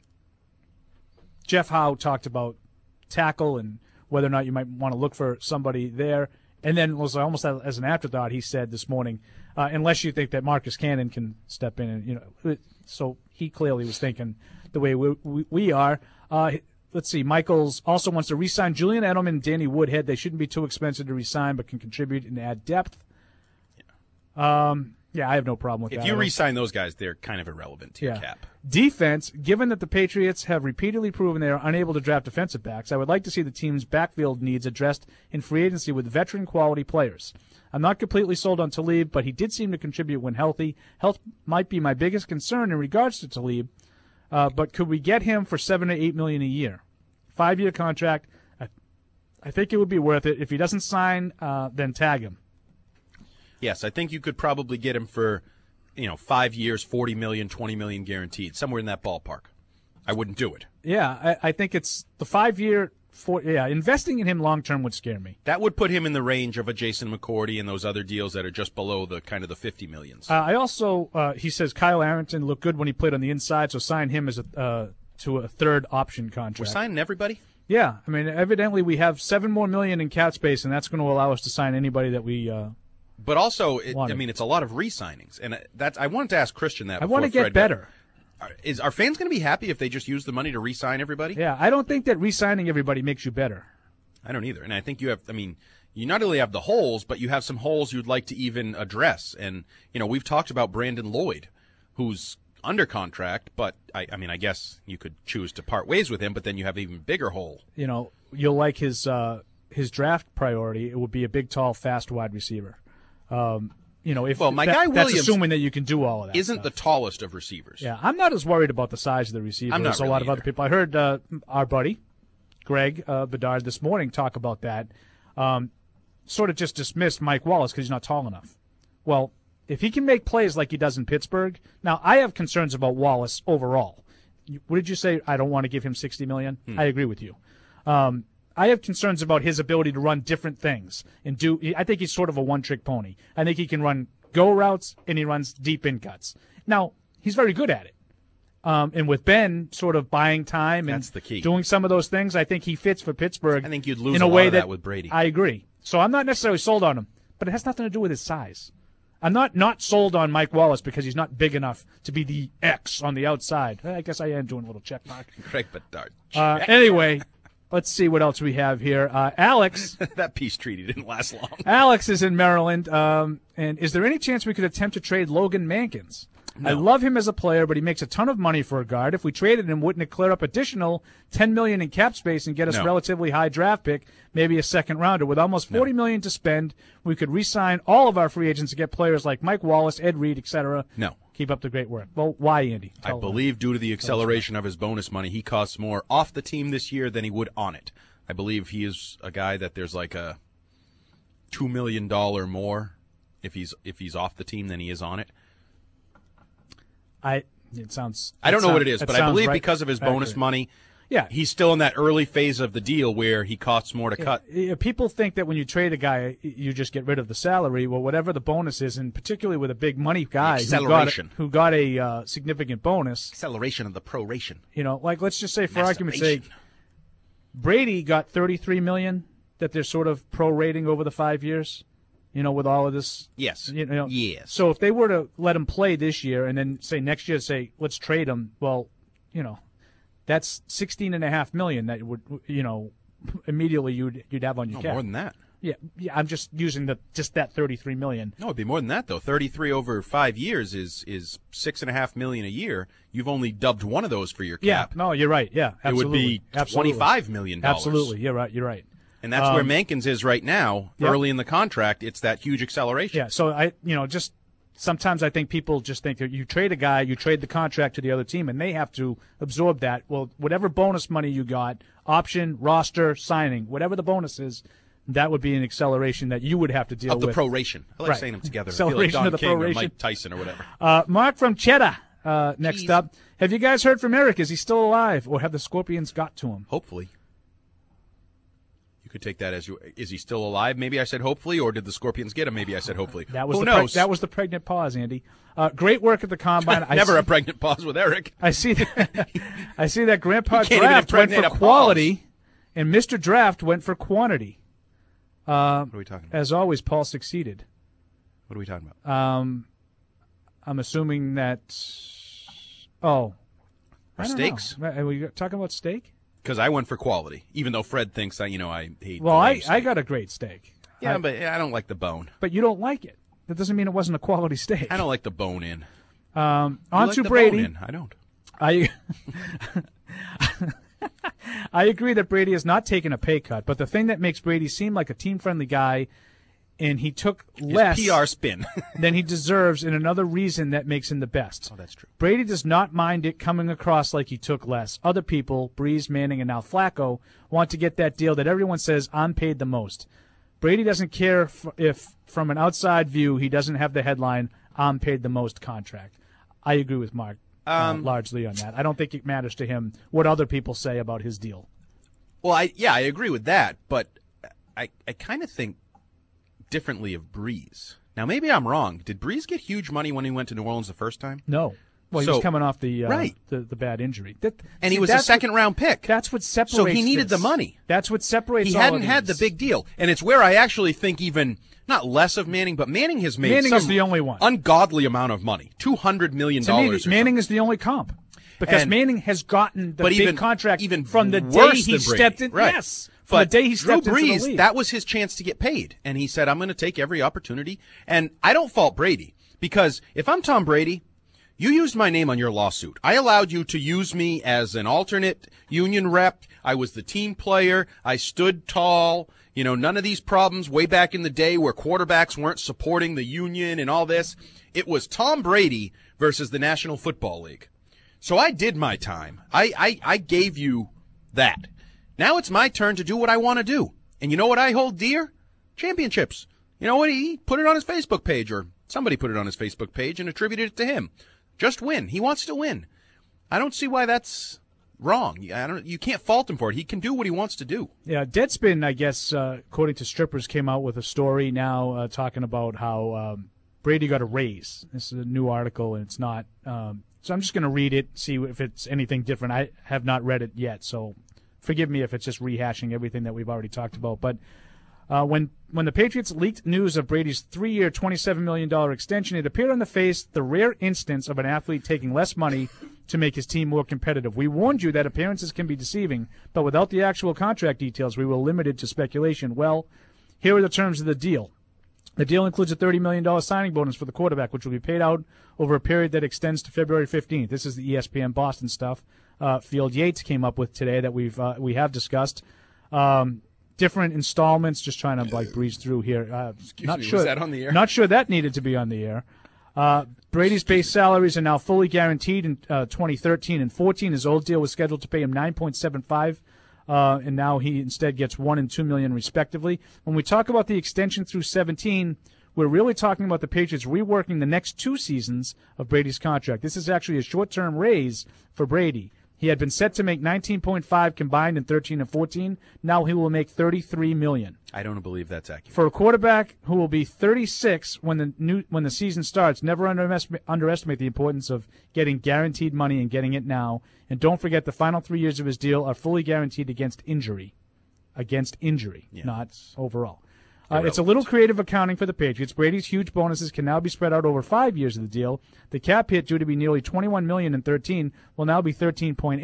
Speaker 9: Jeff Howe talked about tackle and whether or not you might want to look for somebody there. And then was almost as an afterthought, he said this morning, uh, unless you think that Marcus Cannon can step in, and you know, so he clearly was thinking the way we, we, we are. Uh, let's see, Michaels also wants to re-sign Julian Edelman and Danny Woodhead. They shouldn't be too expensive to re-sign, but can contribute and add depth. Yeah, um, yeah I have no problem with
Speaker 8: if
Speaker 9: that.
Speaker 8: you re-sign those guys, they're kind of irrelevant to your
Speaker 9: Yeah.
Speaker 8: cap.
Speaker 9: Defense, given that the Patriots have repeatedly proven they are unable to draft defensive backs, I would like to see the team's backfield needs addressed in free agency with veteran quality players. I'm not completely sold on Talib, but he did seem to contribute when healthy. Health might be my biggest concern in regards to Talib, uh, but could we get him for seven to eight million a year? Five-year contract. I, I think it would be worth it. If he doesn't sign, uh, then tag him.
Speaker 8: Yes, I think you could probably get him for, you know, five years, forty million, twenty million guaranteed, somewhere in that ballpark. I wouldn't do it.
Speaker 9: Yeah, I, I think it's the five-year. For, yeah, investing in him long-term would scare me.
Speaker 8: That would put him in the range of a Jason McCourty and those other deals that are just below the kind of the fifty millions.
Speaker 9: Uh, I also, uh, he says Kyle Arrington looked good when he played on the inside, so sign him as a uh, to a third option contract.
Speaker 8: We're signing everybody?
Speaker 9: Yeah, I mean, evidently we have seven more million in cap space, and that's going to allow us to sign anybody that we. Uh,
Speaker 8: But also, it, I
Speaker 9: wanted.
Speaker 8: mean, it's a lot of re-signings, and that's. I wanted to ask Christian that.
Speaker 9: I want to
Speaker 8: before
Speaker 9: get
Speaker 8: Fred
Speaker 9: better.
Speaker 8: Got, is are fans going to be happy if they just use the money to re-sign everybody?
Speaker 9: Yeah, I don't think that re-signing everybody makes you better.
Speaker 8: I don't either, and I think you have. I mean, you not only have the holes, but you have some holes you'd like to even address. And you know, we've talked about Brandon Lloyd, who's under contract, but I, I mean, I guess you could choose to part ways with him, but then you have an even bigger hole.
Speaker 9: You know, you'll like his uh, his draft priority. It would be a big, tall, fast wide receiver. Um, you know, if
Speaker 8: well, my
Speaker 9: that,
Speaker 8: guy
Speaker 9: that's
Speaker 8: Williams
Speaker 9: assuming that you can do all of that.
Speaker 8: Isn't
Speaker 9: stuff.
Speaker 8: the tallest of receivers?
Speaker 9: Yeah, I'm not as worried about the size of the receiver
Speaker 8: I'm not
Speaker 9: as a
Speaker 8: really
Speaker 9: lot of
Speaker 8: either.
Speaker 9: other people. I heard uh, our buddy Greg uh, Bedard this morning talk about that. Um, sort of just dismissed Mike Wallace because he's not tall enough. Well, if he can make plays like he does in Pittsburgh, now I have concerns about Wallace overall. You- What did you say? I don't want to give him sixty million dollars.
Speaker 8: Hmm.
Speaker 9: I agree with you. Um, I have concerns about his ability to run different things and do. I think he's sort of a one-trick pony. I think he can run go routes and he runs deep in cuts. Now he's very good at it. Um, and with Ben sort of buying time and
Speaker 8: That's the key.
Speaker 9: doing some of those things, I think he fits for Pittsburgh.
Speaker 8: I think you'd lose
Speaker 9: in
Speaker 8: a
Speaker 9: a
Speaker 8: lot
Speaker 9: way
Speaker 8: of that with Brady.
Speaker 9: I agree. So I'm not necessarily sold on him, but it has nothing to do with his size. I'm not not sold on Mike Wallace because he's not big enough to be the X on the outside. I guess I am doing a little check mark.
Speaker 8: Greg Bedard.
Speaker 9: Uh, anyway, let's see what else we have here. Uh, Alex.
Speaker 8: That peace treaty didn't last long.
Speaker 9: Alex is in Maryland. Um, and is there any chance we could attempt to trade Logan Mankins?
Speaker 8: No.
Speaker 9: I love him as a player, but he makes a ton of money for a guard. If we traded him, wouldn't it clear up additional ten million dollars in cap space and get us
Speaker 8: No.
Speaker 9: a relatively high draft pick, maybe a second rounder? With almost forty million dollars to spend, we could re-sign all of our free agents to get players like Mike Wallace, Ed Reed, et cetera.
Speaker 8: No.
Speaker 9: Keep up the great work. Well, why, Andy?
Speaker 8: I
Speaker 9: Tell
Speaker 8: believe due to the acceleration of his bonus money, he costs more off the team this year than he would on it. I believe he is a guy that there's like a two million dollars more if he's if he's off the team than he is on it.
Speaker 9: I. It sounds.
Speaker 8: I don't
Speaker 9: that
Speaker 8: know what
Speaker 9: sound-
Speaker 8: it is,
Speaker 9: that
Speaker 8: but I
Speaker 9: sounds
Speaker 8: believe
Speaker 9: right-
Speaker 8: because of his bonus
Speaker 9: accurate.
Speaker 8: money,
Speaker 9: Yeah.
Speaker 8: he's still in that early phase of the deal where he costs more to cut.
Speaker 9: Yeah, people think that when you trade a guy, you just get rid of the salary. Well, whatever the bonus is, and particularly with a big money guy who got,
Speaker 8: Acceleration.
Speaker 9: who got a uh, significant bonus,
Speaker 8: Acceleration of the proration.
Speaker 9: you know, like let's just say for argument's sake, Brady got thirty-three million dollars that they're sort of prorating over the five years. You know, with all of this.
Speaker 8: Yes.
Speaker 9: You know,
Speaker 8: Yes.
Speaker 9: So if they were to let him play this year and then say next year, say let's trade him, well, you know, that's sixteen and a half million that would, you know, immediately you'd you'd have on your
Speaker 8: No,
Speaker 9: cap.
Speaker 8: more than that.
Speaker 9: Yeah, yeah. I'm just using the just that thirty-three million.
Speaker 8: No, it'd be more than that though. Thirty-three over five years is is six and a half million a year. You've only dubbed one of those for your cap.
Speaker 9: Yeah, no, you're right. Yeah, absolutely.
Speaker 8: It would be
Speaker 9: absolutely.
Speaker 8: twenty-five million dollars.
Speaker 9: Absolutely, you're right. You're right.
Speaker 8: And that's
Speaker 9: um,
Speaker 8: where Mankins is right now.
Speaker 9: Yeah.
Speaker 8: Early in the contract, it's that huge acceleration.
Speaker 9: Yeah. So I, you know, just sometimes I think people just think that you trade a guy, you trade the contract to the other team, and they have to absorb that. Well, whatever bonus money you got, option, roster, signing, whatever the bonus is, that would be an acceleration that you would have to deal
Speaker 8: Of the
Speaker 9: with.
Speaker 8: proration. I like
Speaker 9: right.
Speaker 8: saying them together.
Speaker 9: Acceleration
Speaker 8: I feel like Don
Speaker 9: of the
Speaker 8: King
Speaker 9: proration.
Speaker 8: or Mike Tyson or whatever.
Speaker 9: Uh, Mark from Cheddar, uh, next up. Have you guys heard from Eric? Is he still alive, or have the Scorpions got to him?
Speaker 8: Hopefully. You could take that as you. Is he still alive? Maybe I said hopefully, or did the Scorpions get him? Maybe I said hopefully.
Speaker 9: That was
Speaker 8: Who
Speaker 9: the preg-
Speaker 8: knows?
Speaker 9: that was the pregnant pause, Andy. Uh, great work at the combine. I
Speaker 8: Never
Speaker 9: see,
Speaker 8: a pregnant pause with Eric.
Speaker 9: I see that. I see that Grandpa
Speaker 8: He can't even
Speaker 9: Draft went
Speaker 8: impregnate
Speaker 9: for
Speaker 8: a
Speaker 9: quality, and Mister Draft went for quantity. Uh,
Speaker 8: what are we talking about?
Speaker 9: As always, Paul succeeded.
Speaker 8: What are we talking about?
Speaker 9: Um, I'm assuming that. Oh,
Speaker 8: Our
Speaker 9: I don't
Speaker 8: steaks?
Speaker 9: know. Are we talking about steak?
Speaker 8: Because I went for quality, even though Fred thinks that you know I hate.
Speaker 9: Well, I,
Speaker 8: filet steak.
Speaker 9: I got a great steak.
Speaker 8: Yeah,
Speaker 9: I-
Speaker 8: but I don't like the bone.
Speaker 9: But you don't like it. That doesn't mean it wasn't a quality steak.
Speaker 8: I don't like the bone in.
Speaker 9: Um,
Speaker 8: You
Speaker 9: on
Speaker 8: like
Speaker 9: to
Speaker 8: the
Speaker 9: Brady.
Speaker 8: bone in. I don't.
Speaker 9: I I agree that Brady has not taken a pay cut, but the thing that makes Brady seem like a team-friendly guy, and he took less
Speaker 8: P R spin.
Speaker 9: than he deserves, and another reason that makes him the best.
Speaker 8: Oh, that's true.
Speaker 9: Brady does not mind it coming across like he took less. Other people, Breeze, Manning, and now Flacco, want to get that deal that everyone says, I'm paid the most. Brady doesn't care if, if from an outside view, he doesn't have the headline, I'm paid the most contract. I agree with Mark
Speaker 8: Um,
Speaker 9: uh, largely on that. I don't think it matters to him what other people say about his deal.
Speaker 8: Well, I yeah, I agree with that, but I I kind of think differently of Breeze. Now, maybe I'm wrong. Did Breeze get huge money when he went to New Orleans the first time?
Speaker 9: No. Well, he
Speaker 8: So-
Speaker 9: was coming off the uh,
Speaker 8: right.
Speaker 9: the, the bad injury. That,
Speaker 8: And
Speaker 9: see,
Speaker 8: he was a
Speaker 9: that's
Speaker 8: second
Speaker 9: what,
Speaker 8: round pick.
Speaker 9: That's what separates.
Speaker 8: So he needed
Speaker 9: this.
Speaker 8: the money.
Speaker 9: That's what separates.
Speaker 8: He
Speaker 9: all
Speaker 8: hadn't
Speaker 9: of
Speaker 8: had the
Speaker 9: these.
Speaker 8: big deal, and it's where I actually think even not less of Manning, but Manning has made
Speaker 9: Manning
Speaker 8: some
Speaker 9: is the only one.
Speaker 8: ungodly amount of money, two hundred million
Speaker 9: To me,
Speaker 8: dollars.
Speaker 9: Manning is the only comp because
Speaker 8: And-
Speaker 9: Manning has gotten the
Speaker 8: but
Speaker 9: big
Speaker 8: even-
Speaker 9: contract
Speaker 8: even
Speaker 9: from the day
Speaker 8: worse
Speaker 9: he
Speaker 8: than Brady.
Speaker 9: stepped in.
Speaker 8: Right.
Speaker 9: Yes, from
Speaker 8: But
Speaker 9: the day he stepped
Speaker 8: Drew
Speaker 9: into
Speaker 8: Brees,
Speaker 9: the league.
Speaker 8: that was his chance to get paid, and he said, "I'm going to take every opportunity." And I don't fault Brady because if I'm Tom Brady, you used my name on your lawsuit. I allowed you to use me as an alternate union rep. I was the team player. I stood tall. You know, none of these problems way back in the day where quarterbacks weren't supporting the union and all this. It was Tom Brady versus the National Football League. So I did my time. I, I, I gave you that. Now it's my turn to do what I want to do. And you know what I hold dear? Championships. You know what? He put it on his Facebook page, or somebody put it on his Facebook page and attributed it to him. Just win. He wants to win. I don't see why that's wrong. I don't. You can't fault him for it. He can do what he wants to do.
Speaker 9: Yeah, Deadspin, I guess, uh, according to Strippers, came out with a story now uh, talking about how um, Brady got a raise. This is a new article, and it's not. Um, so I'm just going to read it, see if it's anything different. I have not read it yet, so forgive me if it's just rehashing everything that we've already talked about. But uh, when when the Patriots leaked news of Brady's three-year, twenty-seven million dollars extension, it appeared on the face the rare instance of an athlete taking less money to make his team more competitive. We warned you that appearances can be deceiving, but without the actual contract details, we were limited to speculation. Well, here are the terms of the deal. The deal includes a thirty million dollars signing bonus for the quarterback, which will be paid out over a period that extends to February fifteenth. This is the E S P N Boston stuff. Uh, Field Yates came up with today that we've uh, we have discussed. Um, different installments. Just trying to like breeze through here. Uh,
Speaker 8: Excuse
Speaker 9: not
Speaker 8: me,
Speaker 9: sure
Speaker 8: was that on the air?
Speaker 9: Not sure that needed to be on the air. Uh, Brady's base salaries are now fully guaranteed in uh, twenty thirteen and fourteen. His old deal was scheduled to pay him nine point seven five. Uh, and now he instead gets one and two million respectively. When we talk about the extension through seventeen, we're really talking about the Patriots reworking the next two seasons of Brady's contract. This is actually a short-term raise for Brady. He had been set to make nineteen point five combined in thirteen and fourteen. Now he will make thirty-three million.
Speaker 8: I don't believe that's accurate.
Speaker 9: For a quarterback who will be thirty-six when the new when the season starts, never underestimate, underestimate the importance of getting guaranteed money and getting it now. And don't forget the final three years of his deal are fully guaranteed against injury. Against injury,
Speaker 8: Yeah.
Speaker 9: not overall. Uh, it's a little creative accounting for the Patriots. Brady's huge bonuses can now be spread out over five years of the deal. The cap hit, due to be nearly twenty-one million dollars in thirteen, will now be thirteen point eight.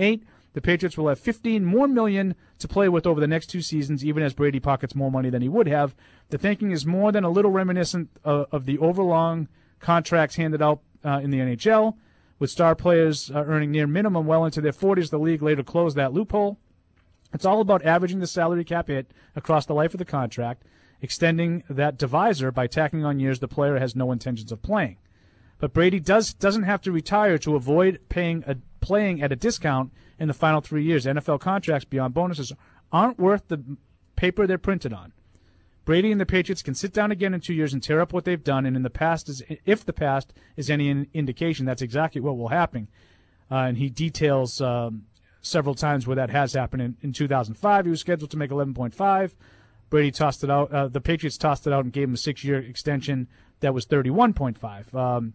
Speaker 9: The Patriots will have fifteen more million to play with over the next two seasons, even as Brady pockets more money than he would have. The thinking is more than a little reminiscent of, of the overlong contracts handed out uh, in the N H L, with star players uh, earning near minimum well into their forties. The league later closed that loophole. It's all about averaging the salary cap hit across the life of the contract, extending that divisor by tacking on years the player has no intentions of playing. But Brady does, doesn't have to retire to avoid paying a, playing at a discount in the final three years. N F L contracts beyond bonuses aren't worth the paper they're printed on. Brady and the Patriots can sit down again in two years and tear up what they've done, and in the past, is, if the past is any in, indication, that's exactly what will happen. Uh, and he details um, several times where that has happened. In, in two thousand five, he was scheduled to make eleven point five. Brady tossed it out. Uh, the Patriots tossed it out and gave him a six-year extension that was thirty-one point five. Um,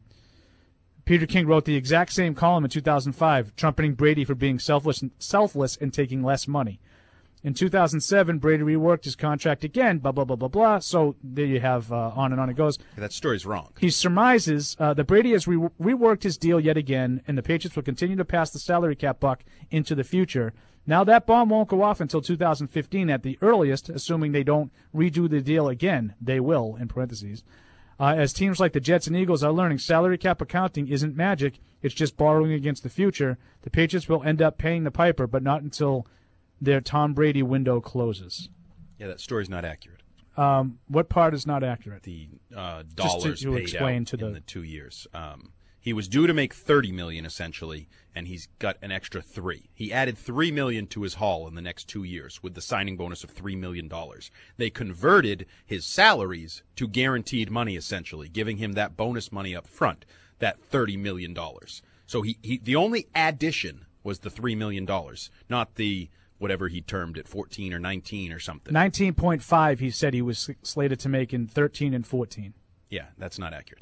Speaker 9: Peter King wrote the exact same column in two thousand five, trumpeting Brady for being selfless and, selfless and taking less money. In two thousand seven, Brady reworked his contract again, blah, blah, blah, blah, blah. So there you have uh, on and on it goes.
Speaker 8: That story's wrong.
Speaker 9: He surmises uh, that Brady has re- reworked his deal yet again, and the Patriots will continue to pass the salary cap buck into the future. Now that bomb won't go off until two thousand fifteen at the earliest, assuming they don't redo the deal again. They will, in parentheses. Uh, as teams like the Jets and Eagles are learning, salary cap accounting isn't magic. It's just borrowing against the future. The Patriots will end up paying the piper, but not until their Tom Brady window closes.
Speaker 8: Yeah, that story's not accurate.
Speaker 9: Um, what part is not accurate?
Speaker 8: The uh, dollars
Speaker 9: to, to
Speaker 8: paid
Speaker 9: explain
Speaker 8: out
Speaker 9: to the...
Speaker 8: in the two years. Um, he was due to make thirty million dollars essentially, and he's got an extra three. He added three million dollars to his haul in the next two years with the signing bonus of three million dollars. They converted his salaries to guaranteed money essentially, giving him that bonus money up front, that thirty million dollars. So he, he the only addition was the three million dollars, not the whatever he termed it, fourteen or nineteen or something.
Speaker 9: nineteen point five he said he was slated to make in thirteen and fourteen.
Speaker 8: Yeah, that's not accurate.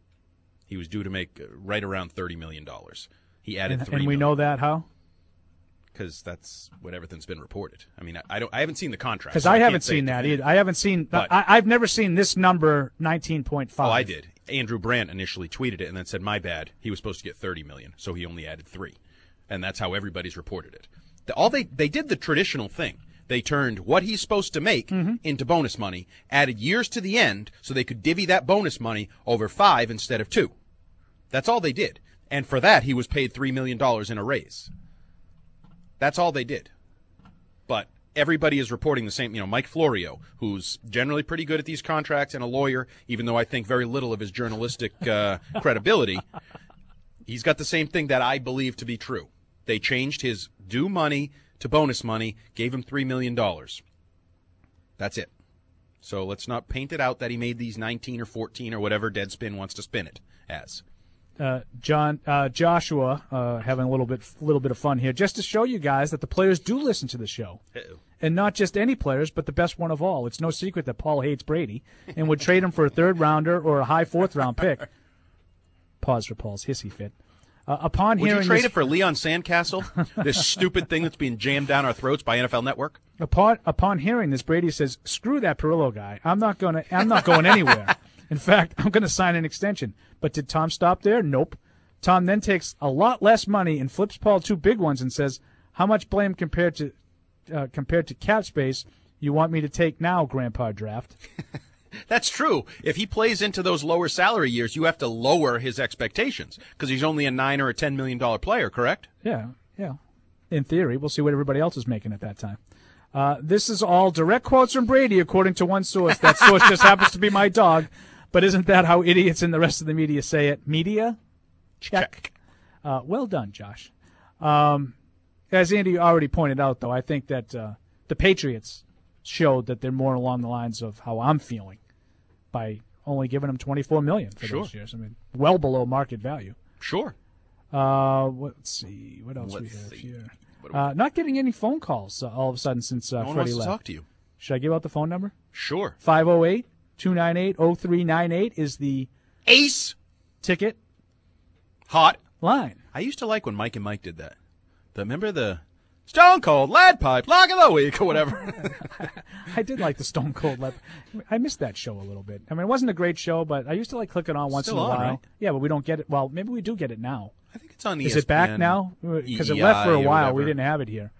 Speaker 8: He was due to make right around thirty million dollars. He added
Speaker 9: and,
Speaker 8: three
Speaker 9: And we
Speaker 8: million.
Speaker 9: know that how?
Speaker 8: Because that's what everything's been reported. I mean, I, I don't. I haven't seen the contract.
Speaker 9: Because
Speaker 8: so
Speaker 9: I,
Speaker 8: I
Speaker 9: haven't
Speaker 8: can't say
Speaker 9: seen that
Speaker 8: definitive.
Speaker 9: either. I haven't seen.
Speaker 8: But-
Speaker 9: I, I've never seen this number, nineteen point five.
Speaker 8: Oh, I did. Andrew Brandt initially tweeted it and then said, "My bad. He was supposed to get thirty million, so he only added three," and that's how everybody's reported it. The, all they they did the traditional thing. They turned what he's supposed to make
Speaker 9: Mm-hmm.
Speaker 8: into bonus money, added years to the end, so they could divvy that bonus money over five instead of two. That's all they did, and for that he was paid three million dollars in a raise. That's all they did. But everybody is reporting the same. You know, Mike Florio, who's generally pretty good at these contracts and a lawyer, even though I think very little of his journalistic uh, credibility, he's got the same thing that I believe to be true. They changed his due money to bonus money, gave him three million dollars. That's it. So let's not paint it out that he made these nineteen or fourteen or whatever Deadspin wants to spin it as.
Speaker 9: Uh, John uh, Joshua uh, having a little bit little bit of fun here, just to show you guys that the players do listen to the show,
Speaker 8: Uh-oh.
Speaker 9: and not just any players, but the best one of all. It's no secret that Paul hates Brady and would trade him for a third rounder or a high fourth round pick. Pause for Paul's hissy fit. Uh, upon
Speaker 8: Would
Speaker 9: hearing
Speaker 8: you trade
Speaker 9: this,
Speaker 8: it for Leon Sandcastle? This stupid thing that's being jammed down our throats by N F L Network?
Speaker 9: Upon upon hearing this, Brady says, "Screw that Perillo guy. I'm not gonna. I'm not going anywhere. In fact, I'm going to sign an extension." But did Tom stop there? Nope. Tom then takes a lot less money and flips Paul two big ones and says, "How much blame compared to uh, compared to cap space you want me to take now, Grandpa Draft?"
Speaker 8: That's true. If he plays into those lower salary years, you have to lower his expectations because he's only a nine or a ten million dollar player, correct?
Speaker 9: Yeah, yeah. In theory, we'll see what everybody else is making at that time. Uh, this is all direct quotes from Brady, according to one source. That source just happens to be my dog. But isn't that how idiots in the rest of the media say it? Media? Check. Check. Uh, well done, Josh. Um, as Andy already pointed out, though, I think that uh, the Patriots showed that they're more along the lines of how I'm feeling by only giving them twenty-four million dollars for
Speaker 8: Sure.
Speaker 9: those years. I mean, well below market value.
Speaker 8: Sure.
Speaker 9: Uh, what- let's see. What else
Speaker 8: Let's
Speaker 9: we have
Speaker 8: see.
Speaker 9: here?
Speaker 8: What do we-
Speaker 9: Uh, not getting any phone calls uh, all of a sudden since uh,
Speaker 8: No one
Speaker 9: Freddie
Speaker 8: wants to
Speaker 9: left.
Speaker 8: talk to you.
Speaker 9: Should I give out the phone number?
Speaker 8: Sure.
Speaker 9: five oh eight, two nine eight, oh three nine eight is the
Speaker 8: Ace
Speaker 9: ticket
Speaker 8: Hot
Speaker 9: line.
Speaker 8: I used to like when Mike and Mike did that. The, remember the Stone Cold Lead Pipe Lock of the Week or whatever.
Speaker 9: I did like the Stone Cold Lead. I missed that show a little bit. I mean, it wasn't a great show, but I used to like clicking on once
Speaker 8: Still
Speaker 9: in a
Speaker 8: on,
Speaker 9: while.
Speaker 8: right?
Speaker 9: Yeah, but we don't get it. Well, maybe we do get it now.
Speaker 8: I think it's on
Speaker 9: Is
Speaker 8: E S P N.
Speaker 9: it back now? Because it
Speaker 8: E
Speaker 9: left for a
Speaker 8: I or
Speaker 9: while. We
Speaker 8: whatever.
Speaker 9: didn't have it here.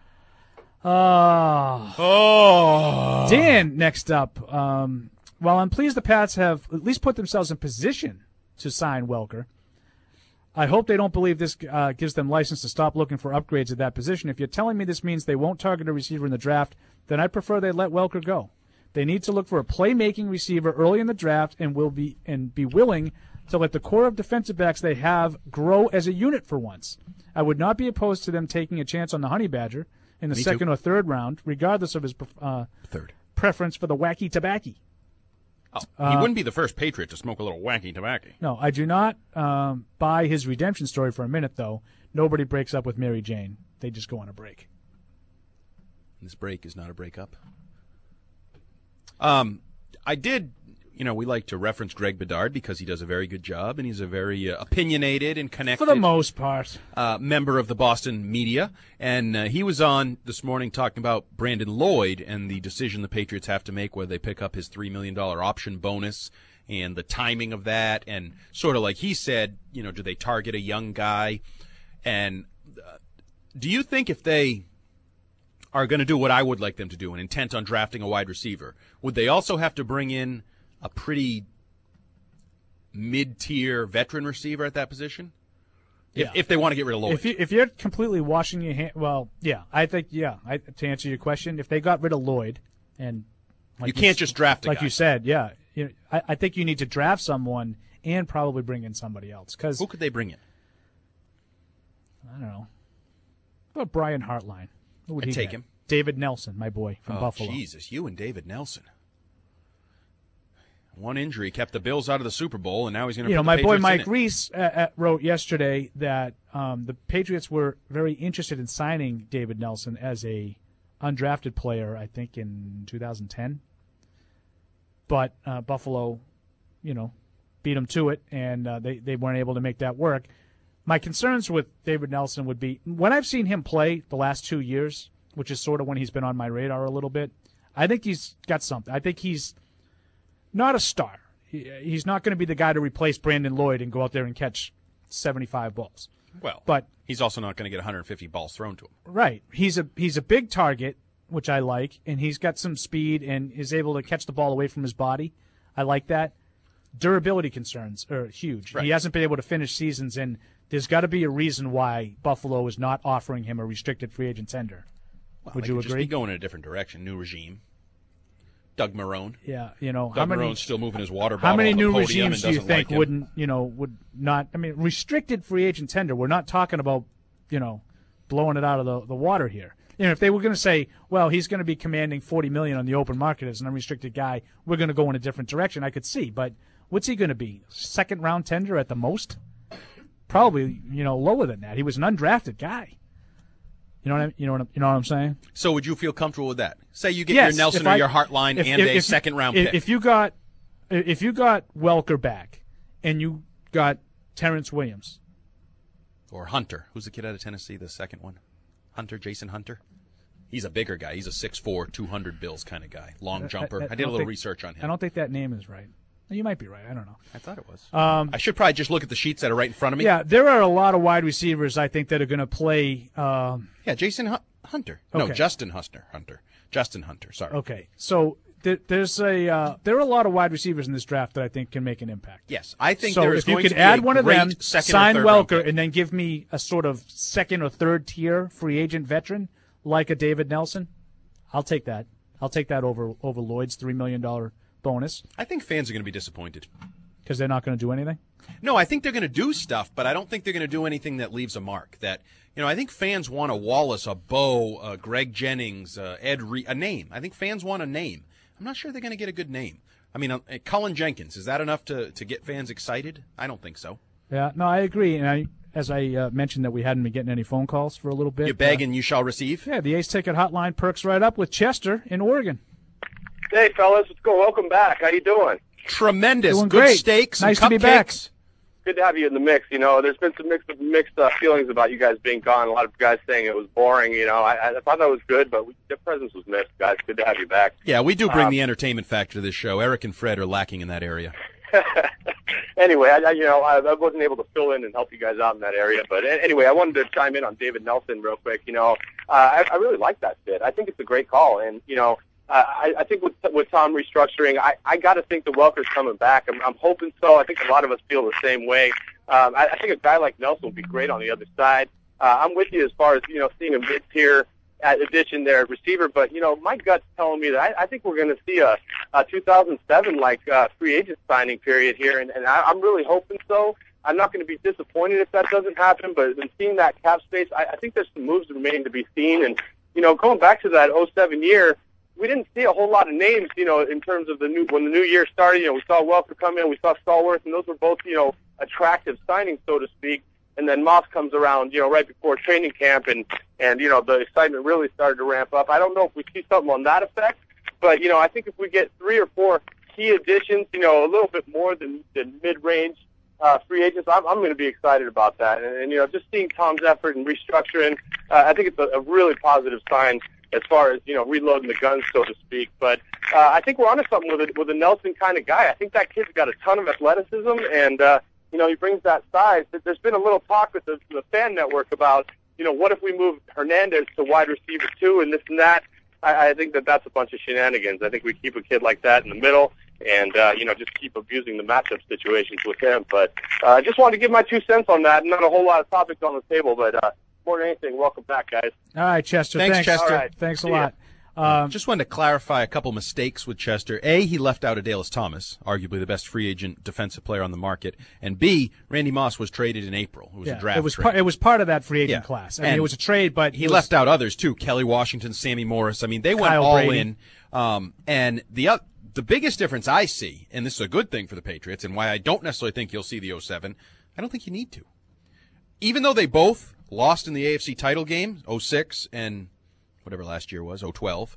Speaker 9: Oh.
Speaker 8: Oh.
Speaker 9: Dan, next up. Um, while I'm pleased the Pats have at least put themselves in position to sign Welker, I hope they don't believe this uh, gives them license to stop looking for upgrades at that position. If you're telling me this means they won't target a receiver in the draft, then I'd prefer they let Welker go. They need to look for a playmaking receiver early in the draft and will be and be willing to let the core of defensive backs they have grow as a unit for once. I would not be opposed to them taking a chance on the Honey Badger in the
Speaker 8: Me
Speaker 9: second
Speaker 8: too.
Speaker 9: or third round, regardless of his uh,
Speaker 8: Third.
Speaker 9: preference for the wacky tobacco.
Speaker 8: Oh, he
Speaker 9: Uh,
Speaker 8: wouldn't be the first Patriot to smoke a little wacky tobacco.
Speaker 9: No, I do not um, buy his redemption story for a minute, though. Nobody breaks up with Mary Jane. They just go on a break.
Speaker 8: This break is not a breakup. Um, I did, you know, we like to reference Greg Bedard because he does a very good job, and he's a very uh, opinionated and connected,
Speaker 9: For the most part.
Speaker 8: uh, member of the Boston media. And uh, he was on this morning talking about Brandon Lloyd and the decision the Patriots have to make where they pick up his three million dollars option bonus and the timing of that. And sort of like he said, you know, do they target a young guy? And uh, do you think if they are going to do what I would like them to do, and intent on drafting a wide receiver, would they also have to bring in a pretty mid-tier veteran receiver at that position?
Speaker 9: Yeah.
Speaker 8: If, if they want to get rid of Lloyd.
Speaker 9: If, you, if you're completely washing your hand, well, yeah, I think, yeah, I, to answer your question, if they got rid of Lloyd, and like
Speaker 8: You can't
Speaker 9: s-
Speaker 8: just draft a
Speaker 9: like
Speaker 8: guy.
Speaker 9: you said, yeah, you know, I, I think you need to draft someone and probably bring in somebody else. Cause,
Speaker 8: Who could they bring in?
Speaker 9: I don't know. How about Brian Hartline? Who would
Speaker 8: I'd
Speaker 9: he
Speaker 8: take
Speaker 9: get?
Speaker 8: him.
Speaker 9: David Nelson, my boy from
Speaker 8: oh,
Speaker 9: Buffalo.
Speaker 8: Jesus, you and David Nelson. One injury kept the Bills out of the Super Bowl, and now he's going to
Speaker 9: You
Speaker 8: put
Speaker 9: know,
Speaker 8: the
Speaker 9: my boy
Speaker 8: Patriots in
Speaker 9: Mike
Speaker 8: it.
Speaker 9: Reese uh, uh, wrote yesterday that um, the Patriots were very interested in signing David Nelson as a undrafted player, I think, in two thousand ten. But uh, Buffalo, you know, beat him to it, and uh, they, they weren't able to make that work. My concerns with David Nelson would be, when I've seen him play the last two years, which is sort of when he's been on my radar a little bit, I think he's got something. I think he's not a star. He, he's not going to be the guy to replace Brandon Lloyd and go out there and catch seventy-five balls.
Speaker 8: Well,
Speaker 9: but
Speaker 8: he's also not going to get one hundred fifty balls thrown to him.
Speaker 9: right, he's a he's a big target, which I like, and he's got some speed and is able to catch the ball away from his body. I like that. Durability concerns are huge.
Speaker 8: Right.
Speaker 9: He hasn't been able to finish seasons, and there's got to be a reason why Buffalo is not offering him a restricted free agent tender.
Speaker 8: Well,
Speaker 9: Would
Speaker 8: they
Speaker 9: you
Speaker 8: could
Speaker 9: agree?
Speaker 8: Just be going in a different direction. New regime. Doug Marone.
Speaker 9: Yeah, you know,
Speaker 8: Doug
Speaker 9: how many,
Speaker 8: Marone's still moving his water bottle
Speaker 9: How many
Speaker 8: on the
Speaker 9: new
Speaker 8: podium
Speaker 9: regimes
Speaker 8: and
Speaker 9: do you
Speaker 8: doesn't
Speaker 9: think
Speaker 8: like him.
Speaker 9: wouldn't, you know, would not? I mean, restricted free agent tender. We're not talking about, you know, blowing it out of the, the water here. You know, if they were going to say, well, he's going to be commanding forty million dollars on the open market as an unrestricted guy, we're going to go in a different direction. I could see, but what's he going to be? Second round tender at the most? Probably, you know, lower than that. He was an undrafted guy. You know what I, you know what I, you know what I'm saying?
Speaker 8: So would you feel comfortable with that? Say you get
Speaker 9: Yes,
Speaker 8: your Nelson
Speaker 9: if
Speaker 8: or
Speaker 9: I-
Speaker 8: your Hartline
Speaker 9: if-
Speaker 8: and
Speaker 9: if-
Speaker 8: a
Speaker 9: if-
Speaker 8: second round
Speaker 9: if,
Speaker 8: pick.
Speaker 9: If you got if you got Welker back and you got Terrence Williams
Speaker 8: or Hunter. Who's the kid out of Tennessee, the second one? Hunter, Jason Hunter? He's a bigger guy. He's a six four, two hundred Bills kind of guy. Long jumper. I, did a
Speaker 9: don't
Speaker 8: little
Speaker 9: think-
Speaker 8: research on him.
Speaker 9: I don't think that name is right. You might be right. I don't know.
Speaker 8: I thought it was.
Speaker 9: Um,
Speaker 8: I should probably just look at the sheets that are right in front of me.
Speaker 9: Yeah, there are a lot of wide receivers I think that are going to play. Um,
Speaker 8: Yeah, Jason Hu- Hunter. No,
Speaker 9: Okay.
Speaker 8: Justin Hunter. Hunter. Justin Hunter. Sorry.
Speaker 9: okay, so th- there's a uh, there are a lot of wide receivers in this draft that I think can make an impact.
Speaker 8: Yes, I think
Speaker 9: so
Speaker 8: there is
Speaker 9: if you
Speaker 8: going
Speaker 9: could
Speaker 8: to be
Speaker 9: add
Speaker 8: a
Speaker 9: one of
Speaker 8: great
Speaker 9: them,
Speaker 8: second or
Speaker 9: sign
Speaker 8: third round
Speaker 9: Welker,
Speaker 8: pick.
Speaker 9: and then give me a sort of second or third tier free agent veteran like a David Nelson, I'll take that. I'll take that over over Lloyd's three million dollar bonus
Speaker 8: I think fans are going to be disappointed.
Speaker 9: because they're not going to do anything.
Speaker 8: No, I think they're going to do stuff, but I don't think they're going to do anything that leaves a mark. That you know, I think fans want a Wallace, a Bo, a Greg Jennings, uh, Ed, Re- a name. I think fans want a name. I'm not sure they're going to get a good name. I mean, uh, Cullen Jenkins, is that enough to to get fans excited? I don't think so.
Speaker 9: Yeah, no, I agree. And I, as I uh, mentioned, that we hadn't been getting any phone calls for a little bit.
Speaker 8: You beg
Speaker 9: Uh,
Speaker 8: and you shall receive.
Speaker 9: yeah, the Ace Ticket Hotline perks right up with Chester in Oregon.
Speaker 2: Hey, fellas, let's go. Welcome back. How you doing?
Speaker 8: Tremendous.
Speaker 9: Doing
Speaker 8: Good
Speaker 9: great.
Speaker 8: steaks.
Speaker 9: Nice
Speaker 8: and
Speaker 9: to be back.
Speaker 8: cupcakes.
Speaker 2: good to have you in the mix. You know, there's been some mixed mixed uh, feelings about you guys being gone. A lot of guys saying it was boring. You know, I, I thought that was good, but we, your presence was missed, guys. Good to have you back.
Speaker 8: Yeah, we do bring
Speaker 2: Um,
Speaker 8: the entertainment factor to this show. Eric and Fred are lacking in that area.
Speaker 2: Anyway, I, I, you know, I, I wasn't able to fill in and help you guys out in that area. But a- anyway, I wanted to chime in on David Nelson real quick. You know, uh, I, I really like that fit. I think it's a great call. And, you know, uh, I, I think with, with Tom restructuring, I, I got to think the Welker's coming back. I'm, I'm hoping so. I think a lot of us feel the same way. Um, I, I think a guy like Nelson would be great on the other side. Uh, I'm with you as far as, you know, seeing a mid-tier addition there at receiver, but, you know, my gut's telling me that I, I think we're going to see a, a two thousand seven like uh, free agent signing period here, and, and I, I'm really hoping so. I'm not going to be disappointed if that doesn't happen, but in seeing that cap space, I, I think there's some moves remaining to be seen. And, you know, going back to that oh seven year, we didn't see a whole lot of names, you know, in terms of the new, when the new year started. You know, we saw Welker come in, we saw Stallworth, and those were both, you know, attractive signings, so to speak. And then Moss comes around, you know, right before training camp, and, and, you know, the excitement really started to ramp up. I don't know if we see something on that effect, but, you know, I think if we get three or four key additions, you know, a little bit more than, than mid-range uh, free agents, I'm, I'm going to be excited about that. And, and, you know, just seeing Tom's effort and restructuring, uh, I think it's a, a really positive sign as far as, you know, reloading the guns, so to speak. But uh, I think we're onto something with a, with a Nelson kind of guy. I think that kid's got a ton of athleticism, and, uh, you know, he brings that size. There's been a little talk with the, the fan network about, you know, what if we move Hernandez to wide receiver two and this and that. I, I think that that's a bunch of shenanigans. I think we keep a kid like that in the middle and, uh, you know, just keep abusing the matchup situations with him. But I uh, just wanted to give my two cents on that. Not a whole lot of topics on the table, but uh, more than anything, welcome back, guys.
Speaker 9: All right, Chester.
Speaker 8: Thanks,
Speaker 9: Thanks,
Speaker 8: Chester.
Speaker 9: All right. Thanks a
Speaker 2: See ya.
Speaker 9: lot. Um,
Speaker 8: Just wanted to clarify a couple mistakes with Chester. A, he left out Adalys Thomas, arguably the best free agent defensive player on the market. And B, Randy Moss was traded in April. It was
Speaker 9: yeah,
Speaker 8: a draft
Speaker 9: it was
Speaker 8: trade.
Speaker 9: part, it was part of that free agent
Speaker 8: Yeah.
Speaker 9: class. I mean,
Speaker 8: And
Speaker 9: it was a trade, but
Speaker 8: he
Speaker 9: it was-
Speaker 8: left out others too. Kelly Washington, Sammy Morris. I mean, they went
Speaker 9: Kyle
Speaker 8: all
Speaker 9: Brady.
Speaker 8: in. Um, and the uh, the biggest difference I see, and this is a good thing for the Patriots, and why I don't necessarily think you'll see the oh seven, I don't think you need to. Even though they both lost in the A F C title game, oh six and whatever last year was, oh twelve,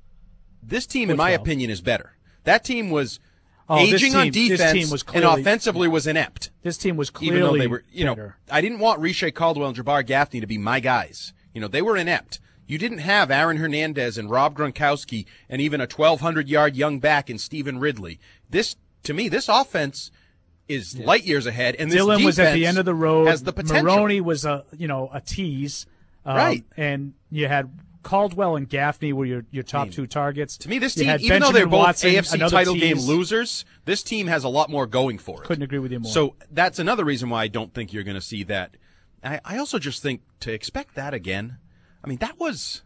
Speaker 8: this team, in my opinion, is better. That team was
Speaker 9: Oh, this
Speaker 8: aging on
Speaker 9: team- this
Speaker 8: defense
Speaker 9: team was
Speaker 8: and
Speaker 9: clearly-
Speaker 8: offensively was inept.
Speaker 9: This team was
Speaker 8: Even though
Speaker 9: clearly
Speaker 8: they were, you know,
Speaker 9: better.
Speaker 8: I didn't want Riche Caldwell and Jabbar Gaffney to be my guys. You know, they were inept. You didn't have Aaron Hernandez and Rob Gronkowski and even a twelve hundred yard young back in Stephen Ridley. This, to me, this offense is light years ahead, and this
Speaker 9: Dylan was at the
Speaker 8: defense
Speaker 9: end of the road.
Speaker 8: has the potential.
Speaker 9: Maroney was a you know a tease, um,
Speaker 8: Right.
Speaker 9: And you had Caldwell and Gaffney were your, your top
Speaker 8: I mean,
Speaker 9: two targets.
Speaker 8: To me, this
Speaker 9: You
Speaker 8: team,
Speaker 9: had
Speaker 8: even though
Speaker 9: Benjamin
Speaker 8: they're both
Speaker 9: Watson,
Speaker 8: A F C
Speaker 9: another
Speaker 8: title game
Speaker 9: tease.
Speaker 8: losers, this team has a lot more going for it.
Speaker 9: Couldn't agree with you more.
Speaker 8: So that's another reason why I don't think you're going to see that. I, I also just think to expect that again. I mean, that was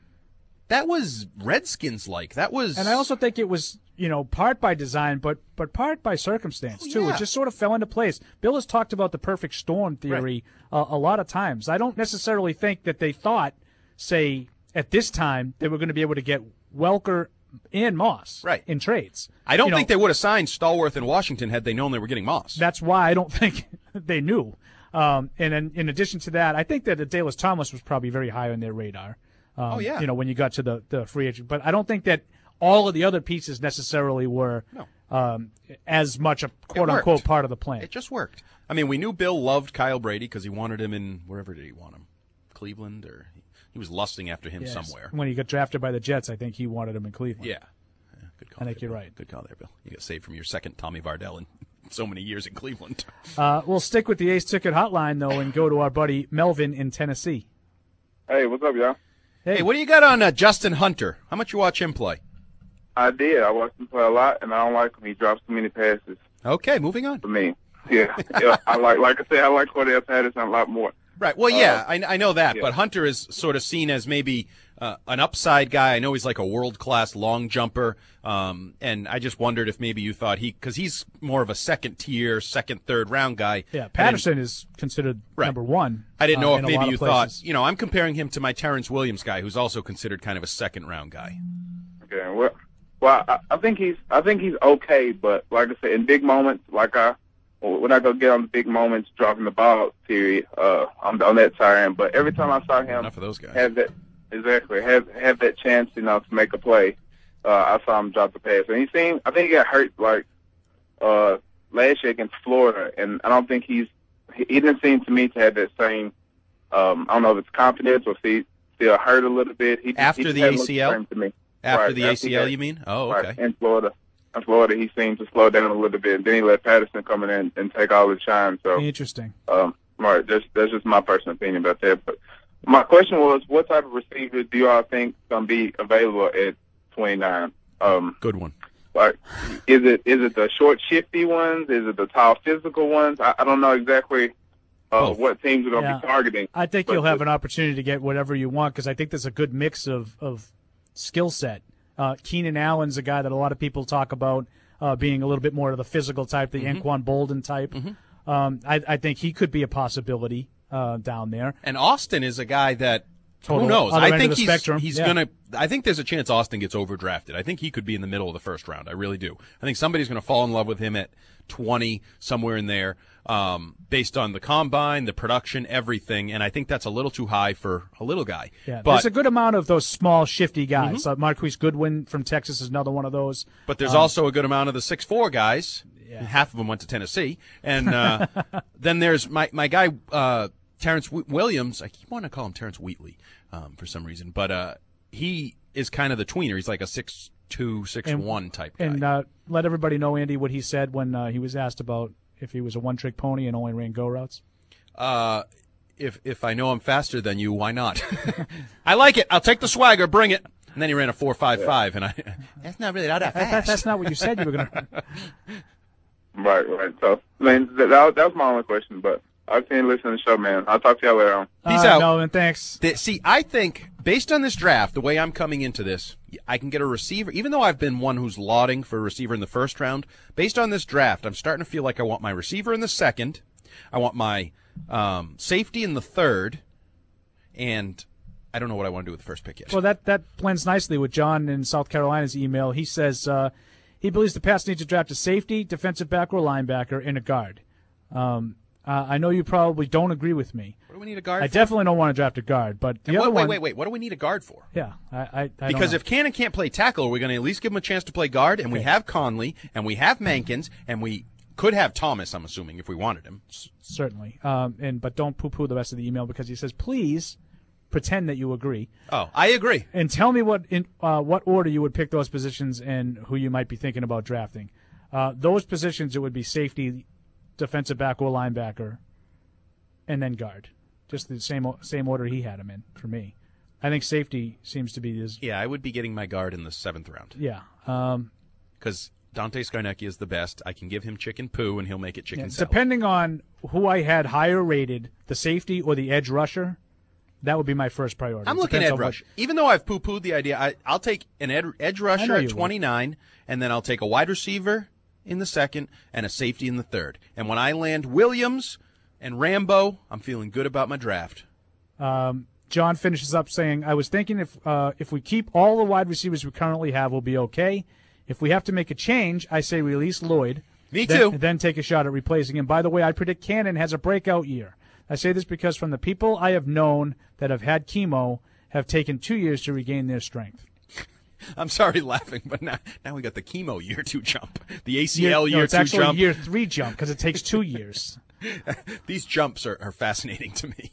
Speaker 8: that was Redskins like. That was,
Speaker 9: And I also think it was, you know, part by design, but but part by circumstance
Speaker 8: Oh,
Speaker 9: too.
Speaker 8: yeah.
Speaker 9: It just sort of fell into place. Bill has talked about the perfect storm theory uh, a lot of times. I don't necessarily think that they thought, say, at this time, they were going to be able to get Welker and Moss
Speaker 8: right.
Speaker 9: in trades.
Speaker 8: I don't
Speaker 9: You know,
Speaker 8: think they would have signed Stallworth in Washington had they known they were getting Moss.
Speaker 9: That's why I don't think they knew. Um, and in, in addition to that, I think that Adalys Thomas was probably very high on their radar. Um,
Speaker 8: Oh, yeah.
Speaker 9: You know, when you got to the, the free agent. But I don't think that all of the other pieces necessarily were
Speaker 8: No.
Speaker 9: um, as much a
Speaker 8: It
Speaker 9: quote-unquote
Speaker 8: worked.
Speaker 9: part of the plan.
Speaker 8: It just worked. I mean, we knew Bill loved Kyle Brady because he wanted him in wherever did he want him? Cleveland, or he was lusting after him
Speaker 9: Yes.
Speaker 8: somewhere.
Speaker 9: When he got drafted by the Jets, I think he wanted him in Cleveland.
Speaker 8: Yeah. Yeah, good call.
Speaker 9: I think
Speaker 8: there,
Speaker 9: you're
Speaker 8: Bill.
Speaker 9: right.
Speaker 8: Good call there, Bill. You got saved from your second Tommy Vardell in so many years in Cleveland.
Speaker 9: Uh, we'll stick with the Ace Ticket hotline, though, and go to our buddy Melvin in Tennessee.
Speaker 22: Hey, what's up, y'all?
Speaker 8: Hey, what do you got on uh, Justin Hunter? How much you watch him play?
Speaker 22: I did. I watched him play a lot, and I don't like him. He drops too many passes.
Speaker 8: Okay, moving on.
Speaker 22: For me, yeah, yeah. I like, like I said, I like Cordell Patterson a lot more.
Speaker 8: Right. Well, yeah,
Speaker 22: Uh,
Speaker 8: I, I know that,
Speaker 22: yeah.
Speaker 8: but Hunter is sort of seen as maybe uh, an upside guy. I know he's like a world-class long jumper, um, and I just wondered if maybe you thought he, because he's more of a second-tier, second, third-round guy.
Speaker 9: Yeah, Patterson is considered
Speaker 8: Right.
Speaker 9: number one.
Speaker 8: I didn't know
Speaker 9: uh,
Speaker 8: if
Speaker 9: in a
Speaker 8: maybe
Speaker 9: lot of
Speaker 8: you thought,
Speaker 9: places.
Speaker 8: you know, I'm comparing him to my Terrence Williams guy, who's also considered kind of a second-round guy.
Speaker 22: Okay, well, well, I, I think he's, I think he's okay, but like I said, in big moments, like I, when I go get on the big moments, dropping the ball, period, uh, I'm on that side end. But every time I saw him
Speaker 8: Enough of those guys.
Speaker 22: have that, exactly, have have that chance, you know, to make a play, uh, I saw him drop the pass, and he seemed, I think he got hurt like, uh, last year against Florida, and I don't think he's he, he didn't seem to me to have that same. Um, I don't know if it's confidence or if he still hurt a little bit. He just,
Speaker 8: After
Speaker 22: he
Speaker 8: the
Speaker 22: just
Speaker 8: A C L?
Speaker 22: hadn't looked the same to me.
Speaker 8: After
Speaker 22: Right,
Speaker 8: the
Speaker 22: after
Speaker 8: A C L,
Speaker 22: that-
Speaker 8: you mean? Oh,
Speaker 22: right,
Speaker 8: okay.
Speaker 22: in Florida. In Florida, he seemed to slow down a little bit. Then he let Patterson come in and, and take all the shine. So
Speaker 9: Interesting.
Speaker 22: Um, right, that's that's just my personal opinion about that. But my question was, what type of receiver do you all think is going to be available at twenty-nine? Um,
Speaker 8: Good one.
Speaker 22: Like, is it is it the short, shifty ones? Is it the tall, physical ones? I, I don't know exactly uh, what teams are going to
Speaker 9: Yeah.
Speaker 22: be targeting.
Speaker 9: I think
Speaker 22: but
Speaker 9: you'll have an opportunity to get whatever you want because I think there's a good mix of, of skill set. Uh, Keenan Allen's a guy that a lot of people talk about uh, being a little bit more of the physical type, the
Speaker 8: Mhm.
Speaker 9: Anquan Bolden type.
Speaker 8: Mm-hmm.
Speaker 9: Um, I, I think he could be a possibility uh, down there.
Speaker 8: And Austin is a guy that
Speaker 9: Total
Speaker 8: who knows?
Speaker 9: other
Speaker 8: I
Speaker 9: end
Speaker 8: think
Speaker 9: of the
Speaker 8: he's
Speaker 9: spectrum.
Speaker 8: he's
Speaker 9: Yeah.
Speaker 8: gonna. I think there's a chance Austin gets overdrafted. I think he could be in the middle of the first round. I really do. I think somebody's going to fall in love with him at twenty, somewhere in there, um, based on the combine, the production, everything. And I think that's a little too high for a little guy.
Speaker 9: Yeah,
Speaker 8: but
Speaker 9: there's a good amount of those small, shifty guys.
Speaker 8: Mhm.
Speaker 9: Uh, Marquise Goodwin from Texas is another one of those.
Speaker 8: But there's
Speaker 9: Um,
Speaker 8: also a good amount of the six four guys. And half of them went to Tennessee. And uh, then there's my, my guy, uh, Terrence w- Williams. I keep wanting to call him Terrence Wheatley um, for some reason. But uh, he is kind of the tweener. He's like a six two, six one type guy.
Speaker 9: And uh, let everybody know, Andy, what he said when uh, he was asked about if he was a one-trick pony and only ran go routes.
Speaker 8: Uh, if if I know I'm faster than you, why not? I like it. I'll take the swagger. Bring it. And then he ran a four five five, and I. That's not really not that
Speaker 9: That-
Speaker 8: fast.
Speaker 9: that's not what you said you were going to.
Speaker 22: Right, right. So, I mean, that, that, that was my only question, but I've seen listening to the show, man. I'll talk to y'all later on.
Speaker 8: Peace
Speaker 9: Uh,
Speaker 8: out.
Speaker 9: No, and thanks.
Speaker 8: Th- See, I think based on this draft, the way I'm coming into this, I can get a receiver. Even though I've been one who's lauding for a receiver in the first round, based on this draft, I'm starting to feel like I want my receiver in the second, I want my um, safety in the third, and I don't know what I want to do with the first pick yet.
Speaker 9: Well, that, that blends nicely with John in South Carolina's email. He says uh, he believes the Pats need to draft a safety, defensive back, or linebacker, and a guard. Um, uh, I know you probably don't agree with me.
Speaker 8: What do we need a guard
Speaker 9: I
Speaker 8: for?
Speaker 9: definitely don't want to draft a guard, but the
Speaker 8: And
Speaker 9: other
Speaker 8: wait, wait,
Speaker 9: one,
Speaker 8: wait, wait. What do we need a guard for?
Speaker 9: Yeah, I, I, I don't
Speaker 8: Because
Speaker 9: know.
Speaker 8: if Cannon can't play tackle, we're going to at least give him a chance to play guard, and we have Conley, and we have Mankins, and we could have Thomas, I'm assuming, if we wanted him.
Speaker 9: Certainly, um, and but don't poo-poo the rest of the email because he says, please pretend that you agree.
Speaker 8: Oh, I agree.
Speaker 9: And tell me what in uh, what order you would pick those positions and who you might be thinking about drafting. Uh, those positions, it would be safety, defensive back or linebacker, and then guard. Just the same same order he had him in for me. I think safety seems to be his.
Speaker 8: Yeah, I would be getting my guard in the seventh round.
Speaker 9: Yeah. Um,
Speaker 8: Because Dante Scarnecchia is the best. I can give him chicken poo, and he'll make it chicken
Speaker 9: yeah,
Speaker 8: salad.
Speaker 9: depending on who I had higher rated, the safety or the edge rusher, that would be my first priority.
Speaker 8: I'm
Speaker 9: It
Speaker 8: looking
Speaker 9: depends
Speaker 8: at
Speaker 9: on what-
Speaker 8: rush. Even though I've poo-pooed the idea, I, I'll take an ed, edge rusher
Speaker 9: know
Speaker 8: at
Speaker 9: you would.
Speaker 8: twenty-nine, and then I'll take a wide receiver in the second and a safety in the third. And when I land Williams and Rambo, I'm feeling good about my draft.
Speaker 9: Um, John finishes up saying, I was thinking if uh, if we keep all the wide receivers we currently have, we'll be okay. If we have to make a change, I say release Lloyd.
Speaker 8: Me
Speaker 9: then,
Speaker 8: too.
Speaker 9: Then take a shot at replacing him. By the way, I predict Cannon has a breakout year. I say this because from the people I have known that have had chemo have taken two years to regain their strength.
Speaker 8: I'm sorry laughing, but now, now we got the chemo year two jump. The A C L
Speaker 9: Year- no,
Speaker 8: year
Speaker 9: it's
Speaker 8: two
Speaker 9: actually
Speaker 8: jump.
Speaker 9: year three jump because it takes two years.
Speaker 8: These jumps are, are fascinating to me.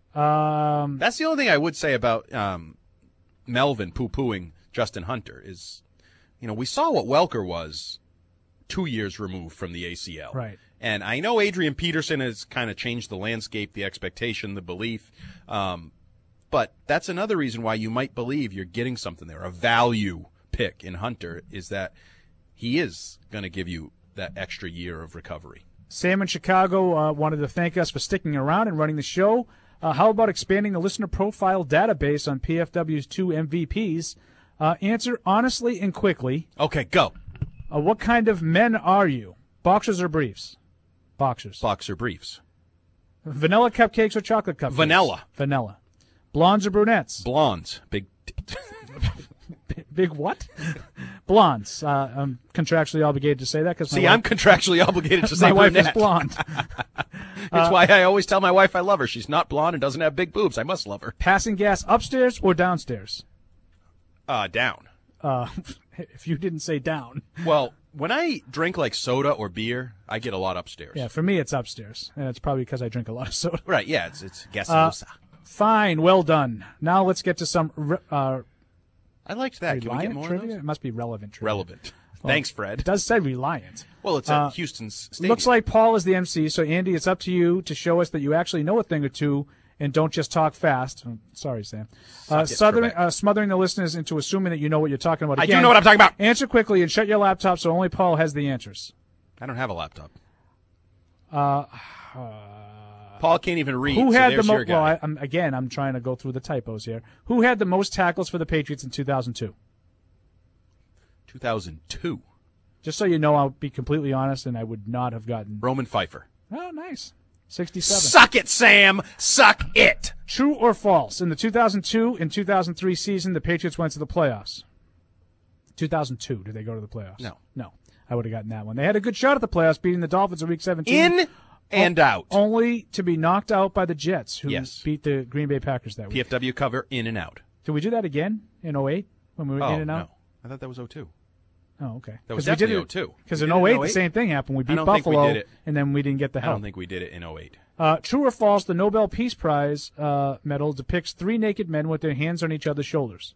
Speaker 9: Um,
Speaker 8: That's the only thing I would say about um, Melvin poo-pooing Justin Hunter is, you know, we saw what Welker was two years removed from the A C L.
Speaker 9: Right.
Speaker 8: And I know Adrian Peterson has kind of changed the landscape, the expectation, the belief. Um, but that's another reason why you might believe you're getting something there. A value pick in Hunter is that he is going to give you that extra year of recovery.
Speaker 9: Sam in Chicago uh, wanted to thank us for sticking around and running the show. Uh, how about expanding the listener profile database on P F W's two M V Ps? Uh, answer honestly and quickly.
Speaker 8: Okay, go.
Speaker 9: Uh, what kind of men are you? Boxers or briefs? Boxers.
Speaker 8: Boxer briefs.
Speaker 9: Vanilla cupcakes or chocolate cupcakes?
Speaker 8: Vanilla.
Speaker 9: Vanilla. Blondes or brunettes?
Speaker 8: Blondes. Big.
Speaker 9: Big what? Blondes. Uh, I'm contractually obligated to say that because
Speaker 8: See, I'm contractually obligated to say
Speaker 9: my wife is
Speaker 8: brunette.
Speaker 9: blonde.
Speaker 8: It's
Speaker 9: Uh,
Speaker 8: why I always tell my wife I love her. She's not blonde and doesn't have big boobs. I must love her.
Speaker 9: Passing gas upstairs or downstairs?
Speaker 8: Uh, down.
Speaker 9: Uh, if you didn't say down.
Speaker 8: Well, when I drink like soda or beer, I get a lot upstairs.
Speaker 9: Yeah, for me it's upstairs, and it's probably because I drink a lot of soda.
Speaker 8: Right, yeah, it's it's
Speaker 9: Uh,
Speaker 8: gaseosa.
Speaker 9: fine, well done. Now let's get to some. re- Uh,
Speaker 8: I liked that. Can we get
Speaker 9: reliant
Speaker 8: more of
Speaker 9: trivia?
Speaker 8: those?
Speaker 9: It must be relevant trivia.
Speaker 8: Relevant.
Speaker 9: Well,
Speaker 8: Thanks, Fred.
Speaker 9: It does say reliant.
Speaker 8: Well, it's at
Speaker 9: Uh,
Speaker 8: Houston's stadium.
Speaker 9: Looks like Paul is the M C, so Andy, it's up to you to show us that you actually know a thing or two and don't just talk fast. Oh, sorry, Sam. Uh,
Speaker 8: Suck it,
Speaker 9: southering,
Speaker 8: Trebek.
Speaker 9: uh, smothering the listeners into assuming that you know what you're talking about.
Speaker 8: I do
Speaker 9: Again,
Speaker 8: know what I'm talking about.
Speaker 9: Answer quickly and shut your laptop so only Paul has the answers.
Speaker 8: I don't have a laptop.
Speaker 9: Uh,
Speaker 8: Paul can't even read.
Speaker 9: who
Speaker 8: so
Speaker 9: had the
Speaker 8: there's your
Speaker 9: most?
Speaker 8: guy.
Speaker 9: Well, I, I'm, again, I'm trying to go through the typos here. Who had the most tackles for the Patriots in two thousand two?
Speaker 8: two thousand two.
Speaker 9: Just so you know, I'll be completely honest, and I would not have gotten.
Speaker 8: Roman Pfeiffer.
Speaker 9: Oh, nice. sixty-seven.
Speaker 8: Suck it, Sam. Suck it.
Speaker 9: True or false? In the two thousand two and two thousand three season, the Patriots went to the playoffs. two thousand two, did they go to the playoffs?
Speaker 8: No.
Speaker 9: No. I would have gotten that one. They had a good shot at the playoffs, beating the Dolphins in Week seventeen.
Speaker 8: In and
Speaker 9: O-
Speaker 8: out.
Speaker 9: Only to be knocked out by the Jets, who
Speaker 8: Yes.
Speaker 9: beat the Green Bay Packers that
Speaker 8: P
Speaker 9: week.
Speaker 8: F W cover in and out.
Speaker 9: Did we do that again in oh eight when we were
Speaker 8: Oh,
Speaker 9: in and out?
Speaker 8: no. I thought that was oh two.
Speaker 9: Oh, okay.
Speaker 8: That was
Speaker 9: 'Cause we did
Speaker 8: definitely
Speaker 9: it-
Speaker 8: oh two.
Speaker 9: Because
Speaker 8: We
Speaker 9: in
Speaker 8: did it in
Speaker 9: oh eight,
Speaker 8: oh
Speaker 9: the
Speaker 8: eight?
Speaker 9: same thing happened. We
Speaker 8: I
Speaker 9: beat
Speaker 8: don't think we
Speaker 9: Buffalo,
Speaker 8: did it.
Speaker 9: and then we didn't get the
Speaker 8: I
Speaker 9: help.
Speaker 8: don't think we did it in oh eight.
Speaker 9: Uh, true or false, the Nobel Peace Prize uh, medal depicts three naked men with their hands on each other's shoulders.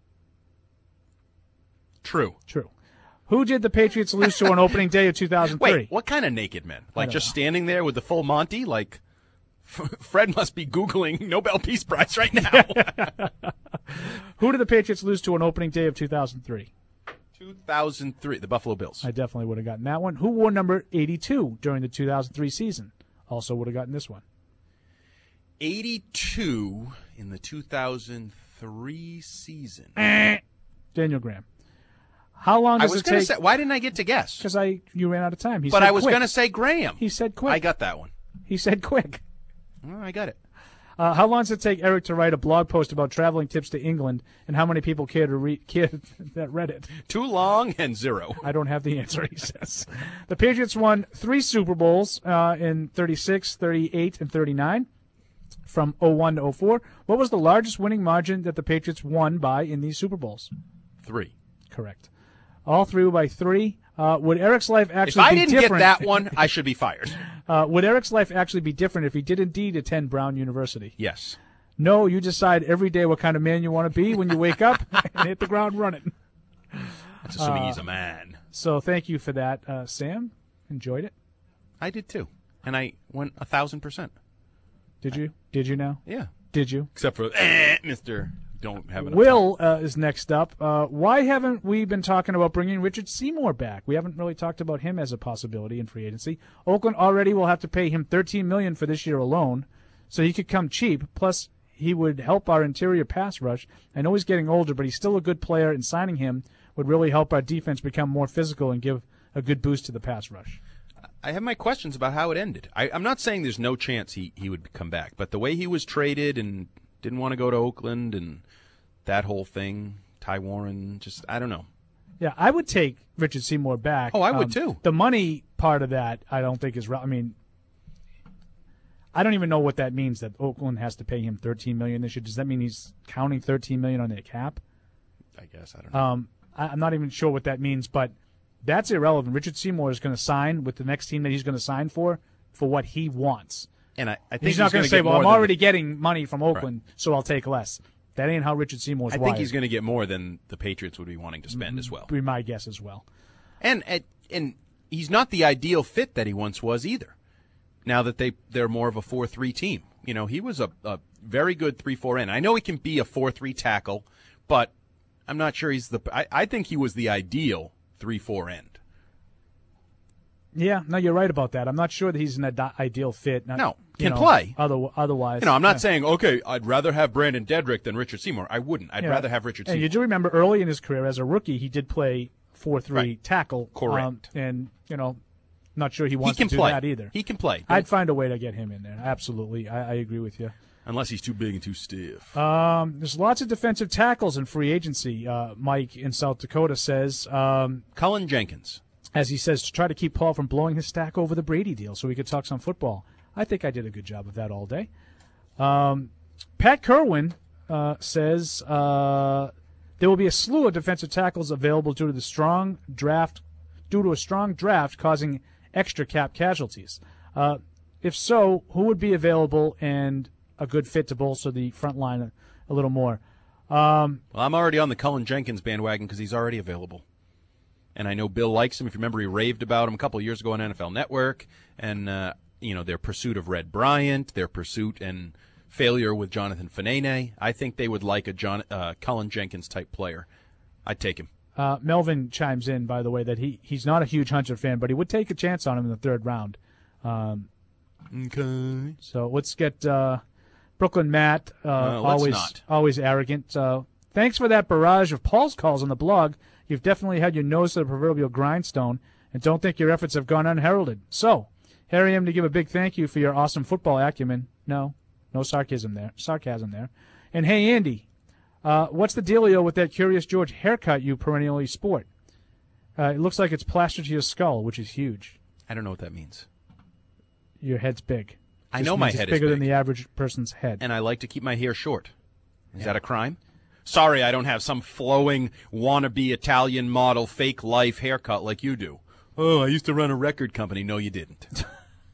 Speaker 8: True.
Speaker 9: True. Who did the Patriots lose to on opening day of two thousand three?
Speaker 8: Wait, what kind of naked men? Like
Speaker 9: don't
Speaker 8: just
Speaker 9: know.
Speaker 8: standing there with the full Monty? Like, Fred must be Googling Nobel Peace Prize right now.
Speaker 9: Who did the Patriots lose to on opening day of two thousand three?
Speaker 8: two thousand three, the Buffalo Bills.
Speaker 9: I definitely would have gotten that one. Who wore number eighty-two during the two thousand three season? Also would have gotten this one.
Speaker 8: eighty-two in the two thousand three season.
Speaker 9: Daniel Graham. How long
Speaker 8: I
Speaker 9: does
Speaker 8: was
Speaker 9: it
Speaker 8: going to
Speaker 9: take?
Speaker 8: say, why didn't I get to guess?
Speaker 9: Because I you ran out of time. He
Speaker 8: But
Speaker 9: said
Speaker 8: I was
Speaker 9: quick.
Speaker 8: going to say Graham.
Speaker 9: He said quick.
Speaker 8: I got that one.
Speaker 9: He said quick.
Speaker 8: Well, I got it.
Speaker 9: Uh, how long does it take Eric to write a blog post about traveling tips to England, and how many people care to read care that read it?
Speaker 8: Too long and zero.
Speaker 9: I don't have the answer, he says. The Patriots won three Super Bowls uh, in thirty-six, thirty-eight, and thirty-nine from oh one to oh four. What was the largest winning margin that the Patriots won by in these Super Bowls?
Speaker 8: Three.
Speaker 9: Correct. All three were by three. Uh, would Eric's life actually
Speaker 8: If I
Speaker 9: be
Speaker 8: didn't
Speaker 9: different?
Speaker 8: get that one, I should be fired.
Speaker 9: uh, would Eric's life actually be different if he did indeed attend Brown University?
Speaker 8: Yes.
Speaker 9: No, you decide every day what kind of man you want to be when you wake up and hit the ground running.
Speaker 8: That's assuming
Speaker 9: Uh,
Speaker 8: he's a man.
Speaker 9: So thank you for that, uh, Sam. Enjoyed it.
Speaker 8: I did too. And I went a thousand percent.
Speaker 9: Did you? Did you now?
Speaker 8: Yeah.
Speaker 9: Did you?
Speaker 8: Except for eh, Mister Don't have enough
Speaker 9: Will uh, is next up. Uh, why haven't we been talking about bringing Richard Seymour back? We haven't really talked about him as a possibility in free agency. Oakland already will have to pay him thirteen million dollars for this year alone, so he could come cheap. Plus, he would help our interior pass rush. I know he's getting older, but he's still a good player, and signing him would really help our defense become more physical and give a good boost to the pass rush.
Speaker 8: I have my questions about how it ended. I, I'm not saying there's no chance he, he would come back, but the way he was traded and didn't want to go to Oakland and that whole thing, Ty Warren, just, I don't know.
Speaker 9: Yeah, I would take Richard Seymour back.
Speaker 8: Oh, I would
Speaker 9: Um,
Speaker 8: too.
Speaker 9: The money part of that, I don't think is right. I mean, I don't even know what that means that Oakland has to pay him thirteen million dollars this year. Does that mean he's counting thirteen million dollars on their cap?
Speaker 8: I guess, I don't know.
Speaker 9: Um, I, I'm not even sure what that means, but that's irrelevant. Richard Seymour is going to sign with the next team that he's going to sign for for what he wants.
Speaker 8: And I, I think
Speaker 9: he's not
Speaker 8: going
Speaker 9: going
Speaker 8: to
Speaker 9: to say,
Speaker 8: get
Speaker 9: "Well,
Speaker 8: more
Speaker 9: I'm
Speaker 8: than
Speaker 9: already
Speaker 8: the-
Speaker 9: getting money from Oakland, so I'll take less." That ain't how Richard Seymour's
Speaker 8: I
Speaker 9: wired.
Speaker 8: think he's going to get more than the Patriots would be wanting to spend as well.
Speaker 9: Be my guess as well.
Speaker 8: And and, and he's not the ideal fit that he once was either. Now that they they're more of a four three team, you know, he was a, a very good three four end. I know he can be a four three tackle, but I'm not sure he's the. I, I think he was the ideal three four end.
Speaker 9: Yeah, no, you're right about that. I'm not sure that he's an ad- ideal fit. Not,
Speaker 8: No,
Speaker 9: you
Speaker 8: can
Speaker 9: know,
Speaker 8: play.
Speaker 9: Other, otherwise,
Speaker 8: You know, I'm not
Speaker 9: yeah.
Speaker 8: saying okay. I'd rather have Brandon Dedrick than Richard Seymour. I wouldn't. I'd
Speaker 9: Yeah.
Speaker 8: rather have Richard
Speaker 9: And
Speaker 8: Seymour.
Speaker 9: you do remember early in his career as a rookie, he did play four three
Speaker 8: Right.
Speaker 9: tackle.
Speaker 8: Correct.
Speaker 9: Um, and you know, not sure he wants
Speaker 8: can
Speaker 9: to do
Speaker 8: play.
Speaker 9: that either.
Speaker 8: He can play.
Speaker 9: I'd find a way to get him in there. Absolutely, I, I agree with you.
Speaker 8: Unless he's too big and too stiff.
Speaker 9: Um, there's lots of defensive tackles in free agency. Uh, Mike in South Dakota says. Um,
Speaker 8: Cullen Jenkins.
Speaker 9: As he says, to try to keep Paul from blowing his stack over the Brady deal so we could talk some football. I think I did a good job of that all day. Um, Pat Kerwin uh, says uh, there will be a slew of defensive tackles available due to the strong draft due to a strong draft causing extra cap casualties? Uh, if so, who would be available and a good fit to bolster the front line a, a little more? Um,
Speaker 8: well, I'm already on the Cullen Jenkins bandwagon because he's already available. And I know Bill likes him. If you remember, he raved about him a couple of years ago on N F L Network. And, uh, you know, their pursuit of Red Bryant, their pursuit and failure with Jonathan Fanene. I think they would like a John, uh, Cullen Jenkins-type player. I'd take him.
Speaker 9: Uh, Melvin chimes in, by the way, that he, he's not a huge Hunter fan, but he would take a chance on him in the third round. Um,
Speaker 8: okay.
Speaker 9: So let's get uh, Brooklyn Matt, uh,
Speaker 8: uh, let's
Speaker 9: always
Speaker 8: not.
Speaker 9: always arrogant. Uh, thanks for that barrage of Paul's calls on the blog. You've definitely had your nose to the proverbial grindstone, and don't think your efforts have gone unheralded. So, here I am to give a big thank you for your awesome football acumen. No, no sarcasm there. Sarcasm there. And hey, Andy, uh, what's the dealio with that Curious George haircut you perennially sport? Uh, it looks like it's plastered to your skull, which is huge.
Speaker 8: I don't know what that means.
Speaker 9: Your head's big.
Speaker 8: I
Speaker 9: Just
Speaker 8: know my
Speaker 9: means
Speaker 8: head
Speaker 9: it's bigger
Speaker 8: is
Speaker 9: than
Speaker 8: big.
Speaker 9: the average person's head.
Speaker 8: And I like to keep my hair short. Is
Speaker 9: Yeah.
Speaker 8: that a crime? Sorry, I don't have some flowing, wannabe Italian model, fake life haircut like you do. Oh, I used to run a record company. No, you didn't.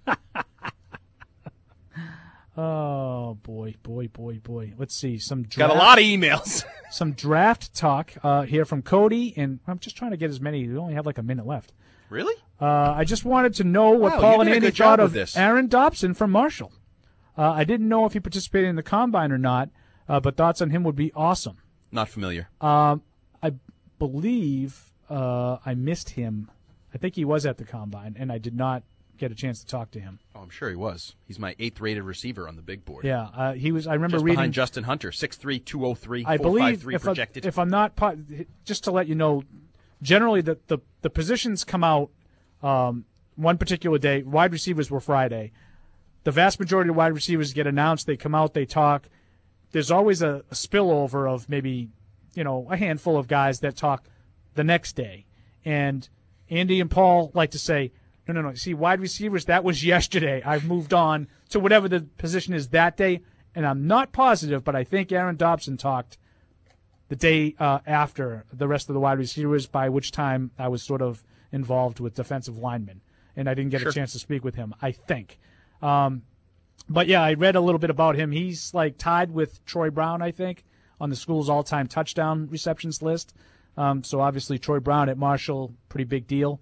Speaker 9: Oh, boy, boy, boy, boy. Let's see. Some
Speaker 8: Got
Speaker 9: draft,
Speaker 8: a lot of emails.
Speaker 9: some draft talk uh, here from Cody, and I'm just trying to get as many. We only have like a minute left.
Speaker 8: Really?
Speaker 9: Uh, I just wanted to know what
Speaker 8: Wow,
Speaker 9: Paul
Speaker 8: you
Speaker 9: and
Speaker 8: did a
Speaker 9: Andy
Speaker 8: good job
Speaker 9: thought
Speaker 8: with
Speaker 9: of
Speaker 8: this.
Speaker 9: Aaron Dobson from Marshall. Uh, I didn't know if he participated in the Combine or not, uh, but thoughts on him would be awesome.
Speaker 8: Not familiar.
Speaker 9: Um, I believe uh, I missed him. I think he was at the Combine, and I did not get a chance to talk to him.
Speaker 8: Oh, I'm sure he was. He's my eighth-rated receiver on the big board.
Speaker 9: Yeah, uh, he was. I remember
Speaker 8: Just
Speaker 9: reading
Speaker 8: behind Justin Hunter, six three, two oh three,
Speaker 9: I
Speaker 8: four
Speaker 9: believe
Speaker 8: five three
Speaker 9: if, I,
Speaker 8: projected.
Speaker 9: if I'm not po- just to let you know, generally the the, the positions come out um, one particular day. Wide receivers were Friday. The vast majority of wide receivers get announced. They come out. They talk. There's always a, a spillover of maybe, you know, a handful of guys that talk the next day. And Andy and Paul like to say, no, no, no. See, wide receivers, that was yesterday. I've moved on to whatever the position is that day. And I'm not positive, but I think Aaron Dobson talked the day uh, after the rest of the wide receivers, by which time I was sort of involved with defensive linemen. And I didn't get
Speaker 8: Sure.
Speaker 9: a chance to speak with him, I think. Um, but, yeah, I read a little bit about him. He's, like, tied with Troy Brown, I think, on the school's all-time touchdown receptions list. Um, so, obviously, Troy Brown at Marshall, pretty big deal.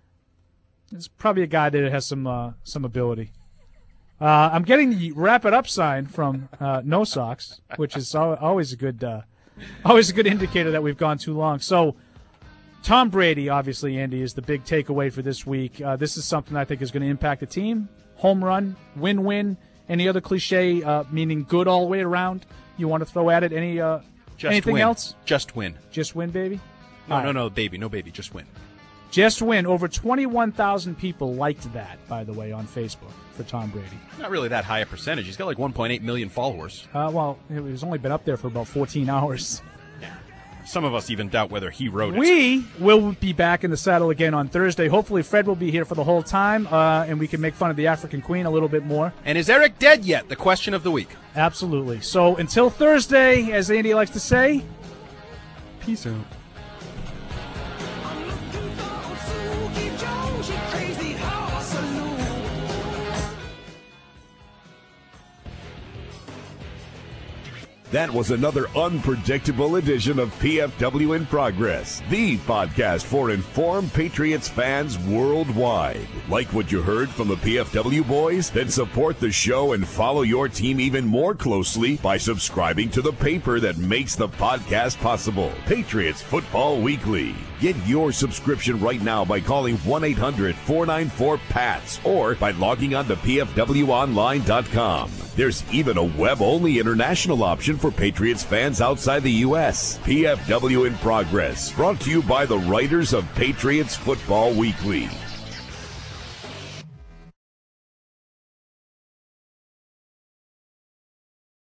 Speaker 9: It's probably a guy that has some uh, some ability. Uh, I'm getting the wrap it up sign from uh, No Socks, which is al- always a good uh, always a good indicator that we've gone too long. So, Tom Brady, obviously, Andy, is the big takeaway for this week. Uh, this is something I think is going to impact the team. Home run, win-win. Any other cliche, uh, meaning good all the way around, you want to throw at it? Any uh,
Speaker 8: Just
Speaker 9: anything
Speaker 8: win.
Speaker 9: else?
Speaker 8: Just win.
Speaker 9: Just win, baby?
Speaker 8: No,
Speaker 9: All
Speaker 8: no,
Speaker 9: right.
Speaker 8: no, baby. No, baby. Just win.
Speaker 9: Just win. Over twenty-one thousand people liked that, by the way, on Facebook for Tom Brady.
Speaker 8: Not really that high a percentage. He's got like one point eight million followers.
Speaker 9: Uh, well, it's only been up there for about fourteen hours.
Speaker 8: Some of us even doubt whether he wrote it.
Speaker 9: We will be back in the saddle again on Thursday. Hopefully, Fred will be here for the whole time, uh, and we can make fun of the African Queen a little bit more.
Speaker 8: And is Eric dead yet? The question of the week.
Speaker 9: Absolutely. So until Thursday, as Andy likes to say,
Speaker 8: peace out.
Speaker 1: That was another unpredictable edition of P F W in Progress, the podcast for informed Patriots fans worldwide. Like what you heard from the P F W boys? Then support the show and follow your team even more closely by subscribing to the paper that makes the podcast possible, Patriots Football Weekly. Get your subscription right now by calling one eight hundred four nine four P A T S or by logging on to P F W online dot com. There's even a web-only international option for Patriots fans outside the U S. P F W in Progress, brought to you by the writers of Patriots Football Weekly.